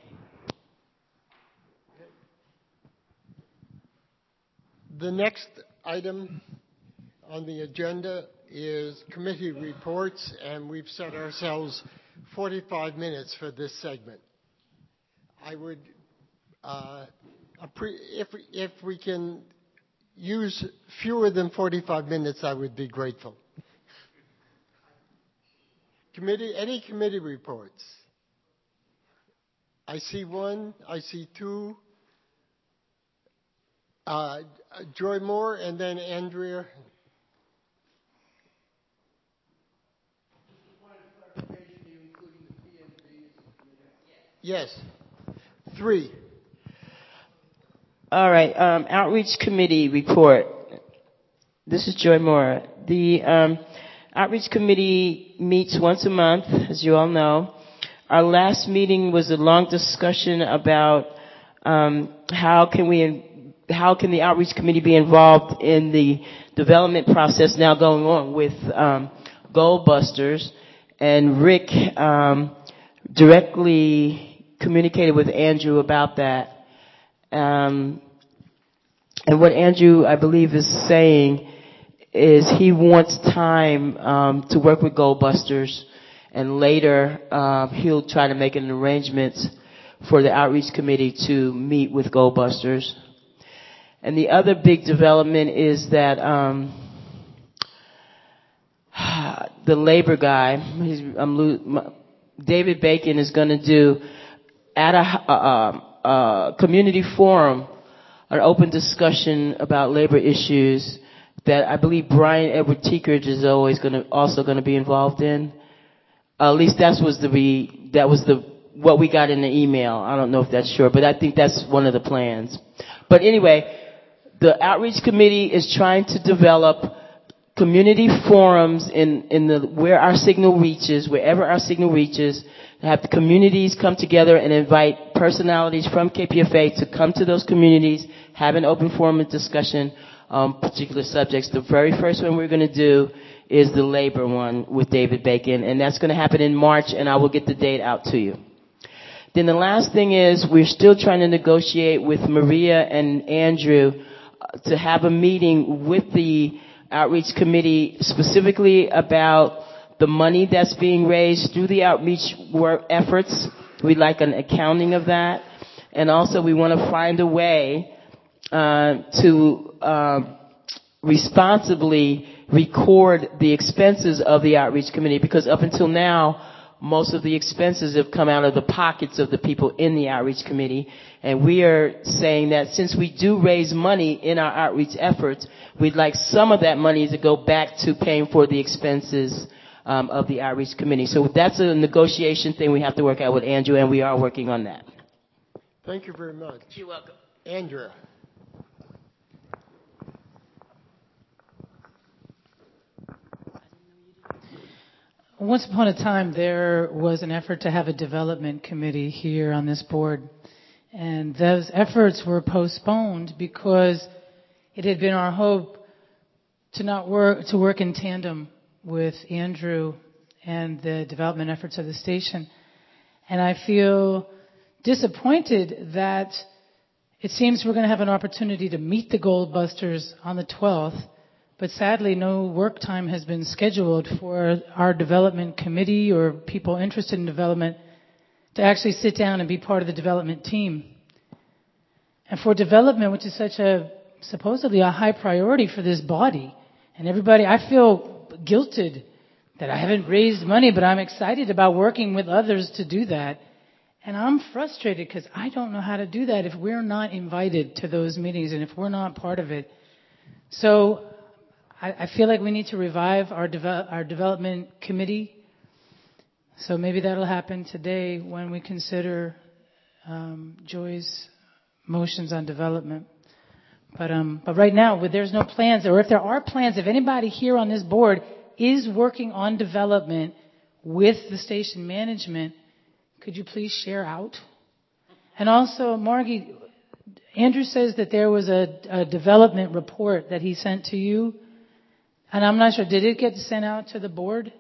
The next item on the agenda is committee reports, and we've set ourselves forty-five minutes for this segment. I would, uh, if, if we can use fewer than forty-five minutes, I would be grateful. Committee, any committee reports? I see one, I see two. Uh, Joy Moore and then Andrea. Yes. Three. All right. Um, Outreach Committee report. This is Joy Moore. The um, Outreach Committee meets once a month, as you all know. Our last meeting was a long discussion about um, how can we how can the Outreach Committee be involved in the development process now going on with um, Goal Busters. And Rick um, directly communicated with Andrew about that. Um, and what Andrew, I believe, is saying is he wants time um, to work with Goal Busters, and later uh, he'll try to make an arrangement for the Outreach Committee to meet with Goal Busters. And the other big development is that um, the labor guy, he's, I'm, David Bacon, is going to do at a, a, a community forum an open discussion about labor issues that I believe Brian Edward Teekridge is always going to also going to be involved in. at least that was the be, that was the what we got in the email. I don't know if that's sure, but I think that's one of the plans. But anyway, the outreach committee is trying to develop community forums in, in the, where our signal reaches, wherever our signal reaches, have the communities come together and invite personalities from K P F A to come to those communities, have an open forum of discussion on particular subjects. The very first one we're going to do is the labor one with David Bacon, and that's going to happen in March, and I will get the date out to you. Then the last thing is we're still trying to negotiate with Maria and Andrew to have a meeting with the outreach committee specifically about the money that's being raised through the outreach work efforts. We'd like an accounting of that. And also we want to find a way uh, to uh, responsibly record the expenses of the outreach committee, because up until now, most of the expenses have come out of the pockets of the people in the outreach committee. And we are saying that since we do raise money in our outreach efforts, we'd like some of that money to go back to paying for the expenses um, of the outreach committee. So that's a negotiation thing we have to work out with Andrew, and we are working on that. Thank you very much. You're welcome. Andrea. Once upon a time, there was an effort to have a development committee here on this board. And those efforts were postponed because it had been our hope to not work, to work in tandem with Andrew and the development efforts of the station. And I feel disappointed that it seems we're going to have an opportunity to meet the Goldbusters on the twelfth. But sadly, no work time has been scheduled for our development committee or people interested in development to actually sit down and be part of the development team. And for development, which is such a supposedly a high priority for this body, and everybody, I feel guilted that I haven't raised money, but I'm excited about working with others to do that. And I'm frustrated because I don't know how to do that if we're not invited to those meetings and if we're not part of it. So I feel like we need to revive our, devel- our development committee. So maybe that'll happen today when we consider um, Joy's motions on development. But um, but right now, there's no plans, or if there are plans, if anybody here on this board is working on development with the station management, could you please share out? And also, Margie, Andrew says that there was a, a development report that he sent to you. And I'm not sure, did it get sent out to the board?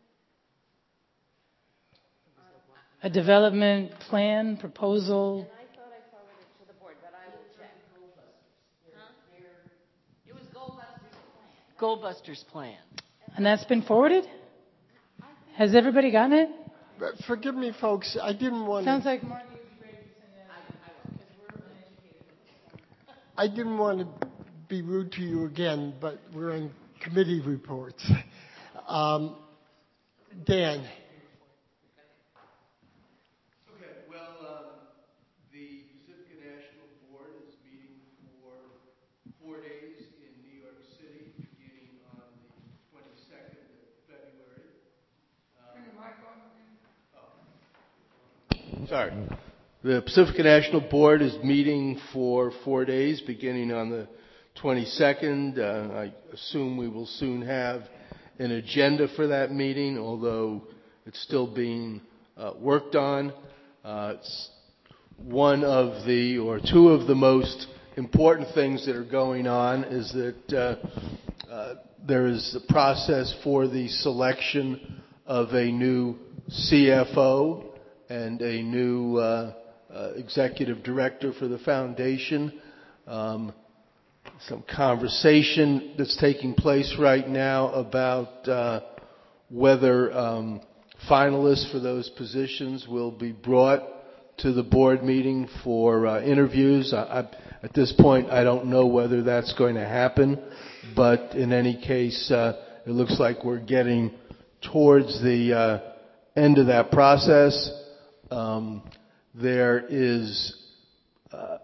A development plan, proposal? And I thought I forwarded it to the board, but I will check. Huh? It was Goldbusters' plan. Goldbusters' plan. And that's been forwarded? Has everybody gotten it? But forgive me, folks, I didn't want Sounds to... like Marty was ready to send it out, because we're uneducated. I didn't want to be rude to you again, but we're in committee reports. Um, Dan. Okay, well, um, the Pacifica National Board is meeting for four days in New York City, beginning on the twenty-second of February. Um, oh. Sorry. The Pacifica National Board is meeting for four days, beginning on the twenty-second. Uh, I assume we will soon have an agenda for that meeting, although it's still being uh, worked on. Uh, it's one of the, or two of the most important things that are going on is that uh, uh, there is a process for the selection of a new C F O and a new uh, uh, executive director for the foundation. Um, some conversation that's taking place right now about uh, whether um, finalists for those positions will be brought to the board meeting for uh, interviews. I, I, at this point, I don't know whether that's going to happen, but in any case, uh, it looks like we're getting towards the uh, end of that process. Um, there is uh,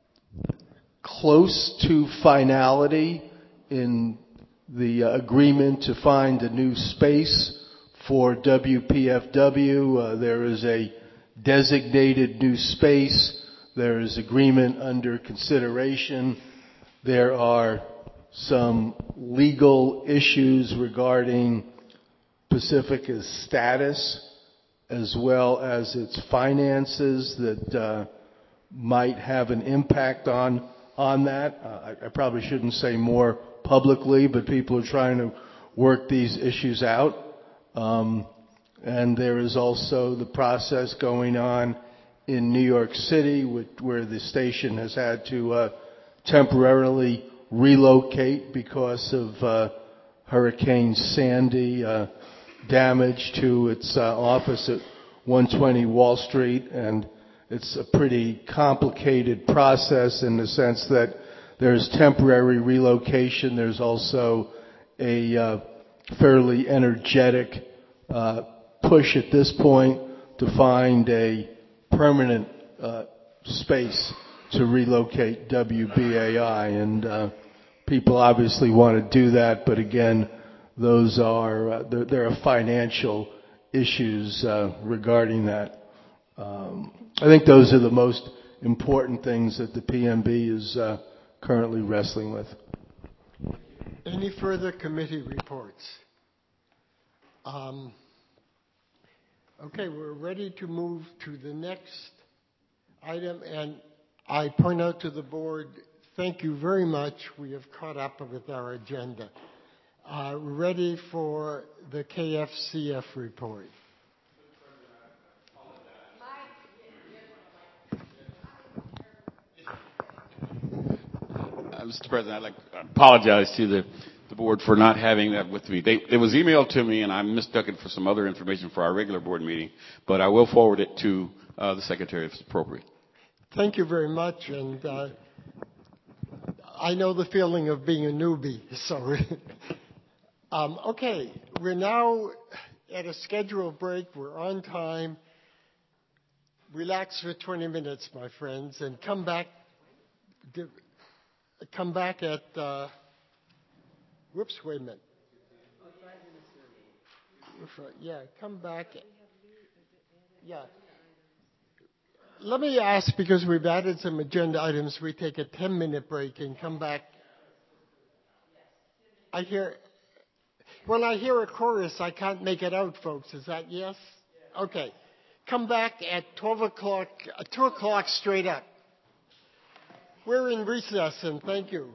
close to finality in the uh, agreement to find a new space for W P F W. Uh, there is a designated new space. There is agreement under consideration. There are some legal issues regarding Pacifica's status as well as its finances that uh, might have an impact on on that. Uh, I, I probably shouldn't say more publicly, but people are trying to work these issues out. Um, and there is also the process going on in New York City, which, where the station has had to uh, temporarily relocate because of uh, Hurricane Sandy. Uh, damage to its uh, office at one twenty Wall Street, and it's a pretty complicated process in the sense that there's temporary relocation. There's also a uh, fairly energetic uh, push at this point to find a permanent uh, space to relocate W B A I, and uh, people obviously want to do that, but again, those are, uh, there, there are financial issues uh, regarding that. Um, I think those are the most important things that the P M B is uh, currently wrestling with. Any further committee reports? Um, okay, we're ready to move to the next item, and I point out to the board, thank you very much. We have caught up with our agenda. Uh, ready for the K F C F report. Uh, Mister President, I'd like to apologize to the, the board for not having that with me. They, it was emailed to me, and I mistook it for some other information for our regular board meeting, but I will forward it to uh, the Secretary if it's appropriate. Thank you very much, and uh, I know the feeling of being a newbie, so... Um, okay, we're now at a scheduled break. We're on time. Relax for twenty minutes, my friends, and come back. Come back at. Uh, whoops! Wait a minute. Yeah, come back. Yeah. Let me ask, because we've added some agenda items, we take a ten-minute break and come back. I hear. When I hear a chorus, I can't make it out, folks. Is that yes? Okay. Come back at twelve o'clock, uh, two o'clock straight up. We're in recess, and thank you.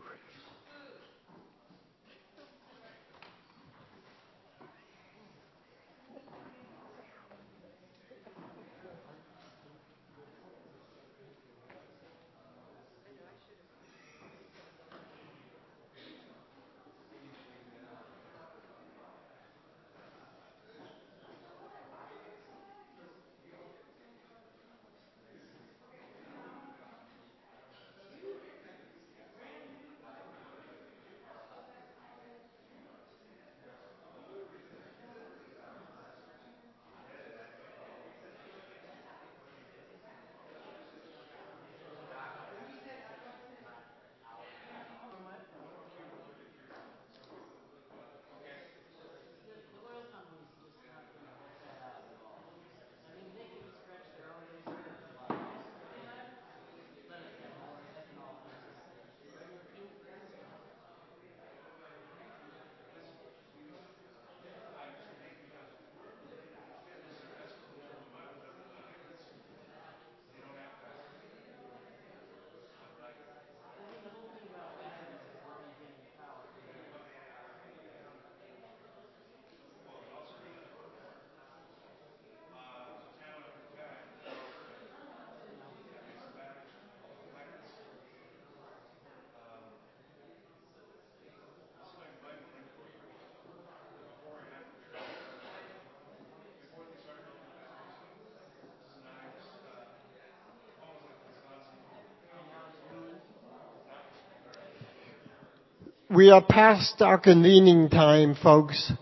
We are past our convening time, folks.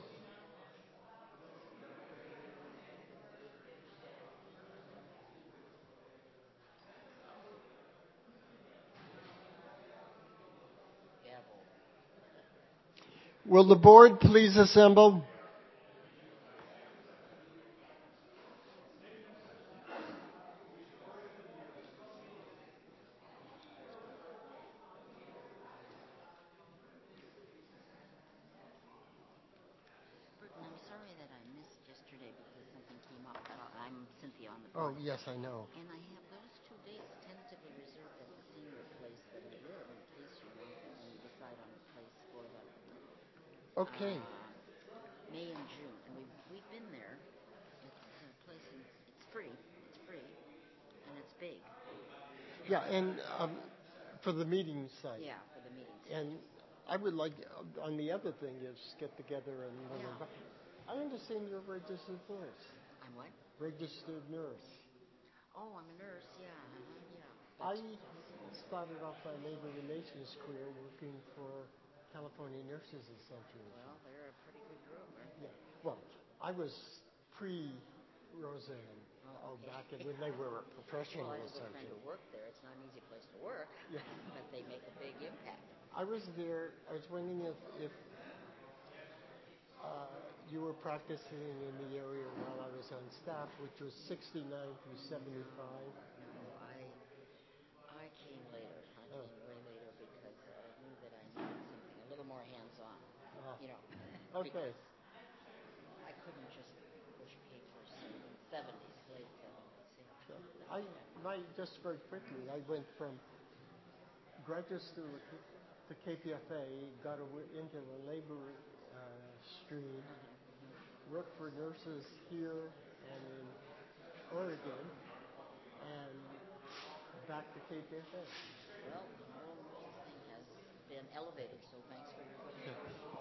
Will the board please assemble? I'm Cynthia on the Oh, board. yes, I know. And I have those two dates tentatively reserved at the senior place that I live in case you want and decide on a place for them. Okay. Uh, May and June, and we've we've been there. It's a place, and it's free. It's free, and it's big. Yeah, and um, for the meeting site. Yeah, for the meeting site. And I would like, uh, on the other thing is get together and. Yeah. I understand you're a registered nurse. I'm what? Registered nurse. Oh, I'm a nurse. Yeah, uh-huh, yeah. I started off my labor relations career working for California Nurses Association. Well, they're a pretty good group, right? Yeah. Well, I was pre-Roseanne. Oh, okay. back in when they were a professional well, I have a good association. friend who worked there. It's not an easy place to work, Yeah. but they make a big impact. I was there. I was wondering if, if uh, you were practicing in the area while I was on staff, which was sixty-nine through seventy-five. No, I I came later. I Oh. came way later because I knew that I needed something a little more hands-on. Ah. You know. Okay. Because I couldn't just push papers in the seventies, late seventies. You know. I my just very quickly. I went from graduate student to K P F A, got a, into the labor uh, stream, worked for nurses here and in Oregon, and back to K P F A. Well, the whole nurses thing has been elevated, so thanks for your question.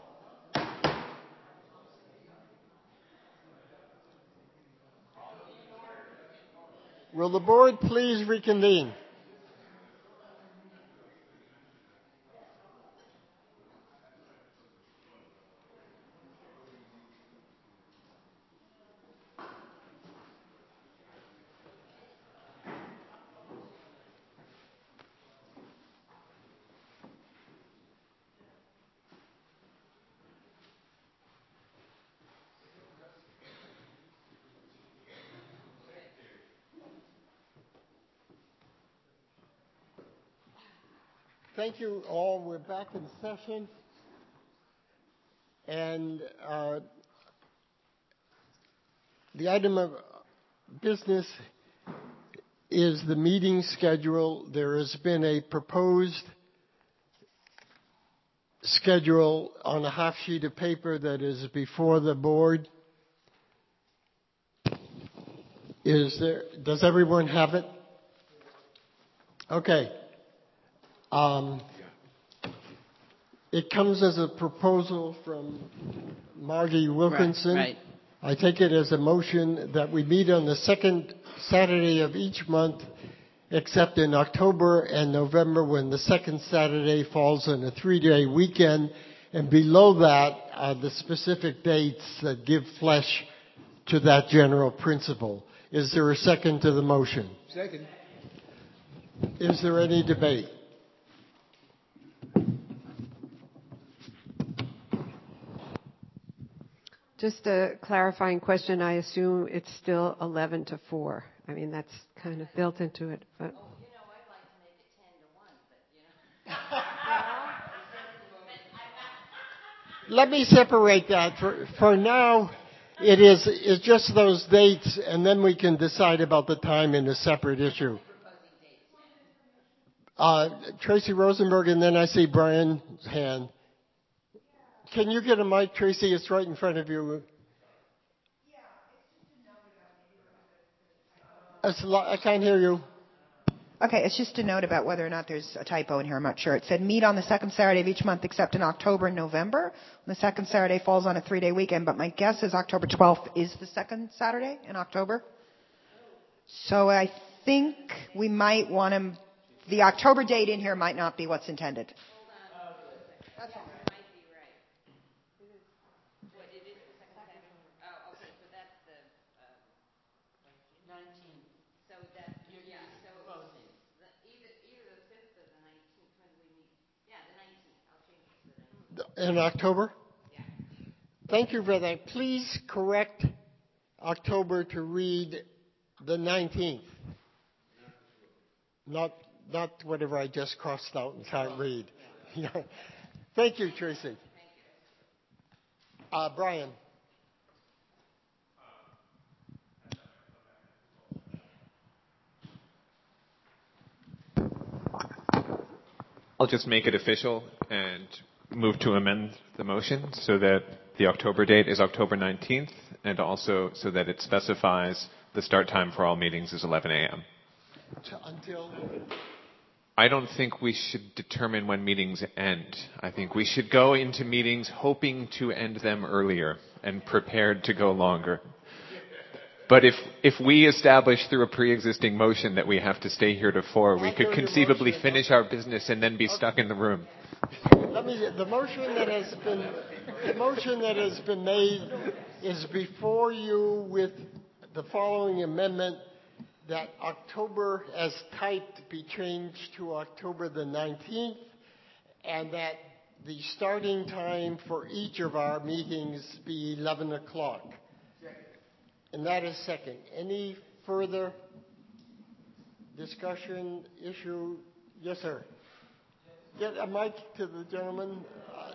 Will the board please reconvene? Thank you all. We're back in session. And uh, the item of business is the meeting schedule. There has been a proposed schedule on a half sheet of paper that is before the board. Is there, does everyone have it? Okay. Um, it comes as a proposal from Margie Wilkinson. Right, right. I take it as a motion that we meet on the second Saturday of each month, except in October and November when the second Saturday falls on a three-day weekend. And below that are the specific dates that give flesh to that general principle. Is there a second to the motion? Second. Is there any debate? Just a clarifying question. I assume it's still eleven to four. I mean, that's kind of built into it. But Oh, you know, I'd like to make it ten to one, but you know. Let me separate that. For, for now, it is it's just those dates, and then we can decide about the time in a separate issue. Uh, Tracy Rosenberg, and then I see Brian's hand. Can you get a mic, Tracy? It's right in front of you. It's lo- I can't hear you. Okay, it's just a note about whether or not there's a typo in here. I'm not sure. It said meet on the second Saturday of each month except in October and November. The second Saturday falls on a three-day weekend, but my guess is October twelfth is the second Saturday in October. So I think we might want to, the October date in here might not be what's intended. That's all. In October? Yeah. Thank you for that. Please correct October to read the nineteenth. Not not whatever I just crossed out and can't read. Thank you, Tracy. Uh, Brian. I'll just make it official and move to amend the motion so that the October date is October nineteenth, and also so that it specifies the start time for all meetings is eleven a.m. Until? I don't think we should determine when meetings end. I think we should go into meetings hoping to end them earlier and prepared to go longer. But if if we establish through a pre-existing motion that we have to stay here to four, we could conceivably finish our business and then be stuck in the room. Let me. The motion that has been the motion that has been made is before you with the following amendment: that October as typed be changed to October the nineteenth, and that the starting time for each of our meetings be eleven o'clock. And that is second. Any further discussion, issue? Yes, sir. Get a mic to the gentleman. Uh,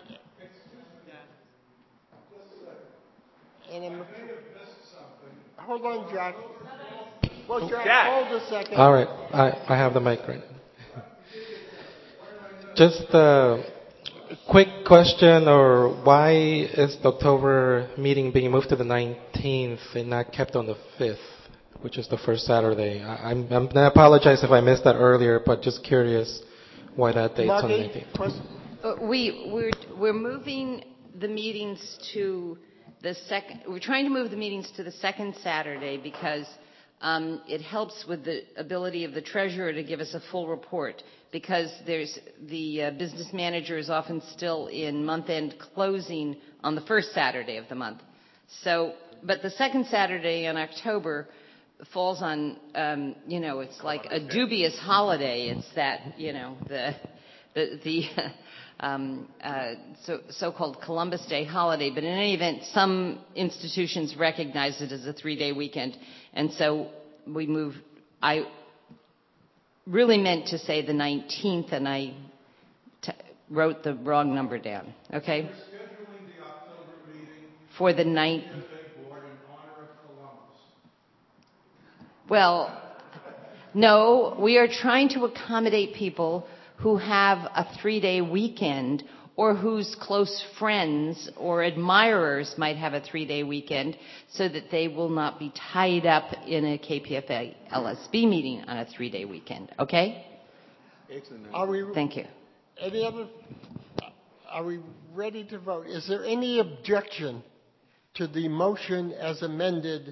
and I'm, hold on, Jack. Well, Jack, Jack, hold a second. All right, I, I have the mic right now. Just a quick question, or why is the October meeting being moved to the nineteenth and not kept on the fifth, which is the first Saturday? I, I'm, I'm, I apologize if I missed that earlier, but just curious why that date's on the nineteenth. Uh, we, we're, we're moving the meetings to the second, we're trying to move the meetings to the second Saturday because um, it helps with the ability of the treasurer to give us a full report, because there's the uh, business manager is often still in month-end closing on the first Saturday of the month. So, but the second Saturday in October falls on, um, you know, it's like a dubious holiday. It's that, you know, the the, the um, uh, so, so-called Columbus Day holiday. But in any event, some institutions recognize it as a three-day weekend, and so we move. I really meant to say the nineteenth, and I t- wrote the wrong number down. Okay. We're scheduling the October meeting for the ninth. Board in honor of Columbus. Well, no, we are trying to accommodate people who have a three-day weekend, or whose close friends or admirers might have a three-day weekend, so that they will not be tied up in a K P F A L S B meeting on a three-day weekend. Okay? Are we, Thank you. Any other? Are we ready to vote? Is there any objection to the motion as amended?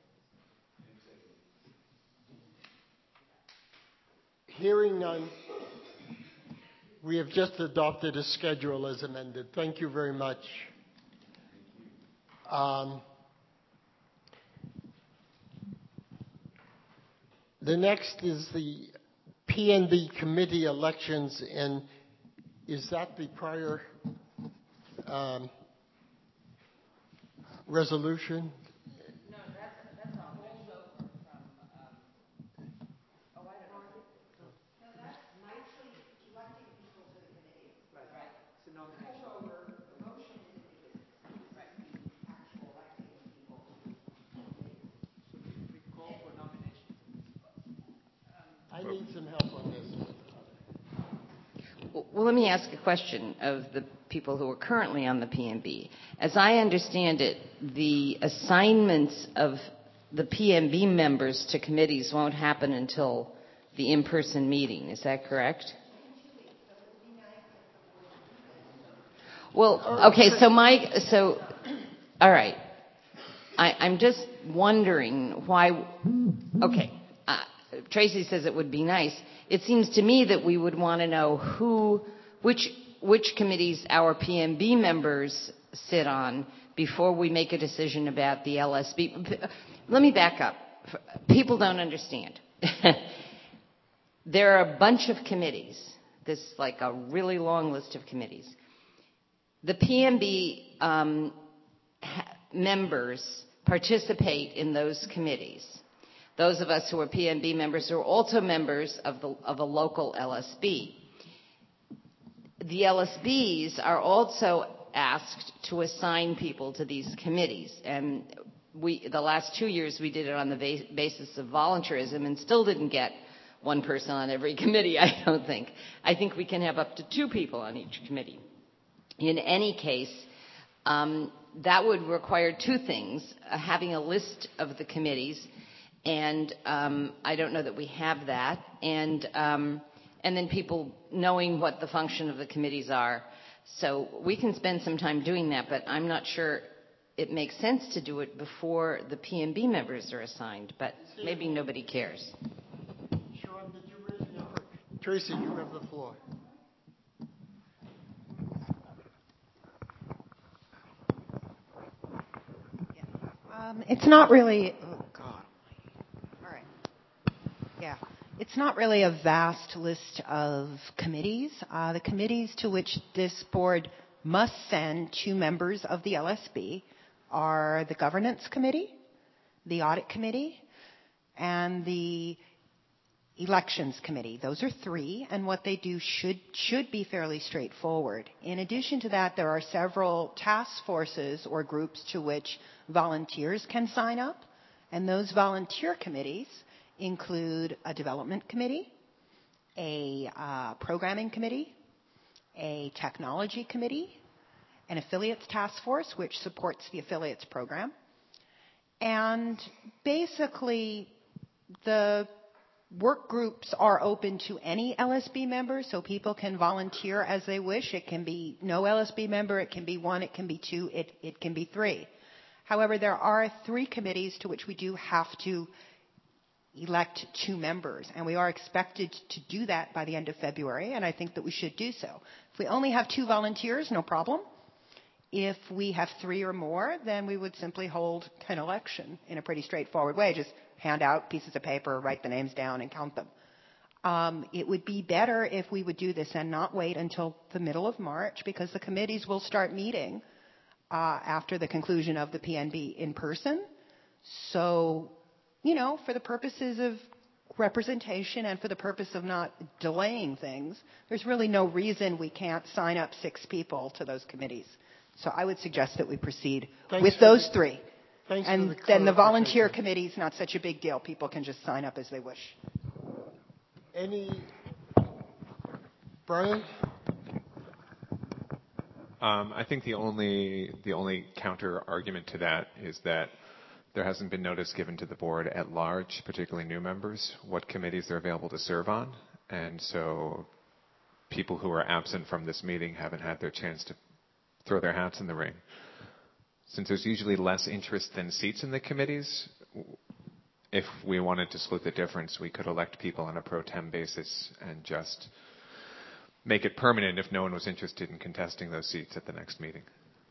Hearing none. We have just adopted a schedule as amended. Thank you very much. Um, the next is the P N B committee elections, and is that the prior um, resolution? No, that's, that's a holdover from. Um, oh, I don't know. No, that's nicely electing people to the committee. Right. Right. So no holdover. The motion is in existence. Right. The actual electing people to the committee. We call for nominations. I need some help on this. Well, let me ask a question of the people who are currently on the P M B. As I understand it, the assignments of the P M B members to committees won't happen until the in-person meeting. Is that correct? Well, okay, so my, so, all right. I, I'm just wondering why, okay, uh, Tracy says it would be nice. It seems to me that we would want to know who, which, which committees our P M B members sit on before we make a decision about the L S B. Let me back up. People don't understand. There are a bunch of committees. This is like a really long list of committees. The P M B um, ha- members participate in those committees. Those of us who are P M B members are also members of, the, of a local L S B. The L S Bs are also asked to assign people to these committees. And we, the last two years we did it on the va- basis of voluntarism and still didn't get one person on every committee, I don't think. I think we can have up to two people on each committee. In any case, um, that would require two things, uh, having a list of the committees, and um, I don't know that we have that, and, um, and then people knowing what the function of the committees are. So we can spend some time doing that, but I'm not sure it makes sense to do it before the P and B members are assigned, but maybe nobody cares. Sean, did you raise your hand? Tracy, you have the floor. Um, it's not really, oh God. All right. Yeah. It's not really a vast list of committees. Uh, the committees to which this board must send two members of the L S B are the Governance Committee, the Audit Committee, and the Elections Committee. Those are three, and what they do should should be fairly straightforward. In addition to that, there are several task forces or groups to which volunteers can sign up, and those volunteer committees include a development committee, a uh, programming committee, a technology committee, an affiliates task force, which supports the affiliates program. And basically, the work groups are open to any L S B member, so people can volunteer as they wish. It can be no L S B member, it can be one, it can be two, it, it can be three. However, there are three committees to which we do have to elect two members, and we are expected to do that by the end of February, and I think that we should do so. If we only have two volunteers, no problem. If we have three or more, then we would simply hold an election in a pretty straightforward way. Just hand out pieces of paper, write the names down, and count them. Um, it would be better if we would do this and not wait until the middle of March, because the committees will start meeting uh, after the conclusion of the P N B in person. So, you know, for the purposes of representation and for the purpose of not delaying things, there's really no reason we can't sign up six people to those committees. So I would suggest that we proceed Thanks with for those the, three. Thanks and for the then the volunteer clarification. committee is not such a big deal. People can just sign up as they wish. Any, Brian? Um, I think the only the only counter argument to that is that there hasn't been notice given to the board at large, particularly new members, what committees they're available to serve on, and so people who are absent from this meeting haven't had their chance to throw their hats in the ring. Since there's usually less interest than seats in the committees, if we wanted to split the difference, we could elect people on a pro tem basis and just make it permanent if no one was interested in contesting those seats at the next meeting.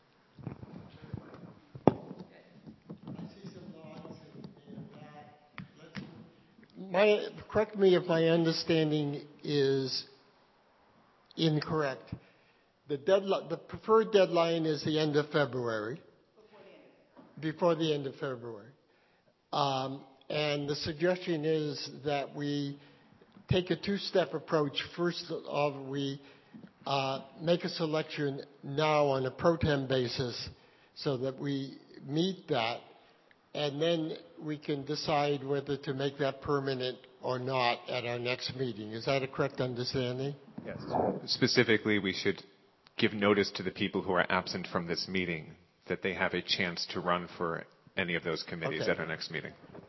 My, correct me if my understanding is incorrect. The deadline, the preferred deadline is the end of February. Before the end of February. Um, and the suggestion is that we take a two-step approach. First of all, we uh, make a selection now on a pro tem basis so that we meet that, and then we can decide whether to make that permanent or not at our next meeting. Is that a correct understanding? Yes. Specifically, we should give notice to the people who are absent from this meeting that they have a chance to run for any of those committees Okay. at our next meeting.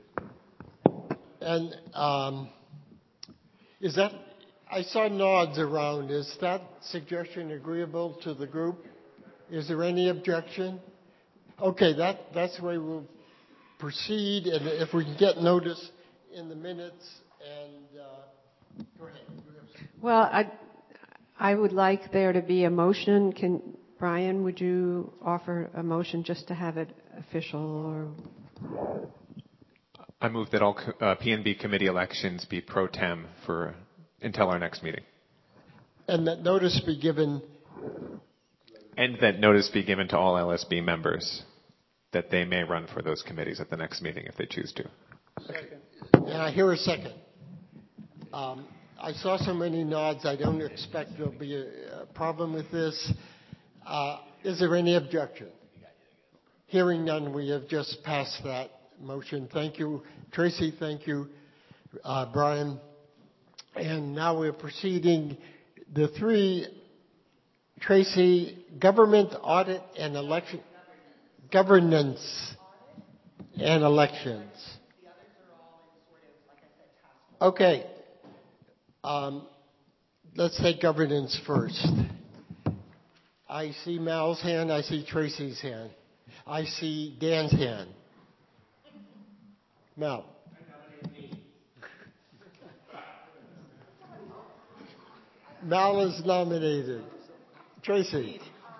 And um, is that, I saw nods around, is that suggestion agreeable to the group? Is there any objection? Okay, that, that's the way we'll proceed, and if we can get notice in the minutes, and uh, go ahead. Well, I, I would like there to be a motion. Can Brian, would you offer a motion just to have it official? Or I move that all uh, P N B committee elections be pro tem for until our next meeting. And that notice be given. And that notice be given to all L S B members that they may run for those committees at the next meeting if they choose to. Second. And I hear a second. Um, I saw so many nods, I don't expect there'll be a, a problem with this. Uh, is there any objection? Hearing none, we have just passed that motion. Thank you. Tracy, thank you. Uh, Brian, And now we're proceeding, the three, Tracy, government, audit, and election, governance and elections. Okay. Um, let's take governance first. I see Mal's hand. I see Tracy's hand. I see Dan's hand. Mal. Mal is nominated. Tracy.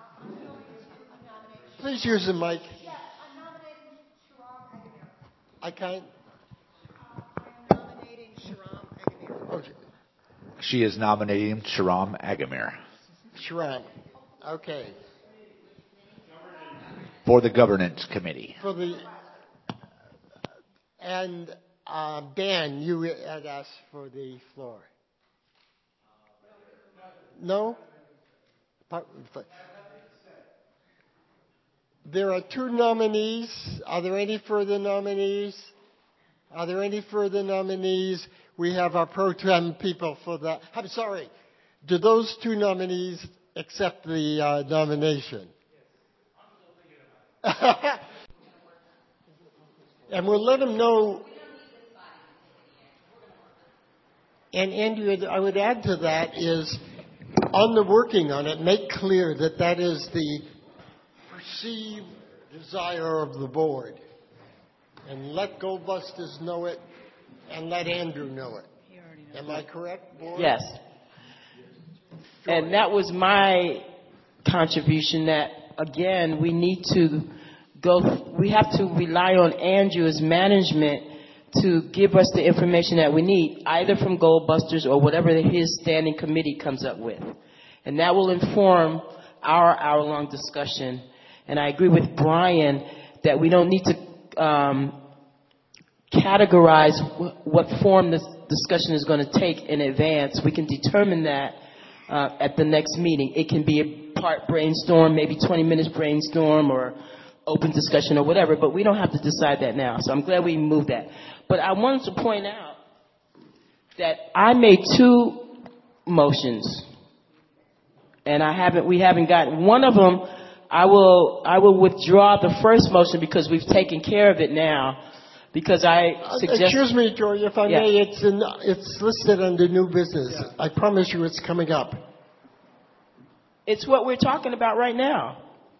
Please use the mic. I can't. Okay. She is nominating Sharam Agamir. Sharam. Okay. For the governance committee. For the and uh, Dan, you had asked for the floor. No? There are two nominees. Are there any further nominees? Are there any further nominees? We have our pro tem people for that. I'm sorry. Do those two nominees accept the uh, nomination? And we'll let them know. And Andrew, I would add to that is, on the working on it, make clear that that is the perceived desire of the board. And let Goldbusters know it, and let Andrew know it. Am I correct, board? Yes. And that was my contribution, that, again, we need to go, we have to rely on Andrew as management to give us the information that we need, either from Goldbusters or whatever his standing committee comes up with. And that will inform our hour-long discussion. And I agree with Brian that we don't need to um, categorize w- what form this discussion is going to take in advance. We can determine that uh, at the next meeting. It can be a part brainstorm, maybe twenty minutes brainstorm or open discussion or whatever, but we don't have to decide that now. So I'm glad we moved that. But I wanted to point out that I made two motions, and I haven't, we haven't gotten one of them. I will, I will withdraw the first motion because we've taken care of it now. Because I suggest. Excuse me, Joy, if I yeah. may, it's in, it's listed under new business. Yeah. I promise you, it's coming up. It's what we're talking about right now.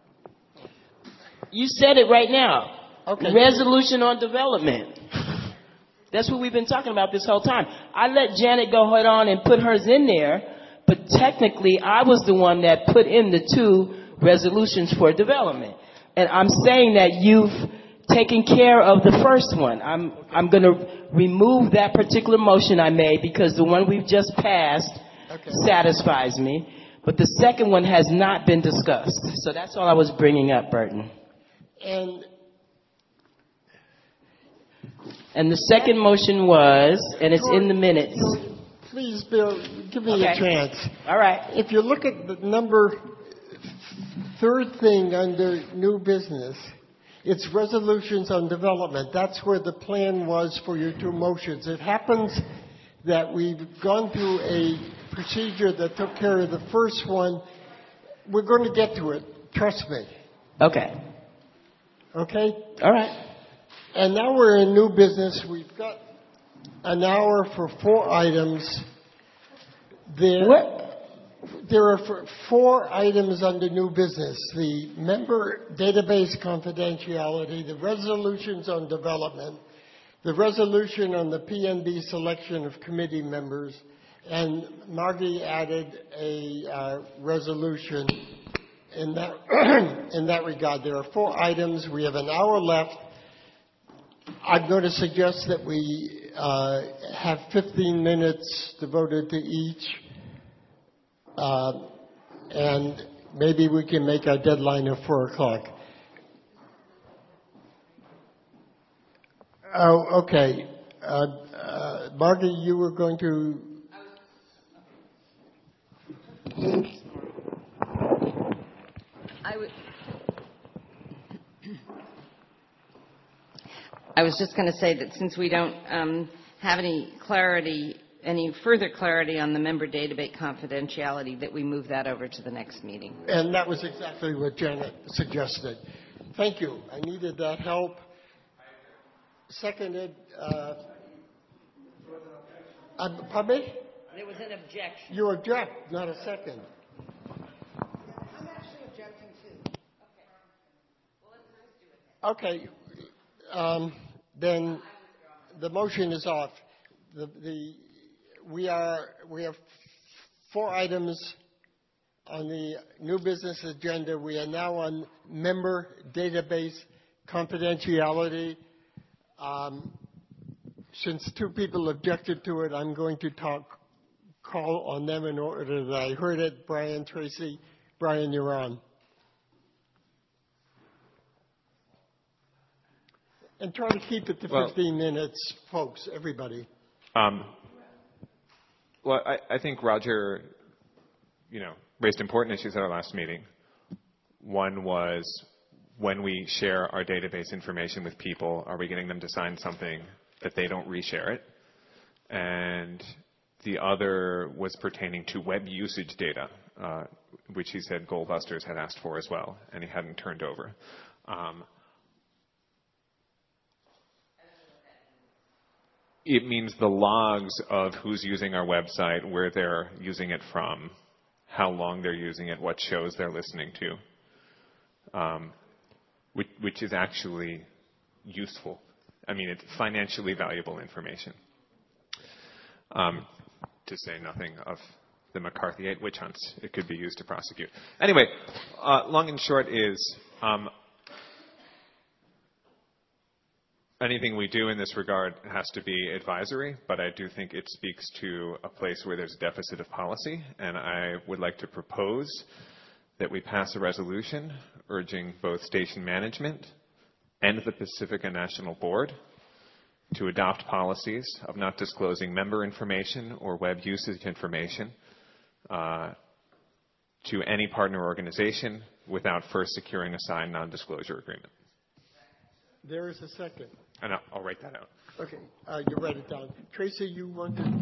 You said it right now. Okay. Resolution on development. That's what we've been talking about this whole time. I let Janet go ahead on and put hers in there, but technically I was the one that put in the two resolutions for development. And I'm saying that you've taken care of the first one. I'm, I'm going to remove that particular motion I made because the one we've just passed okay. satisfies me. But the second one has not been discussed. So that's all I was bringing up, Burton. And And the second motion was, and it's in the minutes. Please, Bill, give me okay. a chance. All right. If you look at the number, third thing under new business, it's resolutions on development. That's where the plan was for your two motions. It happens that we've gone through a procedure that took care of the first one. We're going to get to it. Trust me. Okay. Okay? All right. And now we're in new business. We've got an hour for four items. There, what? There are four items under new business. The member database confidentiality, the resolutions on development, the resolution on the P N B selection of committee members, and Margie added a uh, resolution in that, in that regard. There are four items. We have an hour left. I'm going to suggest that we uh, have fifteen minutes devoted to each, uh, and maybe we can make our deadline of four o'clock. Oh, okay. Uh, uh, Margie, you were going to. I would. I was just going to say that since we don't um, have any clarity any further clarity on the member database confidentiality, that we move that over to the next meeting. And that was exactly what Janet suggested. Thank you. I needed that help. Seconded. Uh, uh, pardon me? There was an objection. You object, not a second. I'm actually objecting too. Okay. Um, then the motion is off. The, the, we are we have four items on the new business agenda. We are now on member database confidentiality. Um, since two people objected to it, I'm going to talk, call on them in order that I heard it. Brian, Tracy. Brian, you're on. And try to keep it to well, fifteen minutes, folks, everybody. Um, well, I, I think Roger, you know, raised important issues at our last meeting. One was, when we share our database information with people, are we getting them to sign something that they don't reshare it? And the other was pertaining to web usage data, uh, which he said Goalbusters had asked for as well, and he hadn't turned over. Um, It means the logs of who's using our website, where they're using it from, how long they're using it, what shows they're listening to, um, which, which is actually useful. I mean, it's financially valuable information. Um, to say nothing of the McCarthy eight witch hunts it could be used to prosecute. Anyway, uh, long and short is, um, anything we do in this regard has to be advisory, but I do think it speaks to a place where there's a deficit of policy, and I would like to propose that we pass a resolution urging both station management and the Pacifica National Board to adopt policies of not disclosing member information or web usage information uh, to any partner organization without first securing a signed non-disclosure agreement. There is a second. And I'll, I'll write that out. Okay, uh, you write it down. Tracy, you want to?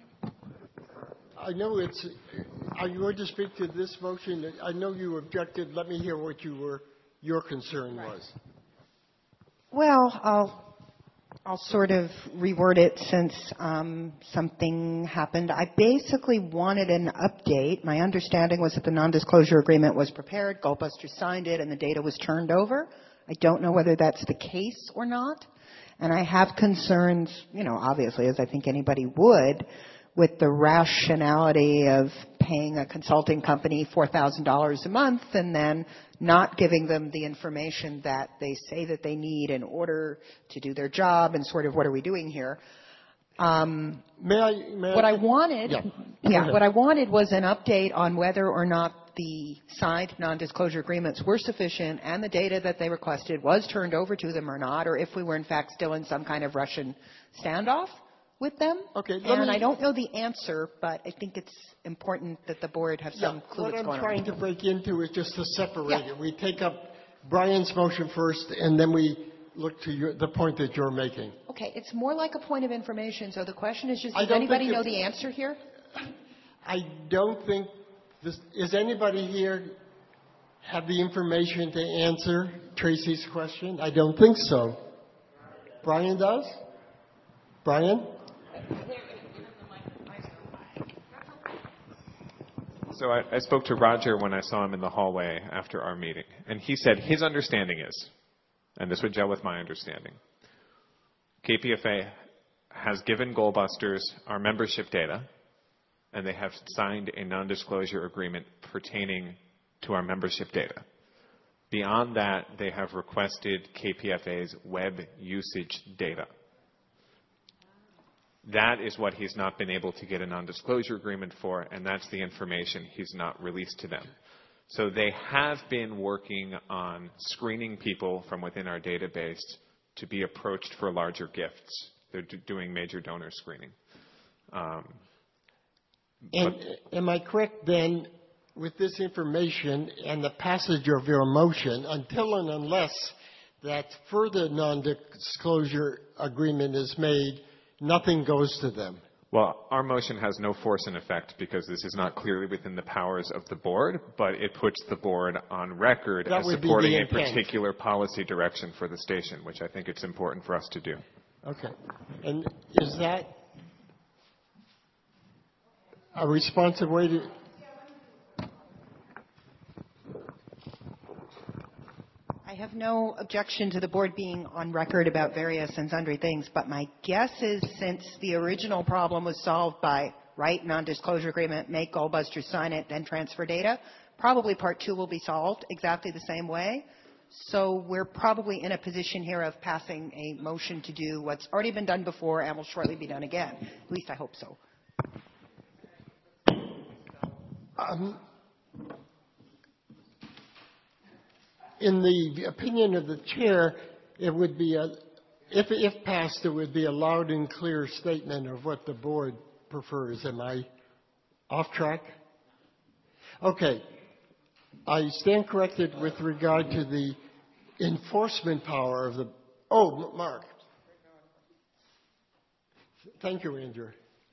I know it's. Are you going to speak to this motion? I know you objected. Let me hear what you were. Your concern was. Well, I'll I'll sort of reword it since um, something happened. I basically wanted an update. My understanding was that the non-disclosure agreement was prepared, Goalbusters signed it, and the data was turned over. I don't know whether that's the case or not. And I have concerns, you know, obviously, as I think anybody would, with the rationality of paying a consulting company four thousand dollars a month and then not giving them the information that they say that they need in order to do their job, and sort of what are we doing here. Um, may I, may what I, I wanted, yeah, yeah what I wanted was an update on whether or not the signed non-disclosure agreements were sufficient and the data that they requested was turned over to them or not, or if we were in fact still in some kind of Russian standoff with them. Okay, and me, I don't know the answer, but I think it's important that the board have some yeah, clue what's going on. What I'm trying to break into is just to separate yeah. it. We take up Brian's motion first, and then we look to your, the point that you're making. Okay, it's more like a point of information, so the question is just, I does anybody know it, the answer here? I don't think this, is anybody here have the information to answer Tracy's question? I don't think so. Brian does? Brian? So I, I spoke to Roger when I saw him in the hallway after our meeting, and he said his understanding is, and this would gel with my understanding, K P F A has given Goalbusters our membership data, and they have signed a non-disclosure agreement pertaining to our membership data. Beyond that, they have requested K P F A's web usage data. That is what he's not been able to get a non-disclosure agreement for, and that's the information he's not released to them. So they have been working on screening people from within our database to be approached for larger gifts. They're do- doing major donor screening. Um, and am I correct then, with this information and the passage of your motion, until and unless that further non-disclosure agreement is made, nothing goes to them? Well, our motion has no force in effect because this is not clearly within the powers of the board, but it puts the board on record That as would be supporting the a intent. particular policy direction for the station, which I think it's important for us to do. Okay. And is that a responsive way to... I have no objection to the board being on record about various and sundry things, but my guess is since the original problem was solved by write non-disclosure agreement, make Goldbuster sign it, then transfer data, probably part two will be solved exactly the same way. So we're probably in a position here of passing a motion to do what's already been done before and will shortly be done again. At least I hope so. Um, in the opinion of the chair, it would be a, if, if passed, it would be a loud and clear statement of what the board prefers. Am I off track? Okay. I stand corrected with regard to the enforcement power of the... Oh, Mark. Thank you, Andrew.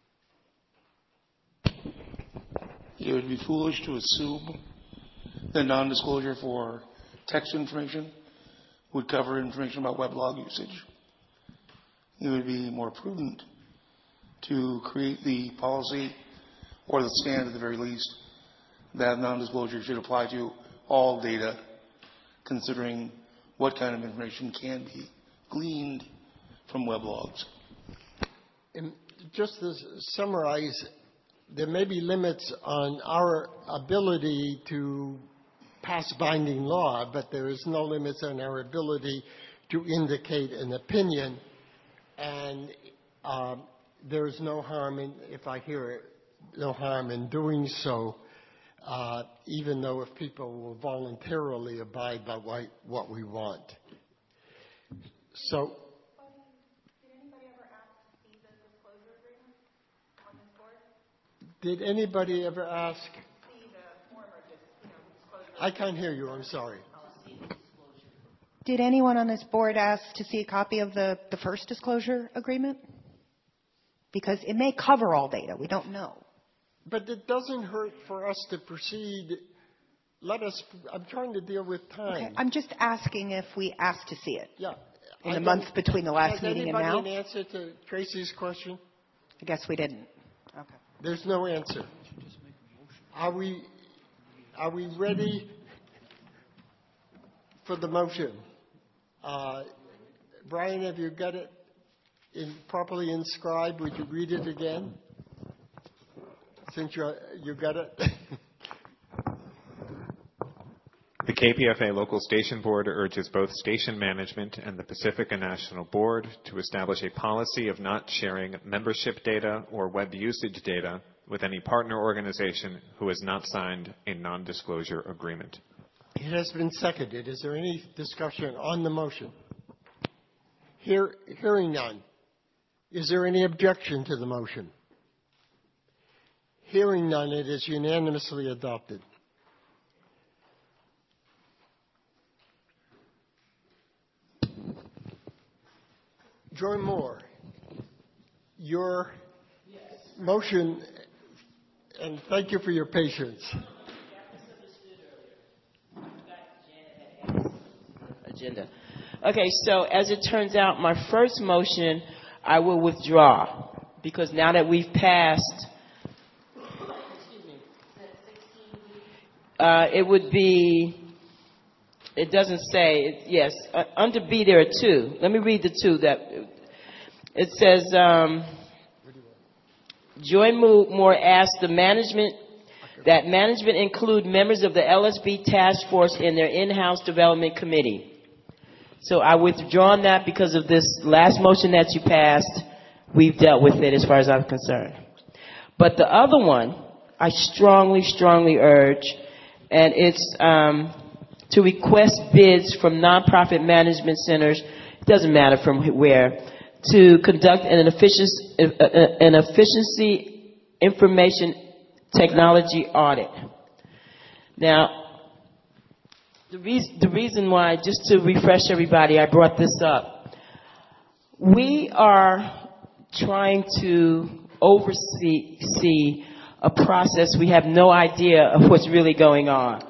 It would be foolish to assume that non-disclosure for text information would cover information about weblog usage. It would be more prudent to create the policy or the stand at the very least that non-disclosure should apply to all data, considering what kind of information can be gleaned from weblogs. And just to summarize, there may be limits on our ability to pass binding law, but there is no limits on our ability to indicate an opinion, and um, there is no harm in, if I hear it, no harm in doing so, uh, even though if people will voluntarily abide by what, what we want. So, did anybody ever ask? I can't hear you, I'm sorry. Did anyone on this board ask to see a copy of the, the first disclosure agreement? Because it may cover all data, we don't know. But it doesn't hurt for us to proceed. Let us, I'm trying to deal with time. Okay, I'm just asking if we asked to see it. Yeah. In the month between the last Has meeting and now? anybody an answer to Tracy's question? I guess we didn't. Okay. There's no answer. Are we, are we ready for the motion? Uh, Brian, have you got it in, properly inscribed? Would you read it again? Since you you got it. The K P F A Local Station Board urges both station management and the Pacifica National Board to establish a policy of not sharing membership data or web usage data with any partner organization who has not signed a non-disclosure agreement. It has been seconded. Is there any discussion on the motion? Hear, hearing none. Is there any objection to the motion? Hearing none, it is unanimously adopted. Joy Moore, your yes. motion, and thank you for your patience. Agenda. Okay, so as it turns out, my first motion I will withdraw because now that we've passed, uh, it would be. It doesn't say, it, yes, uh, under B there are two. Let me read the two. That it says, um, Joy Moore asked the management that management include members of the L S B task force in their in-house development committee. So I withdrawn that because of this last motion that you passed. We've dealt with it as far as I'm concerned. But the other one, I strongly, strongly urge, and it's um, to request bids from nonprofit management centers, it doesn't matter from where, to conduct an efficiency, an efficiency information technology audit. Now, the reason, the reason why, just to refresh everybody, I brought this up. We are trying to oversee see a process. We have no idea of what's really going on.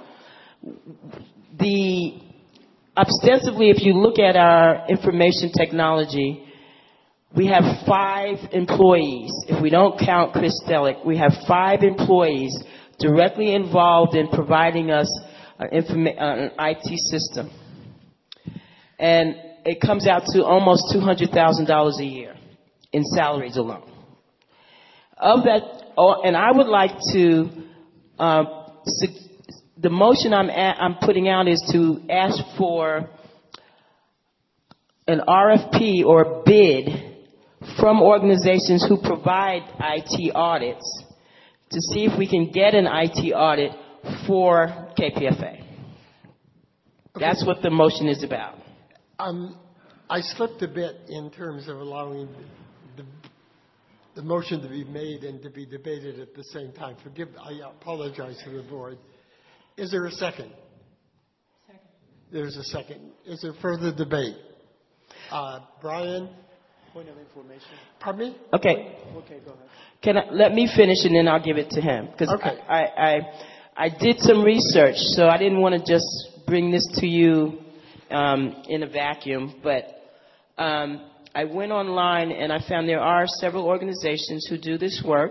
The ostensibly, if you look at our information technology, we have five employees. If we don't count Chris Stellick, we have five employees directly involved in providing us an, informa- an I T system. And it comes out to almost two hundred thousand dollars a year in salaries alone. Of that, oh, and I would like to, uh, the motion I'm, at, I'm putting out is to ask for an R F P or bid from organizations who provide I T audits to see if we can get an I T audit for K P F A. Okay. That's what the motion is about. Um, I slipped a bit in terms of allowing the, the motion to be made and to be debated at the same time. Forgive, I apologize to the board. Is there a second? Second. There's a second. Is there further debate? Uh, Brian? Point of information. Pardon me? Okay. Okay, go ahead. Can I, let me finish and then I'll give it to him. Because okay. I, I, I, I did some research, so I didn't want to just bring this to you um, in a vacuum. But um, I went online and I found there are several organizations who do this work.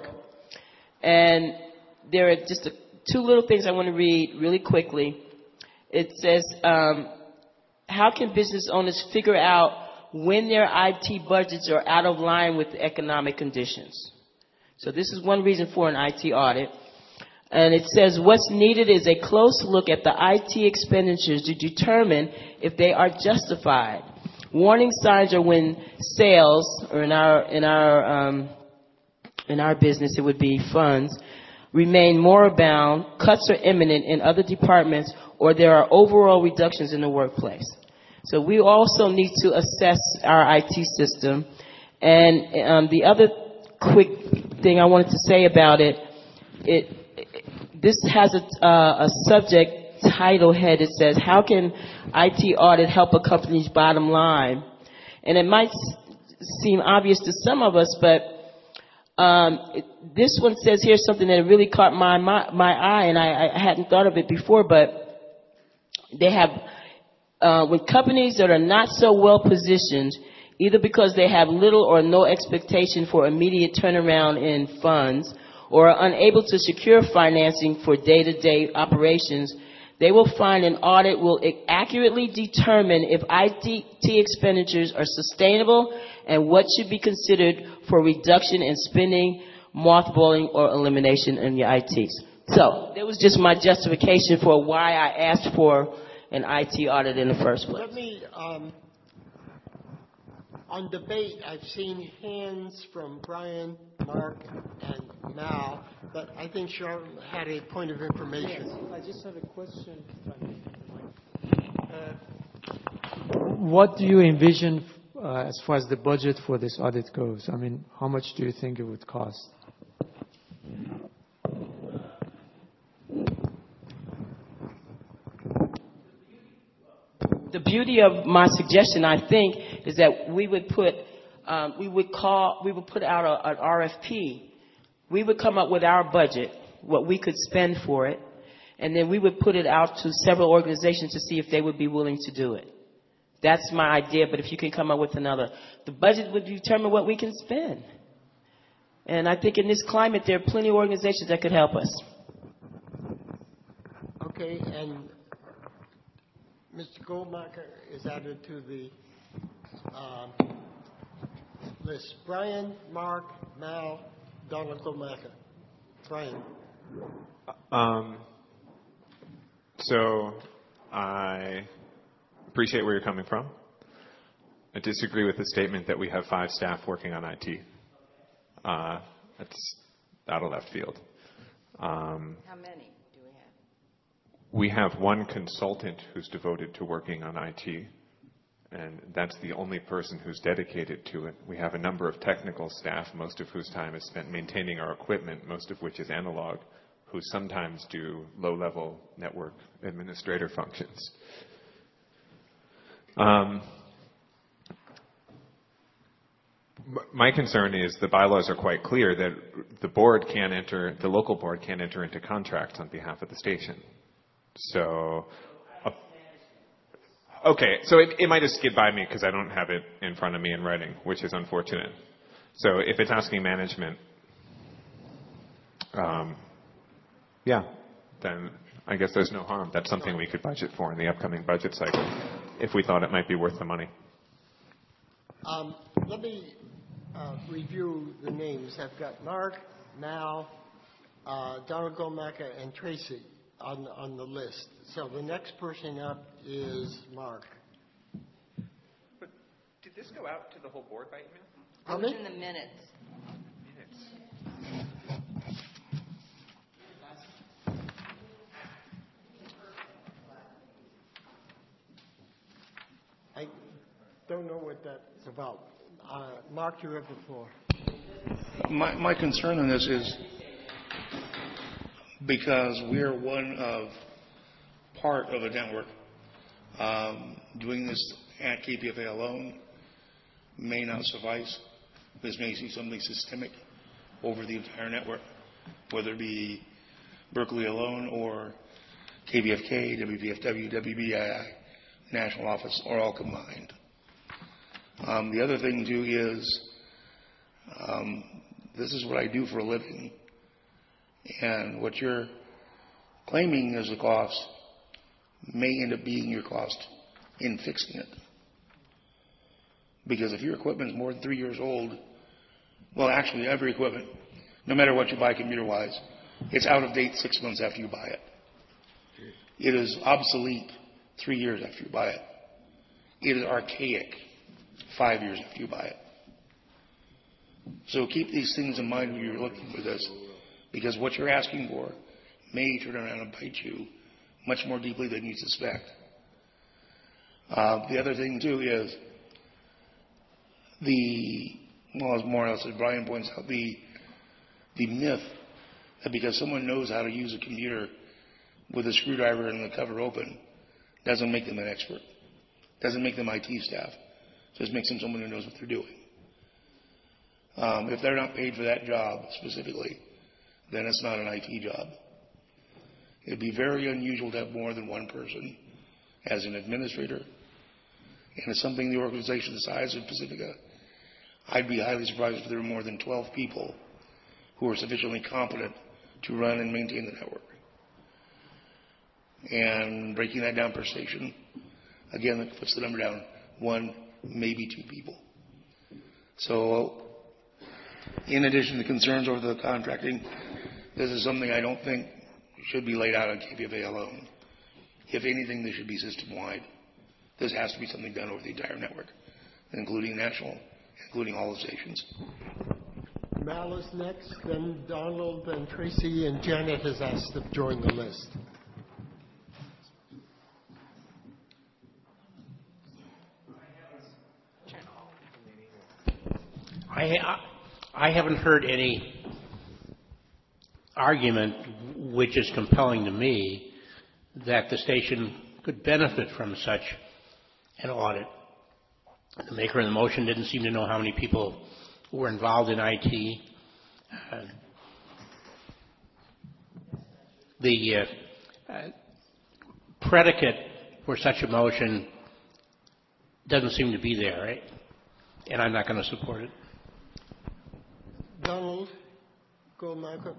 And there are just a, two little things I want to read really quickly. It says, um, how can business owners figure out when their I T budgets are out of line with the economic conditions? So this is one reason for an I T audit. And it says what's needed is a close look at the I T expenditures to determine if they are justified. Warning signs are when sales, or in our in our um, in our business it would be funds, remain moribund, cuts are imminent in other departments, or there are overall reductions in the workplace. So we also need to assess our I T system. And um, the other quick thing I wanted to say about it, it, it this has a, uh, a subject title head. It says, how can I T audit help a company's bottom line? And it might s- seem obvious to some of us, but um, it, this one says here something that really caught my, my, my eye, and I, I hadn't thought of it before, but they have Uh, when companies that are not so well positioned, either because they have little or no expectation for immediate turnaround in funds, or are unable to secure financing for day-to-day operations, they will find an audit will accurately determine if I T expenditures are sustainable and what should be considered for reduction in spending, mothballing, or elimination in your I Ts. So that was just my justification for why I asked for an I T audit in the first place. Let me, um, on debate, I've seen hands from Brian, Mark, and Mal, but I think Sharon had a point of information. Yes, I just have a question. Uh, what do you envision uh, as far as the budget for this audit goes? I mean, how much do you think it would cost? The beauty of my suggestion, I think, is that we would put, um, we would call, we would put out a, an R F P. We would come up with our budget, what we could spend for it, and then we would put it out to several organizations to see if they would be willing to do it. That's my idea, but if you can come up with another, the budget would determine what we can spend. And I think in this climate, there are plenty of organizations that could help us. Okay, and Mister Goldmacher is added to the uh, list. Brian, Mark, Mal, Donald Goldmacher. Brian. Um, so I appreciate where you're coming from. I disagree with the statement that we have five staff working on I T. Uh, that's out of left field. Um, How many? We have one consultant who's devoted to working on I T, and that's the only person who's dedicated to it. We have a number of technical staff, most of whose time is spent maintaining our equipment, most of which is analog, who sometimes do low-level network administrator functions. Um, My concern is the bylaws are quite clear that the board can't enter, the local board can't enter into contracts on behalf of the station. So, uh, okay, so it, it might have skid by me because I don't have it in front of me in writing, which is unfortunate. So if it's asking management, um, yeah, then I guess there's no harm. That's something we could budget for in the upcoming budget cycle if we thought it might be worth the money. Um, let me uh, review the names. I've got Mark, Mal, uh, Donald Goldmacher, and Tracy on, on the list. So the next person up is Mark. But did this go out to the whole board by email? It was in the minutes. Minutes. I don't know what that's about. Uh, Mark, you have the floor. My, my concern on this is because we're one of part of a network. Um, doing this at K P F A alone may not suffice. This may see something systemic over the entire network, whether it be Berkeley alone or K B F K, W P F W, W B I I, national office, or all combined. Um, the other thing, too, is um, this is what I do for a living. And what you're claiming as a cost may end up being your cost in fixing it. Because if your equipment is more than three years old, well, actually, every equipment, no matter what you buy computer-wise, it's out of date six months after you buy it. It is obsolete three years after you buy it. It is archaic five years after you buy it. So keep these things in mind when you're looking for this, because what you're asking for may turn around and bite you much more deeply than you suspect. Uh, the other thing, too, is the, well, as more else, as Brian points out, the, the myth that because someone knows how to use a computer with a screwdriver and the cover open doesn't make them an expert, doesn't make them I T staff. Just makes them someone who knows what they're doing. Um, if they're not paid for that job specifically, then it's not an I T job. It'd be very unusual to have more than one person as an administrator. And it's something the organization the size of Pacifica, I'd be highly surprised if there were more than twelve people who are sufficiently competent to run and maintain the network. And breaking that down per station, again, that puts the number down one, maybe two people. So, in addition to concerns over the contracting, this is something I don't think should be laid out on K P F A alone. If anything, this should be system-wide. This has to be something done over the entire network, including national, including all the stations. Mal is next, then Donald, then Tracy, and Janet has asked to join the list. I, I haven't heard any argument which is compelling to me that the station could benefit from such an audit. The maker of the motion didn't seem to know how many people were involved in I T. Uh, the uh, uh, predicate for such a motion doesn't seem to be there, right? And I'm not going to support it. Donald Goldmacher.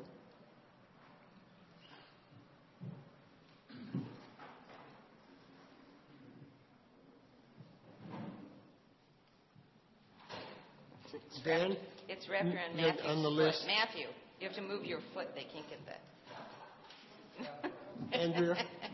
Dan? It's wrapped around You're Matthew's on the foot. list. Matthew, you have to move your foot. They can't get that. Andrea?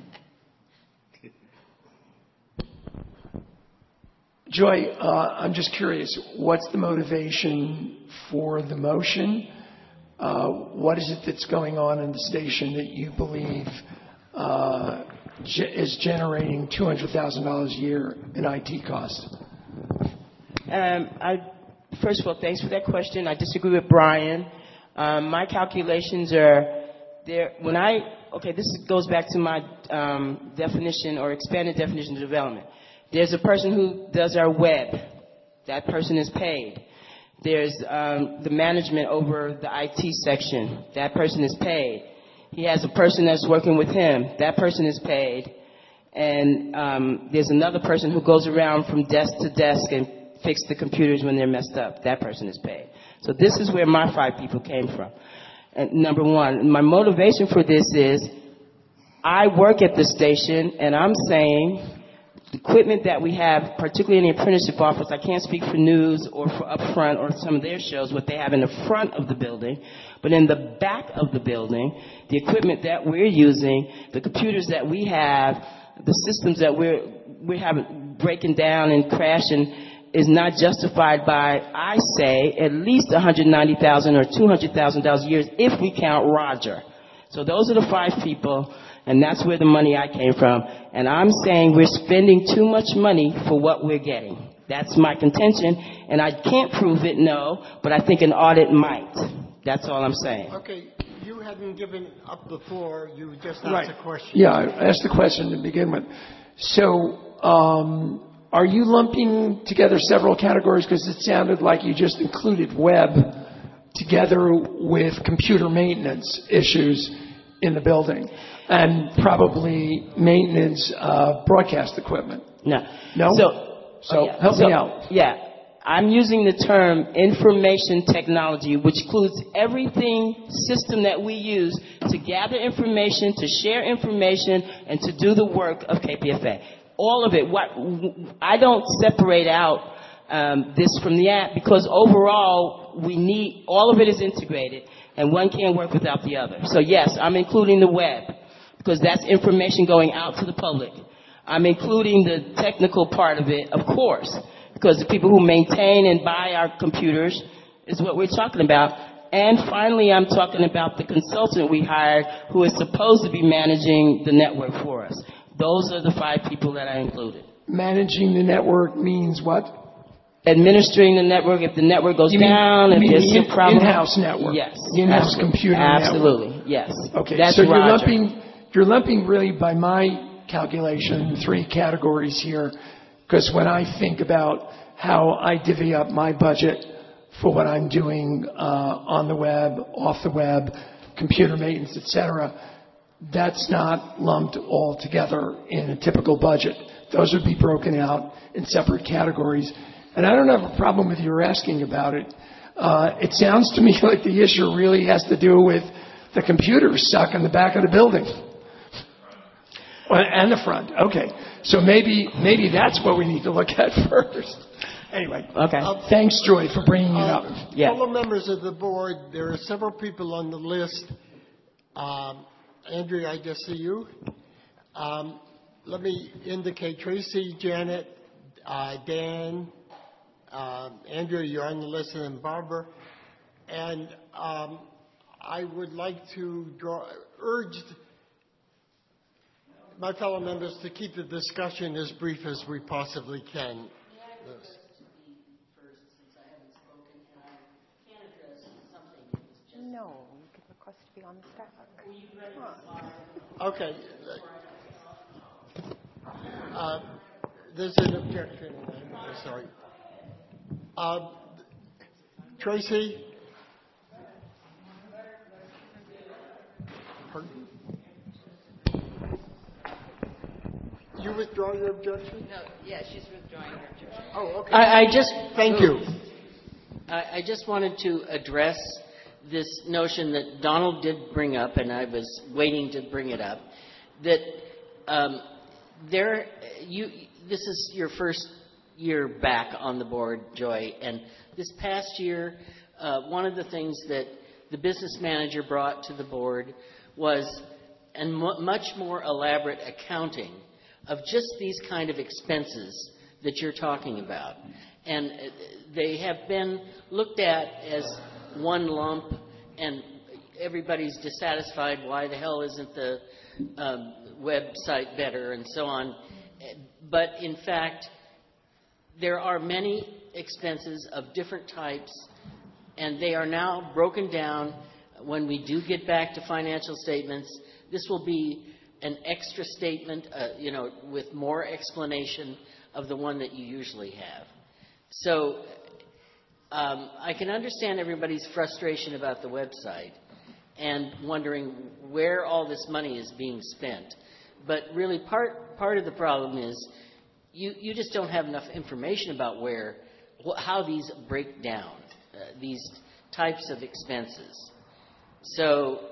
Joy, uh, I'm just curious, what's the motivation for the motion? Uh, what is it that's going on in the station that you believe uh, ge- is generating two hundred thousand dollars a year in I T costs? Um, I, first of all, thanks for that question. I disagree with Brian. Um, my calculations are there. When I, okay, this goes back to my um, definition or expanded definition of development. There's a person who does our web. That person is paid. There's um, the management over the I T section. That person is paid. He has a person that's working with him. That person is paid. And um, there's another person who goes around from desk to desk and fix the computers when they're messed up. That person is paid. So this is where my five people came from. And number one, my motivation for this is I work at the station, and I'm saying the equipment that we have, particularly in the apprenticeship office, I can't speak for news or for up front or some of their shows, what they have in the front of the building, but in the back of the building, the equipment that we're using, the computers that we have, the systems that we're, we're having breaking down and crashing is not justified by, I say, at least one hundred ninety thousand dollars or two hundred thousand dollars a year if we count Roger. So those are the five people, and that's where the money I came from. And I'm saying we're spending too much money for what we're getting. That's my contention, and I can't prove it, no, but I think an audit might. That's all I'm saying. Okay, you hadn't given up the floor. You just asked Right. a question. Yeah, I asked the question to begin with. So, um, are you lumping together several categories? Because it sounded like you just included web together with computer maintenance issues in the building and probably maintenance of broadcast equipment. No. No? So, So, oh, yeah. help So, me out. Yeah. I'm using the term information technology, which includes everything system that we use to gather information, to share information, and to do the work of K P F A. All of it. What I don't separate out um, this from the app because overall we need all of it is integrated, and one can't work without the other. So yes, I'm including the web because that's information going out to the public. I'm including the technical part of it, of course, because the people who maintain and buy our computers is what we're talking about. And finally, I'm talking about the consultant we hired who is supposed to be managing the network for us. Those are the five people that I included. Managing the network means what? Administering the network. If the network goes You mean- down, you if mean there's the some problem. in-house network. Yes. The in-house absolutely. computer Absolutely. network. Yes. Okay, That's so you're Roger. lumping, you're lumping really by my calculation three categories here, because when I think about how I divvy up my budget for what I'm doing uh, on the web, off the web, computer maintenance, et cetera, that's not lumped all together in a typical budget. Those would be broken out in separate categories. And I don't have a problem with your asking about it. Uh, it sounds to me like the issue really has to do with the computers suck in the back of the building. And the front. Okay. So maybe maybe that's what we need to look at first. Anyway. Okay. Uh, Thanks, Joy, for bringing it Uh, up. Yeah. Fellow members of the board, there are several people on the list. Um, Andrea, I just see you. Um, let me indicate Tracy, Janet, uh, Dan, uh, Andrea, you're on the list, and then Barbara. And um, I would like to draw, urge my fellow members to keep the discussion as brief as we possibly can. No, you could request to be on the staff. Okay. Uh, there's an objection. I'm sorry. Uh, Tracy? Pardon? You withdraw your objection? No, yeah, she's withdrawing her objection. Oh, okay. I, I just Thank you. I, I just wanted to address this notion that Donald did bring up, and I was waiting to bring it up, that um, there you this is your first year back on the board, Joy, and this past year, uh, one of the things that the business manager brought to the board was a much more elaborate accounting of just these kind of expenses that you're talking about. And they have been looked at as one lump, and everybody's dissatisfied. Why the hell isn't the um, website better, and so on. But in fact, there are many expenses of different types, and they are now broken down. When we do get back to financial statements, this will be an extra statement, uh, you know, with more explanation of the one that you usually have. So Um, I can understand everybody's frustration about the website and wondering where all this money is being spent. But really part, part of the problem is you, you just don't have enough information about where, wh- how these break down, uh, these types of expenses. So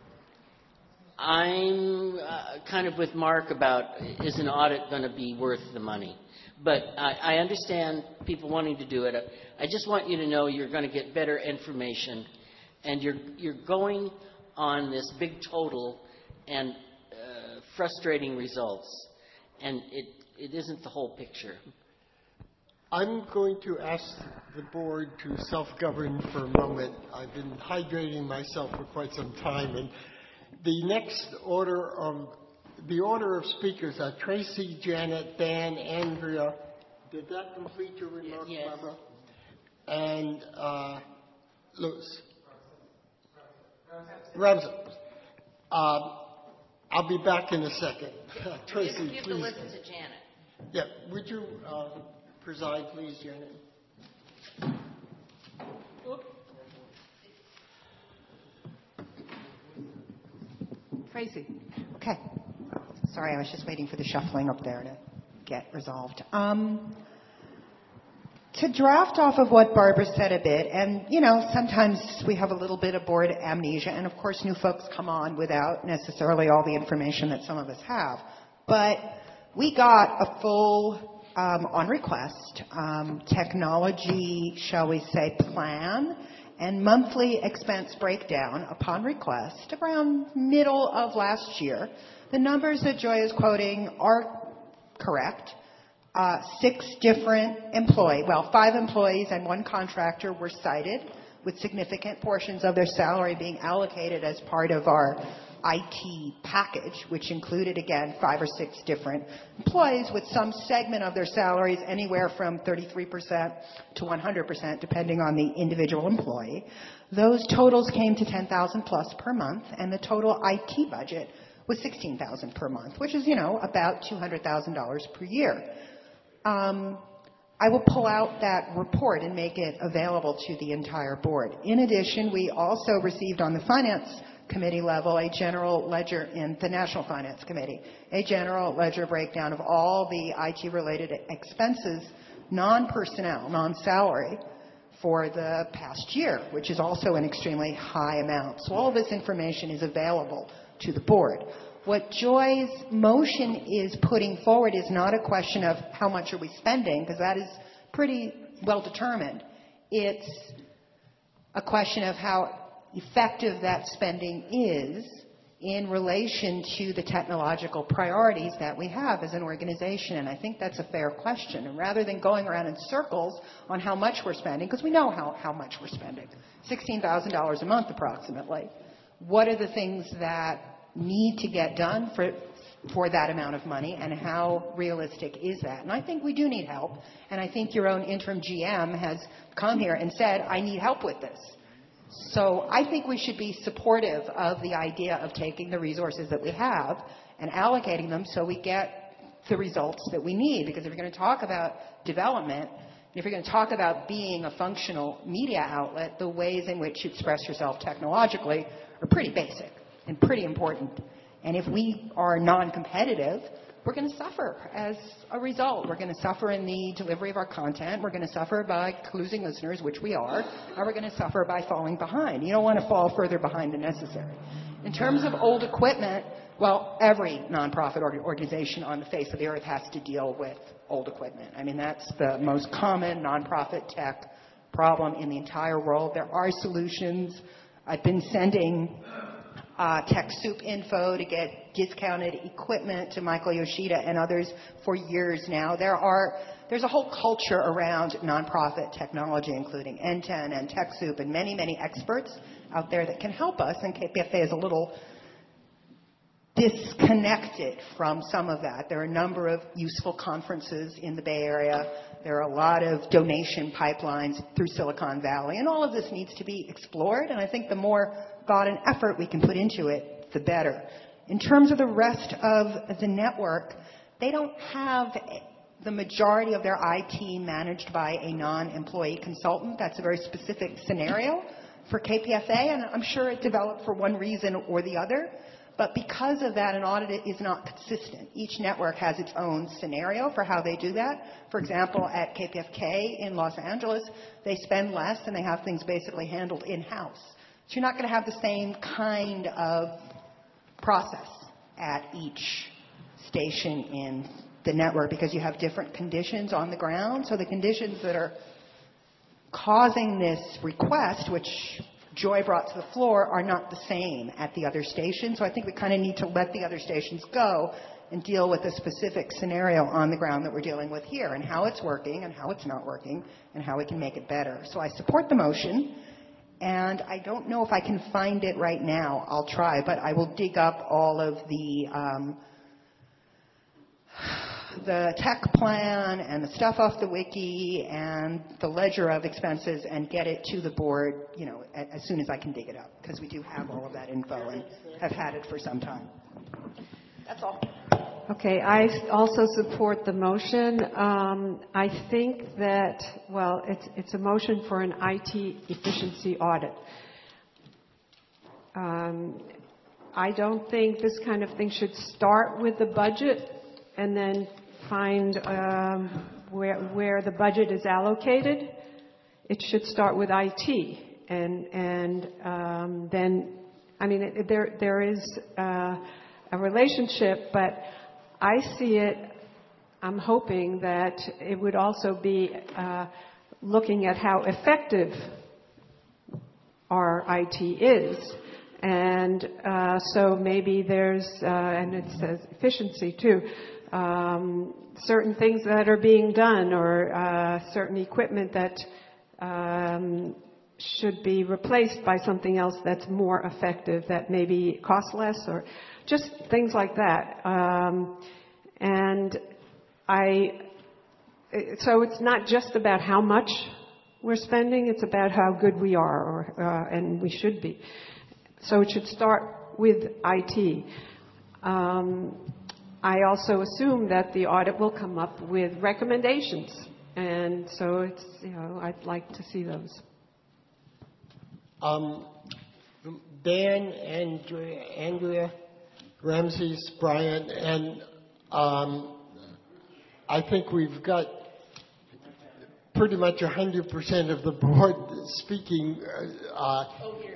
I'm uh, kind of with Mark about, is an audit going to be worth the money? But I, I understand people wanting to do it. I just want you to know you're going to get better information, and you're you're going on this big total and uh, frustrating results, and it, it isn't the whole picture. I'm going to ask the board to self-govern for a moment. I've been hydrating myself for quite some time, and the next order of the order of speakers are Tracy, Janet, Dan, Andrea. Did that complete your remarks, yes. Barbara? And uh, Louis. Ramsey. Um, I'll be back in a second. Tracy, you have please. to listen to Janet. Yeah, would you uh, preside, please, Janet? Tracy. Okay. Sorry, I was just waiting for the shuffling up there to get resolved. Um, to draft off of what Barbara said a bit, and, you know, sometimes we have a little bit of board amnesia, and, of course, new folks come on without necessarily all the information that some of us have. But we got a full, um, on request, um, technology, shall we say, plan and monthly expense breakdown upon request around middle of last year. The numbers that Joy is quoting are correct. Uh, six different employees, well, five employees and one contractor were cited with significant portions of their salary being allocated as part of our I T package, which included, again, five or six different employees with some segment of their salaries anywhere from thirty-three percent to one hundred percent, depending on the individual employee. Those totals came to ten thousand dollars plus per month, and the total I T budget was sixteen thousand dollars per month, which is, you know, about two hundred thousand dollars per year. Um, I will pull out that report and make it available to the entire board. In addition, we also received on the finance committee level a general ledger in the National Finance Committee, a general ledger breakdown of all the I T-related expenses, non-personnel, non-salary, for the past year, which is also an extremely high amount. So all of this information is available to the board. What Joy's motion is putting forward is not a question of how much are we spending, because that is pretty well determined. It's a question of how effective that spending is in relation to the technological priorities that we have as an organization. And I think that's a fair question. And rather than going around in circles on how much we're spending, because we know how, how much we're spending, sixteen thousand dollars a month approximately, what are the things that need to get done for for that amount of money, and how realistic is that? And I think we do need help, and I think your own interim G M has come here and said, I need help with this. So I think we should be supportive of the idea of taking the resources that we have and allocating them so we get the results that we need. Because if you're going to talk about development, if you're going to talk about being a functional media outlet, the ways in which you express yourself technologically are pretty basic and pretty important. And if we are non-competitive, we're going to suffer as a result. We're going to suffer in the delivery of our content. We're going to suffer by losing listeners, which we are. And we're going to suffer by falling behind. You don't want to fall further behind than necessary. In terms of old equipment, well, every nonprofit organization on the face of the earth has to deal with old equipment. I mean, that's the most common nonprofit tech problem in the entire world. There are solutions. I've been sending Uh, TechSoup info to get discounted equipment to Michael Yoshida and others for years now. There are, there's a whole culture around nonprofit technology, including N ten and TechSoup and many, many experts out there that can help us, and K P F A is a little disconnected from some of that. There are a number of useful conferences in the Bay Area. There are a lot of donation pipelines through Silicon Valley, and all of this needs to be explored, and I think the more thought and effort we can put into it, the better. In terms of the rest of the network, they don't have the majority of their I T managed by a non-employee consultant. That's a very specific scenario for K P F A, and I'm sure it developed for one reason or the other. But because of that, an audit is not consistent. Each network has its own scenario for how they do that. For example, at K P F K in Los Angeles, they spend less and they have things basically handled in-house. So you're not going to have the same kind of process at each station in the network because you have different conditions on the ground. So the conditions that are causing this request, which Joy brought to the floor, are not the same at the other stations. So I think we kind of need to let the other stations go and deal with the specific scenario on the ground that we're dealing with here and how it's working and how it's not working and how we can make it better. So I support the motion, and I don't know if I can find it right now. I'll try, but I will dig up all of the um, the tech plan and the stuff off the wiki and the ledger of expenses and get it to the board, you know, as soon as I can dig it up, because we do have all of that info and have had it for some time. That's all. Okay, I also support the motion. Um, I think that, well, it's, it's a motion for an I T efficiency audit. Um, I don't think this kind of thing should start with the budget and then find um, where, where the budget is allocated. It should start with I T, and and um, then, I mean, it, there there is uh, a relationship, but I see it. I'm hoping that it would also be uh, looking at how effective our I T is, and uh, so maybe there's uh, and it says efficiency too. Um, certain things that are being done, or uh, certain equipment that um, should be replaced by something else that's more effective, that maybe costs less, or just things like that. Um, and I, so it's not just about how much we're spending; it's about how good we are, or uh, and we should be. So it should start with I T. Um, I also assume that the audit will come up with recommendations, and so it's, you know, I'd like to see those. Um, Dan, Andrea, Andrea, Ramses, Brian, and um, I think we've got pretty much one hundred percent of the board speaking. Uh,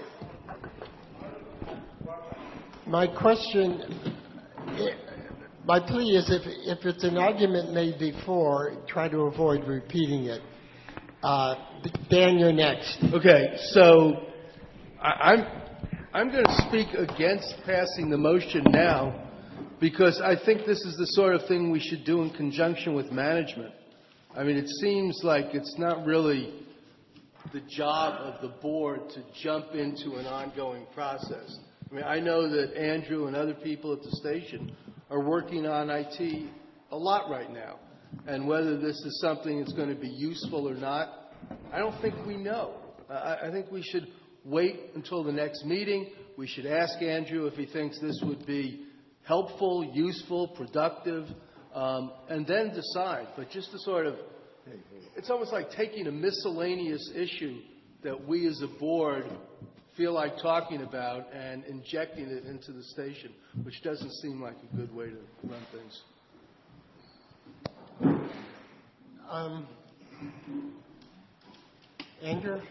my question... My plea is, if, if it's an argument made before, try to avoid repeating it. Uh, Dan, you're next. Okay, so I, I'm I'm going to speak against passing the motion now, because I think this is the sort of thing we should do in conjunction with management. I mean, it seems like it's not really the job of the board to jump into an ongoing process. I mean, I know that Andrew and other people at the station are working on I T a lot right now. And whether this is something that's going to be useful or not, I don't think we know. I, I think we should wait until the next meeting. We should ask Andrew if he thinks this would be helpful, useful, productive, um, and then decide. But just to sort of, it's almost like taking a miscellaneous issue that we as a board feel like talking about and injecting it into the station, which doesn't seem like a good way to run things. Um, Andrew?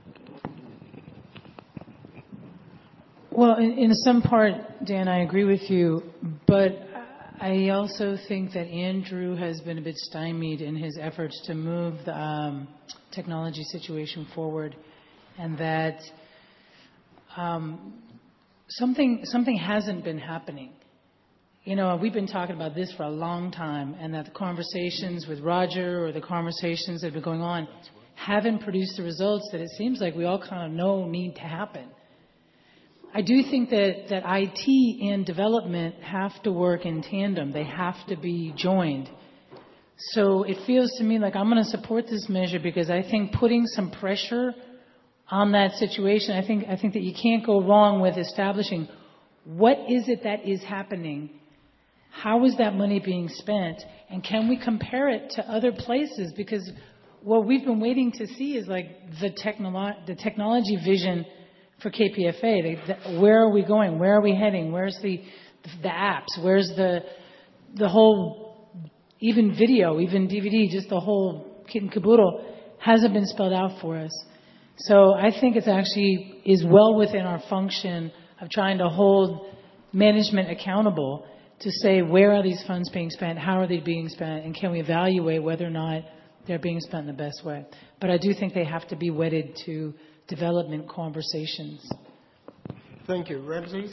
Well, in, in some part, Dan, I agree with you, but I also think that Andrew has been a bit stymied in his efforts to move the um, technology situation forward, and that Um, something something hasn't been happening. You know, we've been talking about this for a long time, and that the conversations with Roger or the conversations that have been going on haven't produced the results that it seems like we all kind of know need to happen. I do think that, that I T and development have to work in tandem. They have to be joined. So it feels to me like I'm going to support this measure, because I think putting some pressure on that situation, I think I think that you can't go wrong with establishing what is it that is happening how is that money being spent? And can we compare it to other places? Because what we've been waiting to see is like the, technolo- the technology vision for K P F A. They, the, where are we going? Where are we heading? Where's the, the apps? Where's the, the whole, even video, even D V D, just the whole kit and caboodle hasn't been spelled out for us. So I think it's actually is well within our function of trying to hold management accountable to say, where are these funds being spent? How are they being spent? And can we evaluate whether or not they're being spent in the best way? But I do think they have to be wedded to development conversations. Thank you. Ramses?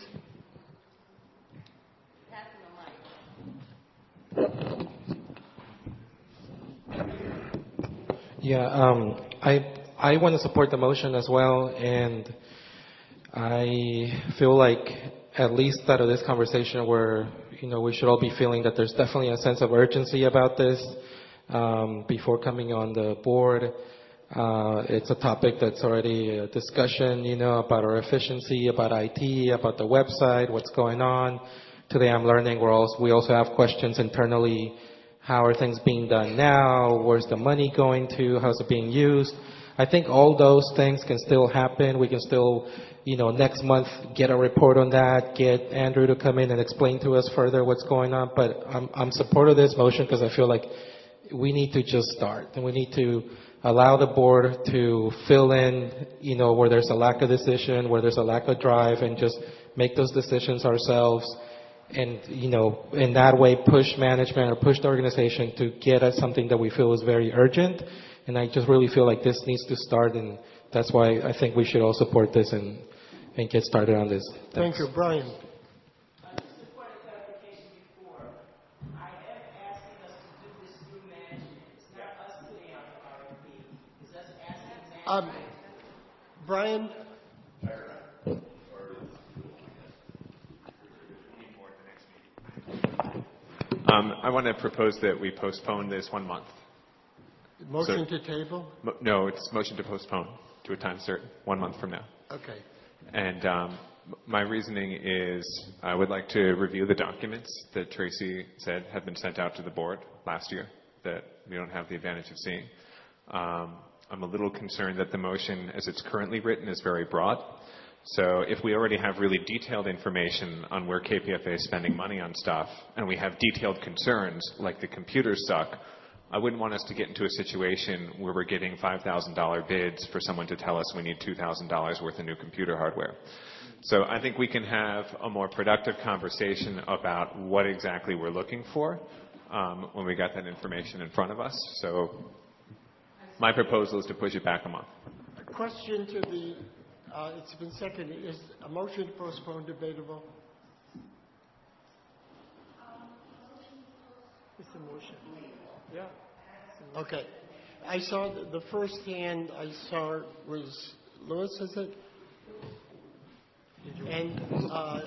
Yeah, um, I I want to support the motion as well, and I feel like at least out of this conversation where, you know, we should all be feeling that there's definitely a sense of urgency about this um, before coming on the board. Uh, it's a topic that's already a discussion, you know, about our efficiency, about I T, about the website, what's going on. Today I'm learning we're also, we also have questions internally. How are things being done now? Where's the money going to? How's it being used? I think all those things can still happen. We can still, you know, next month get a report on that, get Andrew to come in and explain to us further what's going on. But I'm, I'm supportive of this motion because I feel like we need to just start. And we need to allow the board to fill in, you know, where there's a lack of decision, where there's a lack of drive, and just make those decisions ourselves. And, you know, in that way push management or push the organization to get at something that we feel is very urgent. And I just really feel like this needs to start, and that's why I think we should all support this and, and get started on this. Thanks. Thank you. Brian. Um, Brian? Um, I want to propose that we postpone this one month. Motion So- to table? Mo- No, it's motion to postpone to a time certain, one month from now. Okay. And um, m- my reasoning is I would like to review the documents that Tracy said had been sent out to the board last year that we don't have the advantage of seeing. Um, I'm a little concerned that the motion as it's currently written is very broad. So if we already have really detailed information on where K P F A is spending money on stuff, and we have detailed concerns like the computers suck, I wouldn't want us to get into a situation where we're getting five thousand dollars bids for someone to tell us we need two thousand dollars worth of new computer hardware. So I think we can have a more productive conversation about what exactly we're looking for um, when we got that information in front of us. So my proposal is to push it back a month. A question to the, uh, it's been seconded. Is a motion to postpone debatable? It's a motion. Yeah. Okay. I saw the, the first hand I saw was Louis, is it? And uh,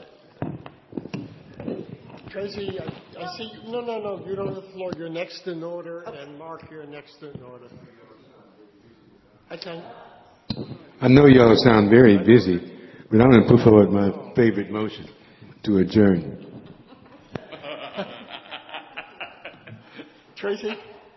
Tracy, I, I see. No, no, no. You don't have the floor. You're next in order, and Mark, you're next in order. Okay. I know y'all sound very busy, but I'm going to put forward my favorite motion to adjourn. Tracy?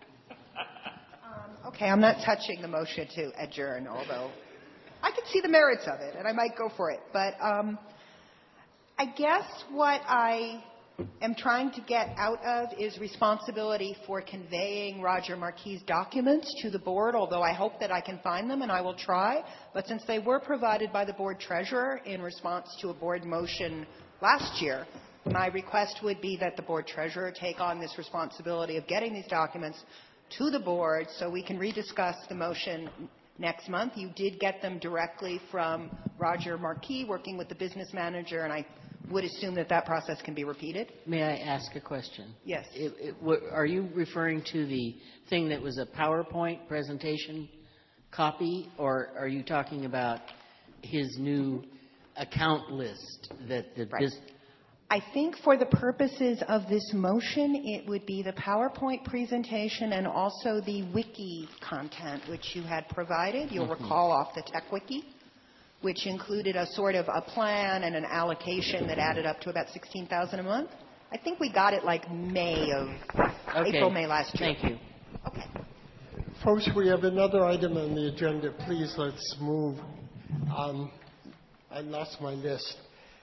Um, okay, I'm not touching the motion to adjourn, although I can see the merits of it, and I might go for it. But um, I guess what I am trying to get out of is responsibility for conveying Roger Marquis' documents to the board, although I hope that I can find them, and I will try. But since they were provided by the board treasurer in response to a board motion last year, my request would be that the board treasurer take on this responsibility of getting these documents to the board so we can rediscuss the motion next month. You did get them directly from Roger Marquis working with the business manager, and I would assume that that process can be repeated. May I ask a question? Yes. It, it, what, are you referring to the thing that was a PowerPoint presentation copy, or are you talking about his new account list that the Right. bus- I think for the purposes of this motion, it would be the PowerPoint presentation and also the wiki content which you had provided. You'll Mhm. recall off the Tech Wiki, which included a sort of a plan and an allocation that added up to about sixteen thousand dollars a month. I think we got it like May of, Okay. April, May last year. Thank you. Okay. Folks, we have another item on the agenda. Please, let's move. Um, I lost my list.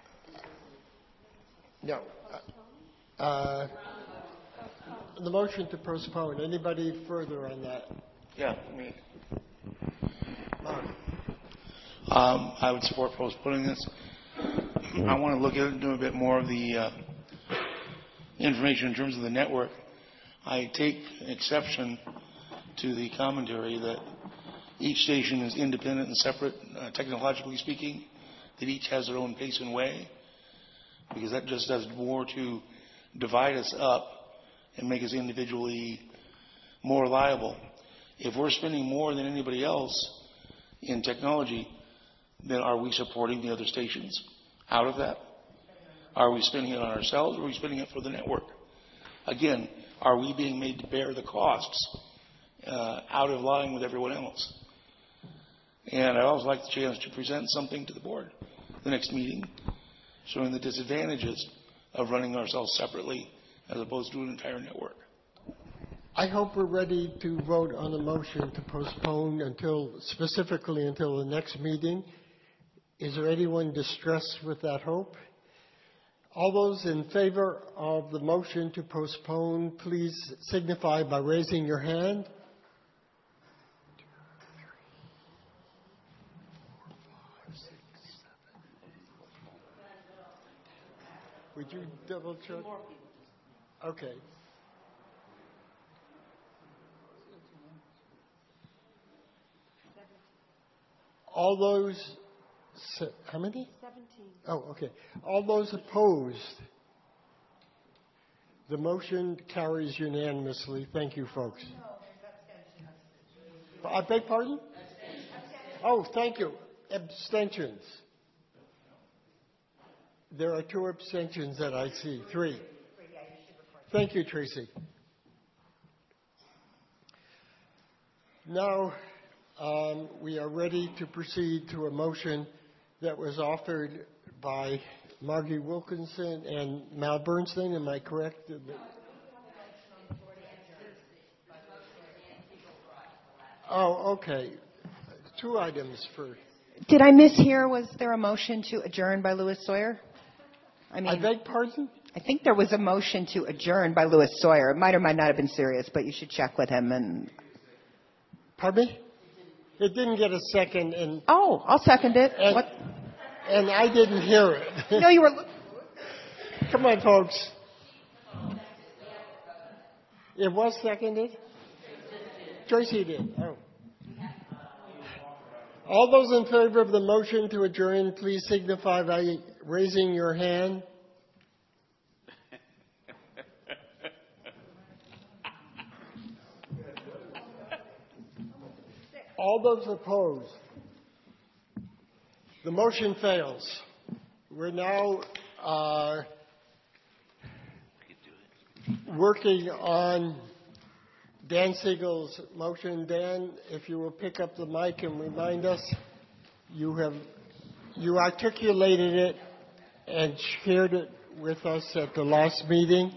No. Uh, the motion to postpone. Anybody further on that? Yeah, me. Mark. Um, I would support postponing this. I want to look at it and do a bit more of the uh, information in terms of the network. I take exception to the commentary that each station is independent and separate, uh, technologically speaking, that each has their own pace and way, because that just does more to divide us up and make us individually more liable. If we're spending more than anybody else in technology, then are we supporting the other stations out of that? Are we spending it on ourselves, or are we spending it for the network? Again, are we being made to bear the costs uh, out of line with everyone else? And I'd also like the chance to present something to the board the next meeting, showing the disadvantages of running ourselves separately as opposed to an entire network. I hope we're ready to vote on a motion to postpone until, specifically until the next meeting. Is there anyone distressed with that hope? All those in favor of the motion to postpone, please signify by raising your hand. Would you double check? Okay. All those, how many? seventeen. Oh, okay. All those opposed? The motion carries unanimously. Thank you, folks. I beg pardon? Oh, thank you. Abstentions. There are two abstentions that I see. Three. Thank you, Tracy. Now, um, we are ready to proceed to a motion that was offered by Margie Wilkinson and Mal Bernstein. Am I correct? Oh, okay. Two items for. Did I mishear? Was there a motion to adjourn by Louis Sawyer? I mean, I beg pardon? I think there was a motion to adjourn by Louis Sawyer. It might or might not have been serious, but you should check with him. And pardon me? It didn't get a second, and oh, I'll second it. And, what? And I didn't hear it. No, you were. Come on, folks. It was seconded. Tracy did. Oh. All those in favor of the motion to adjourn, please signify by raising your hand. All those opposed. The motion fails. We're now uh, working on Dan Siegel's motion. Dan, if you will pick up the mic and remind us, you have you articulated it and shared it with us at the last meeting.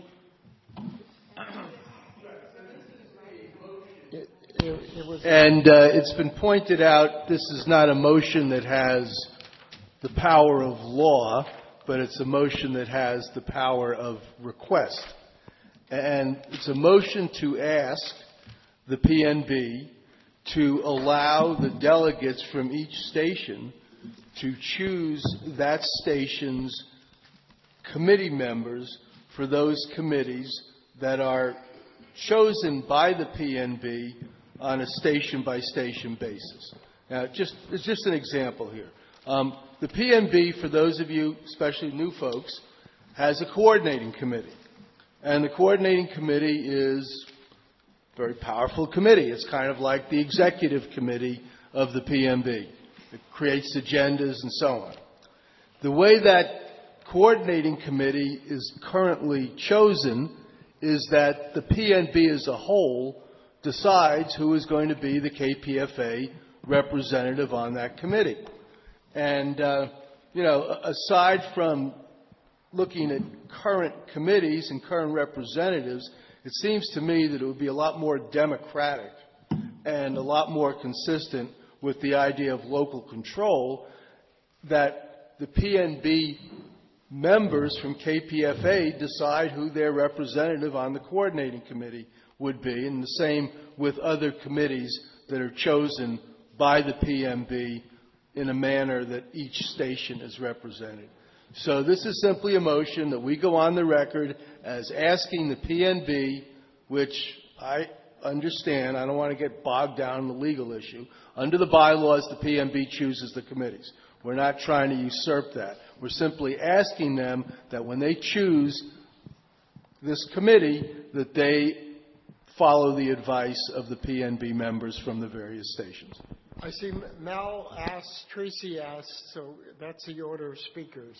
It, it, it was and uh, it's been pointed out this is not a motion that has the power of law, but it's a motion that has the power of request. And it's a motion to ask the P N B to allow the delegates from each station to choose that station's committee members for those committees that are chosen by the P N B on a station-by-station basis. Now, just, it's just an example here. Um, the P N B, for those of you, especially new folks, has a coordinating committee. And the coordinating committee is a very powerful committee. It's kind of like the executive committee of the P N B. It creates agendas and so on. The way that coordinating committee is currently chosen is that the P N B as a whole decides who is going to be the K P F A representative on that committee. And, uh, you know, aside from looking at current committees and current representatives, it seems to me that it would be a lot more democratic and a lot more consistent with the idea of local control, that the P N B members from K P F A decide who their representative on the coordinating committee would be, and the same with other committees that are chosen by the P M B in a manner that each station is represented. So this is simply a motion that we go on the record as asking the P N B, which I understand, I don't want to get bogged down in the legal issue. Under the bylaws, the P N B chooses the committees. We're not trying to usurp that. We're simply asking them that when they choose this committee, that they follow the advice of the P N B members from the various stations. I see Mel asked, Tracy asked, so that's the order of speakers.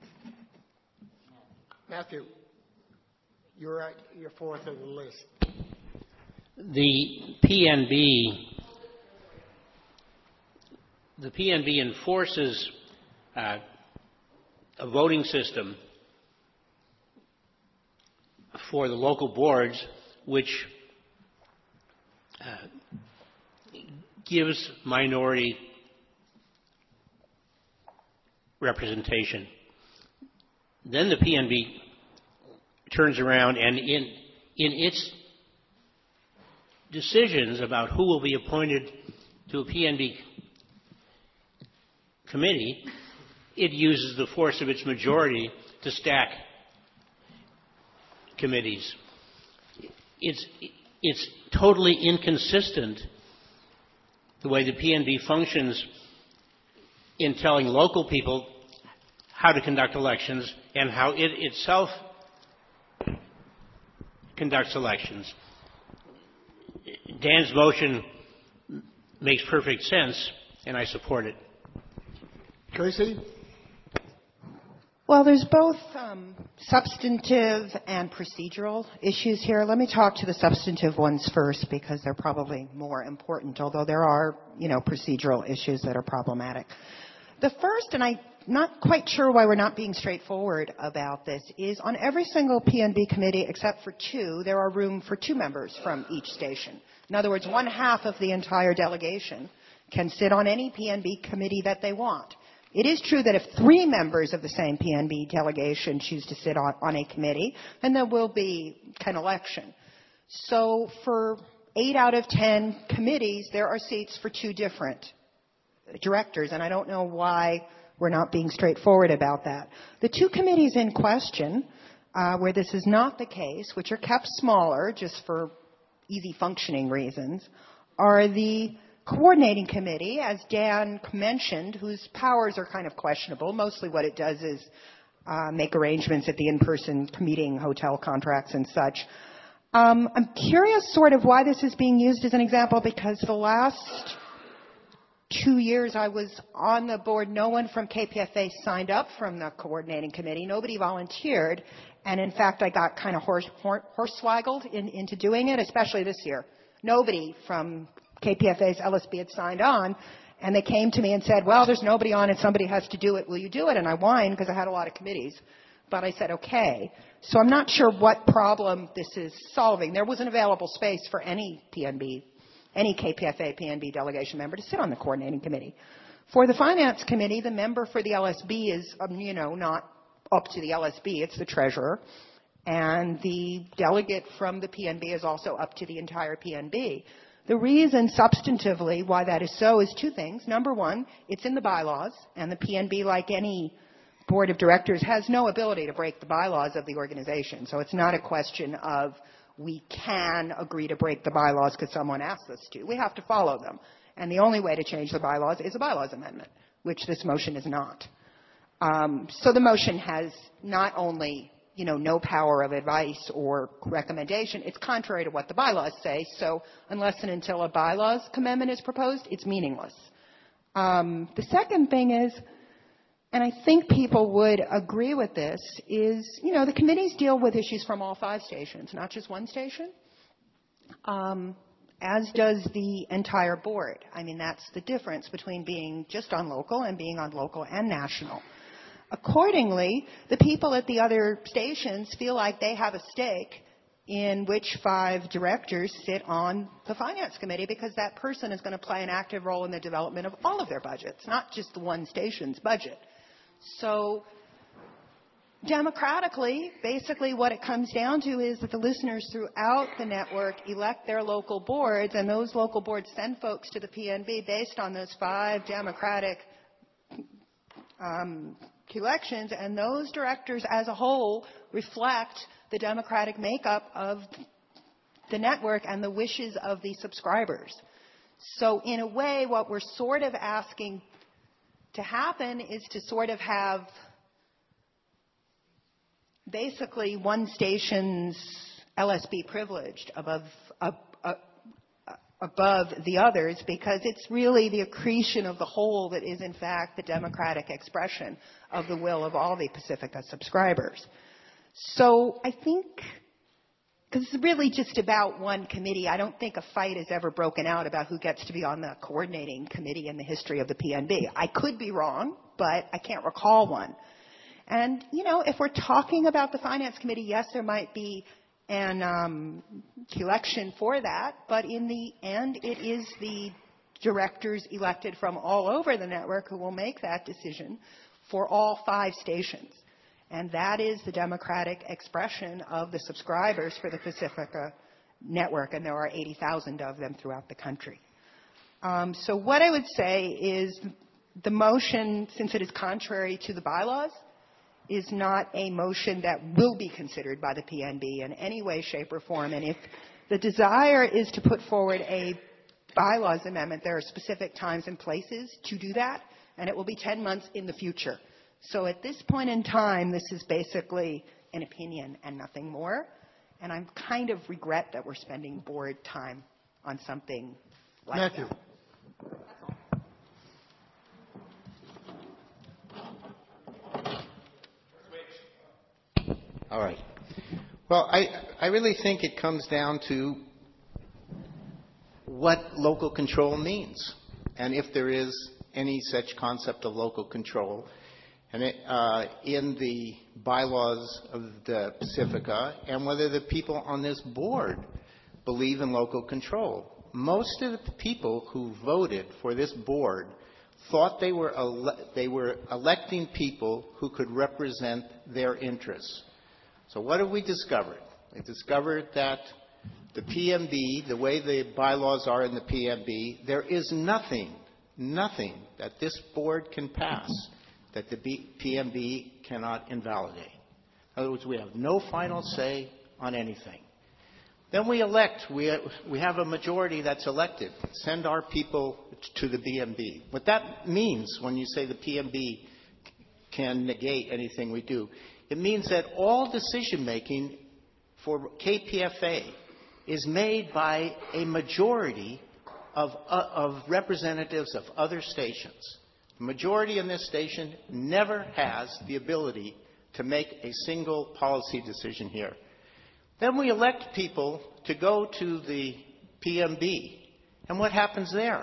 Matthew, you're at your fourth on the list. The P N B, the P N B enforces uh, a voting system for the local boards, which uh, gives minority representation. Then the P N B turns around and in in its decisions about who will be appointed to a P N B committee, it uses the force of its majority to stack committees. It's, it's totally inconsistent the way the P N B functions in telling local people how to conduct elections and how it itself conducts elections. Dan's motion makes perfect sense, and I support it. Tracy? Well, there's both um, substantive and procedural issues here. Let me talk to the substantive ones first because they're probably more important, although there are, you know, procedural issues that are problematic. The first, and I'm not quite sure why we're not being straightforward about this, is on every single P N B committee except for two, there are room for two members from each station. In other words, one half of the entire delegation can sit on any P N B committee that they want. It is true that if three members of the same P N B delegation choose to sit on, on a committee, then there will be an election. So for eight out of ten committees, there are seats for two different directors, and I don't know why we're not being straightforward about that. The two committees in question, uh, where this is not the case, which are kept smaller just for easy functioning reasons, are the coordinating committee, as Dan mentioned, whose powers are kind of questionable. Mostly what it does is uh, make arrangements at the in-person meeting, hotel contracts and such. Um, I'm curious sort of why this is being used as an example, because the last two years I was on the board, no one from K P F A signed up from the coordinating committee. Nobody volunteered. And in fact, I got kind of horse, horsewaggled in, into doing it, especially this year. Nobody from K P F A's L S B had signed on, and they came to me and said, well, there's nobody on it, somebody has to do it, will you do it? And I whined because I had a lot of committees, but I said, okay. So I'm not sure what problem this is solving. There was an available space for any P N B, any K P F A P N B delegation member to sit on the coordinating committee. For the finance committee, the member for the L S B is, um, you know, not up to the L S B, it's the treasurer. And the delegate from the P N B is also up to the entire P N B. The reason substantively why that is so is two things. Number one, it's in the bylaws, and the P N B, like any board of directors, has no ability to break the bylaws of the organization. So it's not a question of we can agree to break the bylaws because someone asked us to. We have to follow them. And the only way to change the bylaws is a bylaws amendment, which this motion is not. Um, so the motion has not only, you know, no power of advice or recommendation, it's contrary to what the bylaws say. So unless and until a bylaws amendment is proposed, it's meaningless. Um, the second thing is, and I think people would agree with this, is, you know, the committees deal with issues from all five stations, not just one station, um, as does the entire board. I mean, that's the difference between being just on local and being on local and national. Accordingly, the people at the other stations feel like they have a stake in which five directors sit on the finance committee, because that person is going to play an active role in the development of all of their budgets, not just the one station's budget. So democratically, basically what it comes down to is that the listeners throughout the network elect their local boards, and those local boards send folks to the P N B based on those five democratic um, elections, and those directors as a whole reflect the democratic makeup of the network and the wishes of the subscribers. So in a way, what we're sort of asking to happen is to sort of have basically one station's L S B privileged above, uh, uh, above the others, because it's really the accretion of the whole that is in fact the democratic expression of the will of all the Pacifica subscribers. So I think, because it's really just about one committee, I don't think a fight has ever broken out about who gets to be on the coordinating committee in the history of the P N B. I could be wrong, but I can't recall one. And, you know, if we're talking about the finance committee, yes, there might be an um, election for that, but in the end, it is the directors elected from all over the network who will make that decision for all five stations. And that is the democratic expression of the subscribers for the Pacifica network, and there are eighty thousand of them throughout the country. Um, so what I would say is the motion, since it is contrary to the bylaws, is not a motion that will be considered by the P N B in any way, shape, or form. And if the desire is to put forward a bylaws amendment, there are specific times and places to do that, and it will be ten months in the future. So at this point in time, this is basically an opinion and nothing more. And I kind of regret that we're spending board time on something like Matthew. that. All right. Well, I, I really think it comes down to what local control means, and if there is any such concept of local control. And it, uh, in the bylaws of the Pacifica, and whether the people on this board believe in local control. Most of the people who voted for this board thought they were ele- they were electing people who could represent their interests. So what have we discovered? We discovered that the P M B, the way the bylaws are in the P M B, there is nothing, nothing that this board can pass that the P M B cannot invalidate. In other words, we have no final say on anything. Then we elect, we, we have a majority that's elected. Send our people to the P M B. What that means when you say the P M B can negate anything we do, it means that all decision making for K P F A is made by a majority of, uh, of representatives of other stations. The majority in this station never has the ability to make a single policy decision here. Then we elect people to go to the P M B. And what happens there?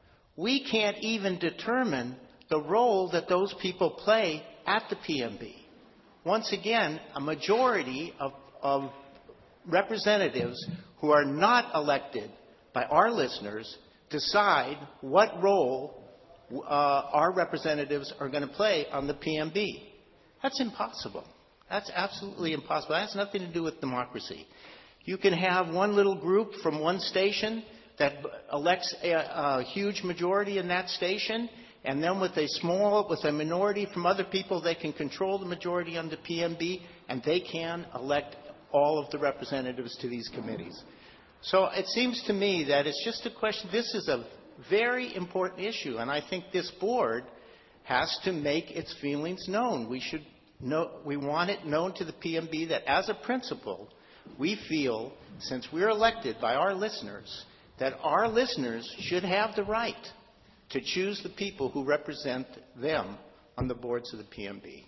We can't even determine the role that those people play at the P M B. Once again, a majority of, of representatives who are not elected by our listeners decide what role Uh, our representatives are going to play on the P M B. That's impossible. That's absolutely impossible. That has nothing to do with democracy. You can have one little group from one station that elects a, a huge majority in that station, and then with a small, with a minority from other people, they can control the majority on the P M B, and they can elect all of the representatives to these committees. So it seems to me that it's just a question. This is a very important issue, and I think this board has to make its feelings known. We should know, we want it known to the P M B that as a principle, we feel, since we're elected by our listeners, that our listeners should have the right to choose the people who represent them on the boards of the P M B.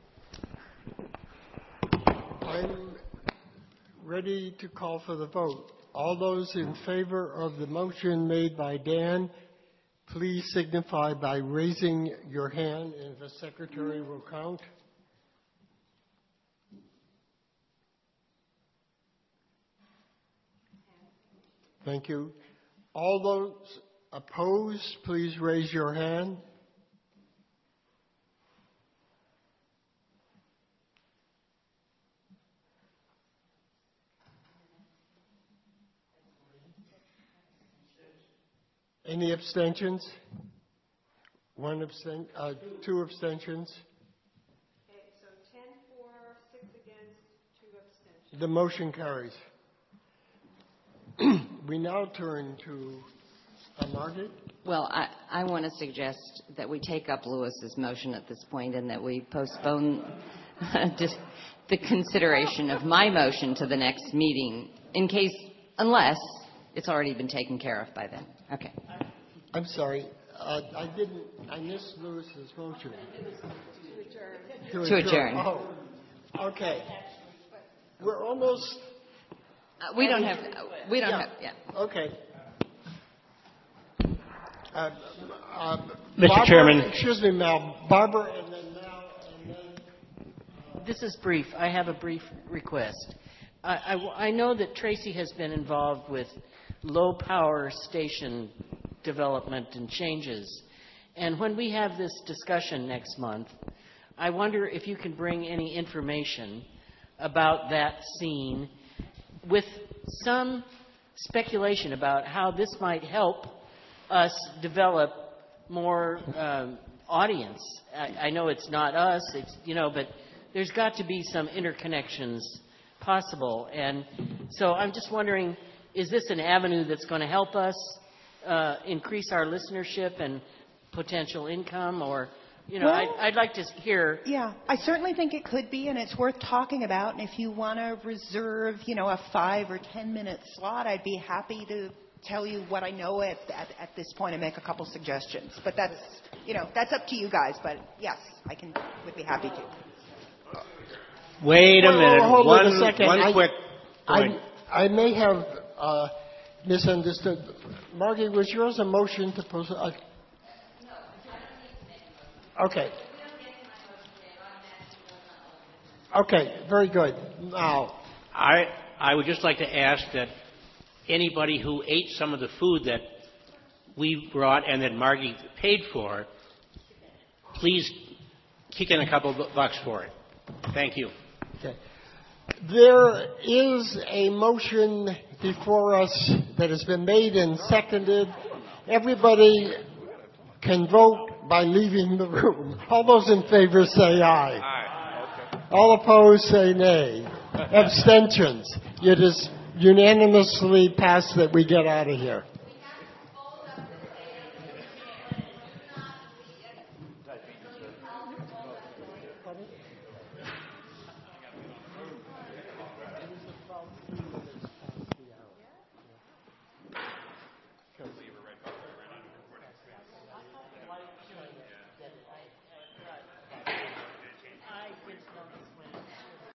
I'm ready to call for the vote. All those in favor of the motion made by Dan, please signify by raising your hand, and the secretary will count. Thank you. All those opposed, please raise your hand. Any abstentions? One abstent, uh, two abstentions. Okay, so ten for, six against, two abstentions. The motion carries. We now turn to uh, Margaret. Well, I, I want to suggest that we take up Lewis's motion at this point and that we postpone just the consideration of my motion to the next meeting in case, unless it's already been taken care of by then. Okay. I'm sorry. Uh, I didn't, I missed Lewis's motion. To adjourn. To adjourn. Oh, okay. We're almost... Uh, we don't have, we don't yeah. have, yeah. Okay. Uh, uh, Mister Barbara, Chairman. Excuse me, Mal. Barbara, and then Mal, and then... This is brief. I have a brief request. I, I, I know that Tracy has been involved with low power station development and changes. And when we have this discussion next month, I wonder if you can bring any information about that scene with some speculation about how this might help us develop more um, audience. I, I know it's not us, it's, you know, but there's got to be some interconnections possible. And so I'm just wondering, is this an avenue that's going to help us uh, increase our listenership and potential income? Or, you know, Well, I'd, I'd like to hear. Yeah, I certainly think it could be, and it's worth talking about. And if you want to reserve, you know, a five or ten minute slot, I'd be happy to tell you what I know at, at, at this point and make a couple suggestions. But that's, you know, that's up to you guys. But yes, I can, would be happy to. Wait a Well, minute. hold one on a second. one I, quick point. I, I may have uh, misunderstood. Margie, was yours a motion to post? Uh, okay. Okay, very good. Now, I I would just like to ask that anybody who ate some of the food that we brought and that Margie paid for, please kick in a couple of bucks for it. Thank you. okay. There is a motion before us that has been made and seconded. Everybody can vote by leaving the room. All those in favor say aye. Aye. Okay. All opposed say nay. Abstentions. It is unanimously passed that we get out of here.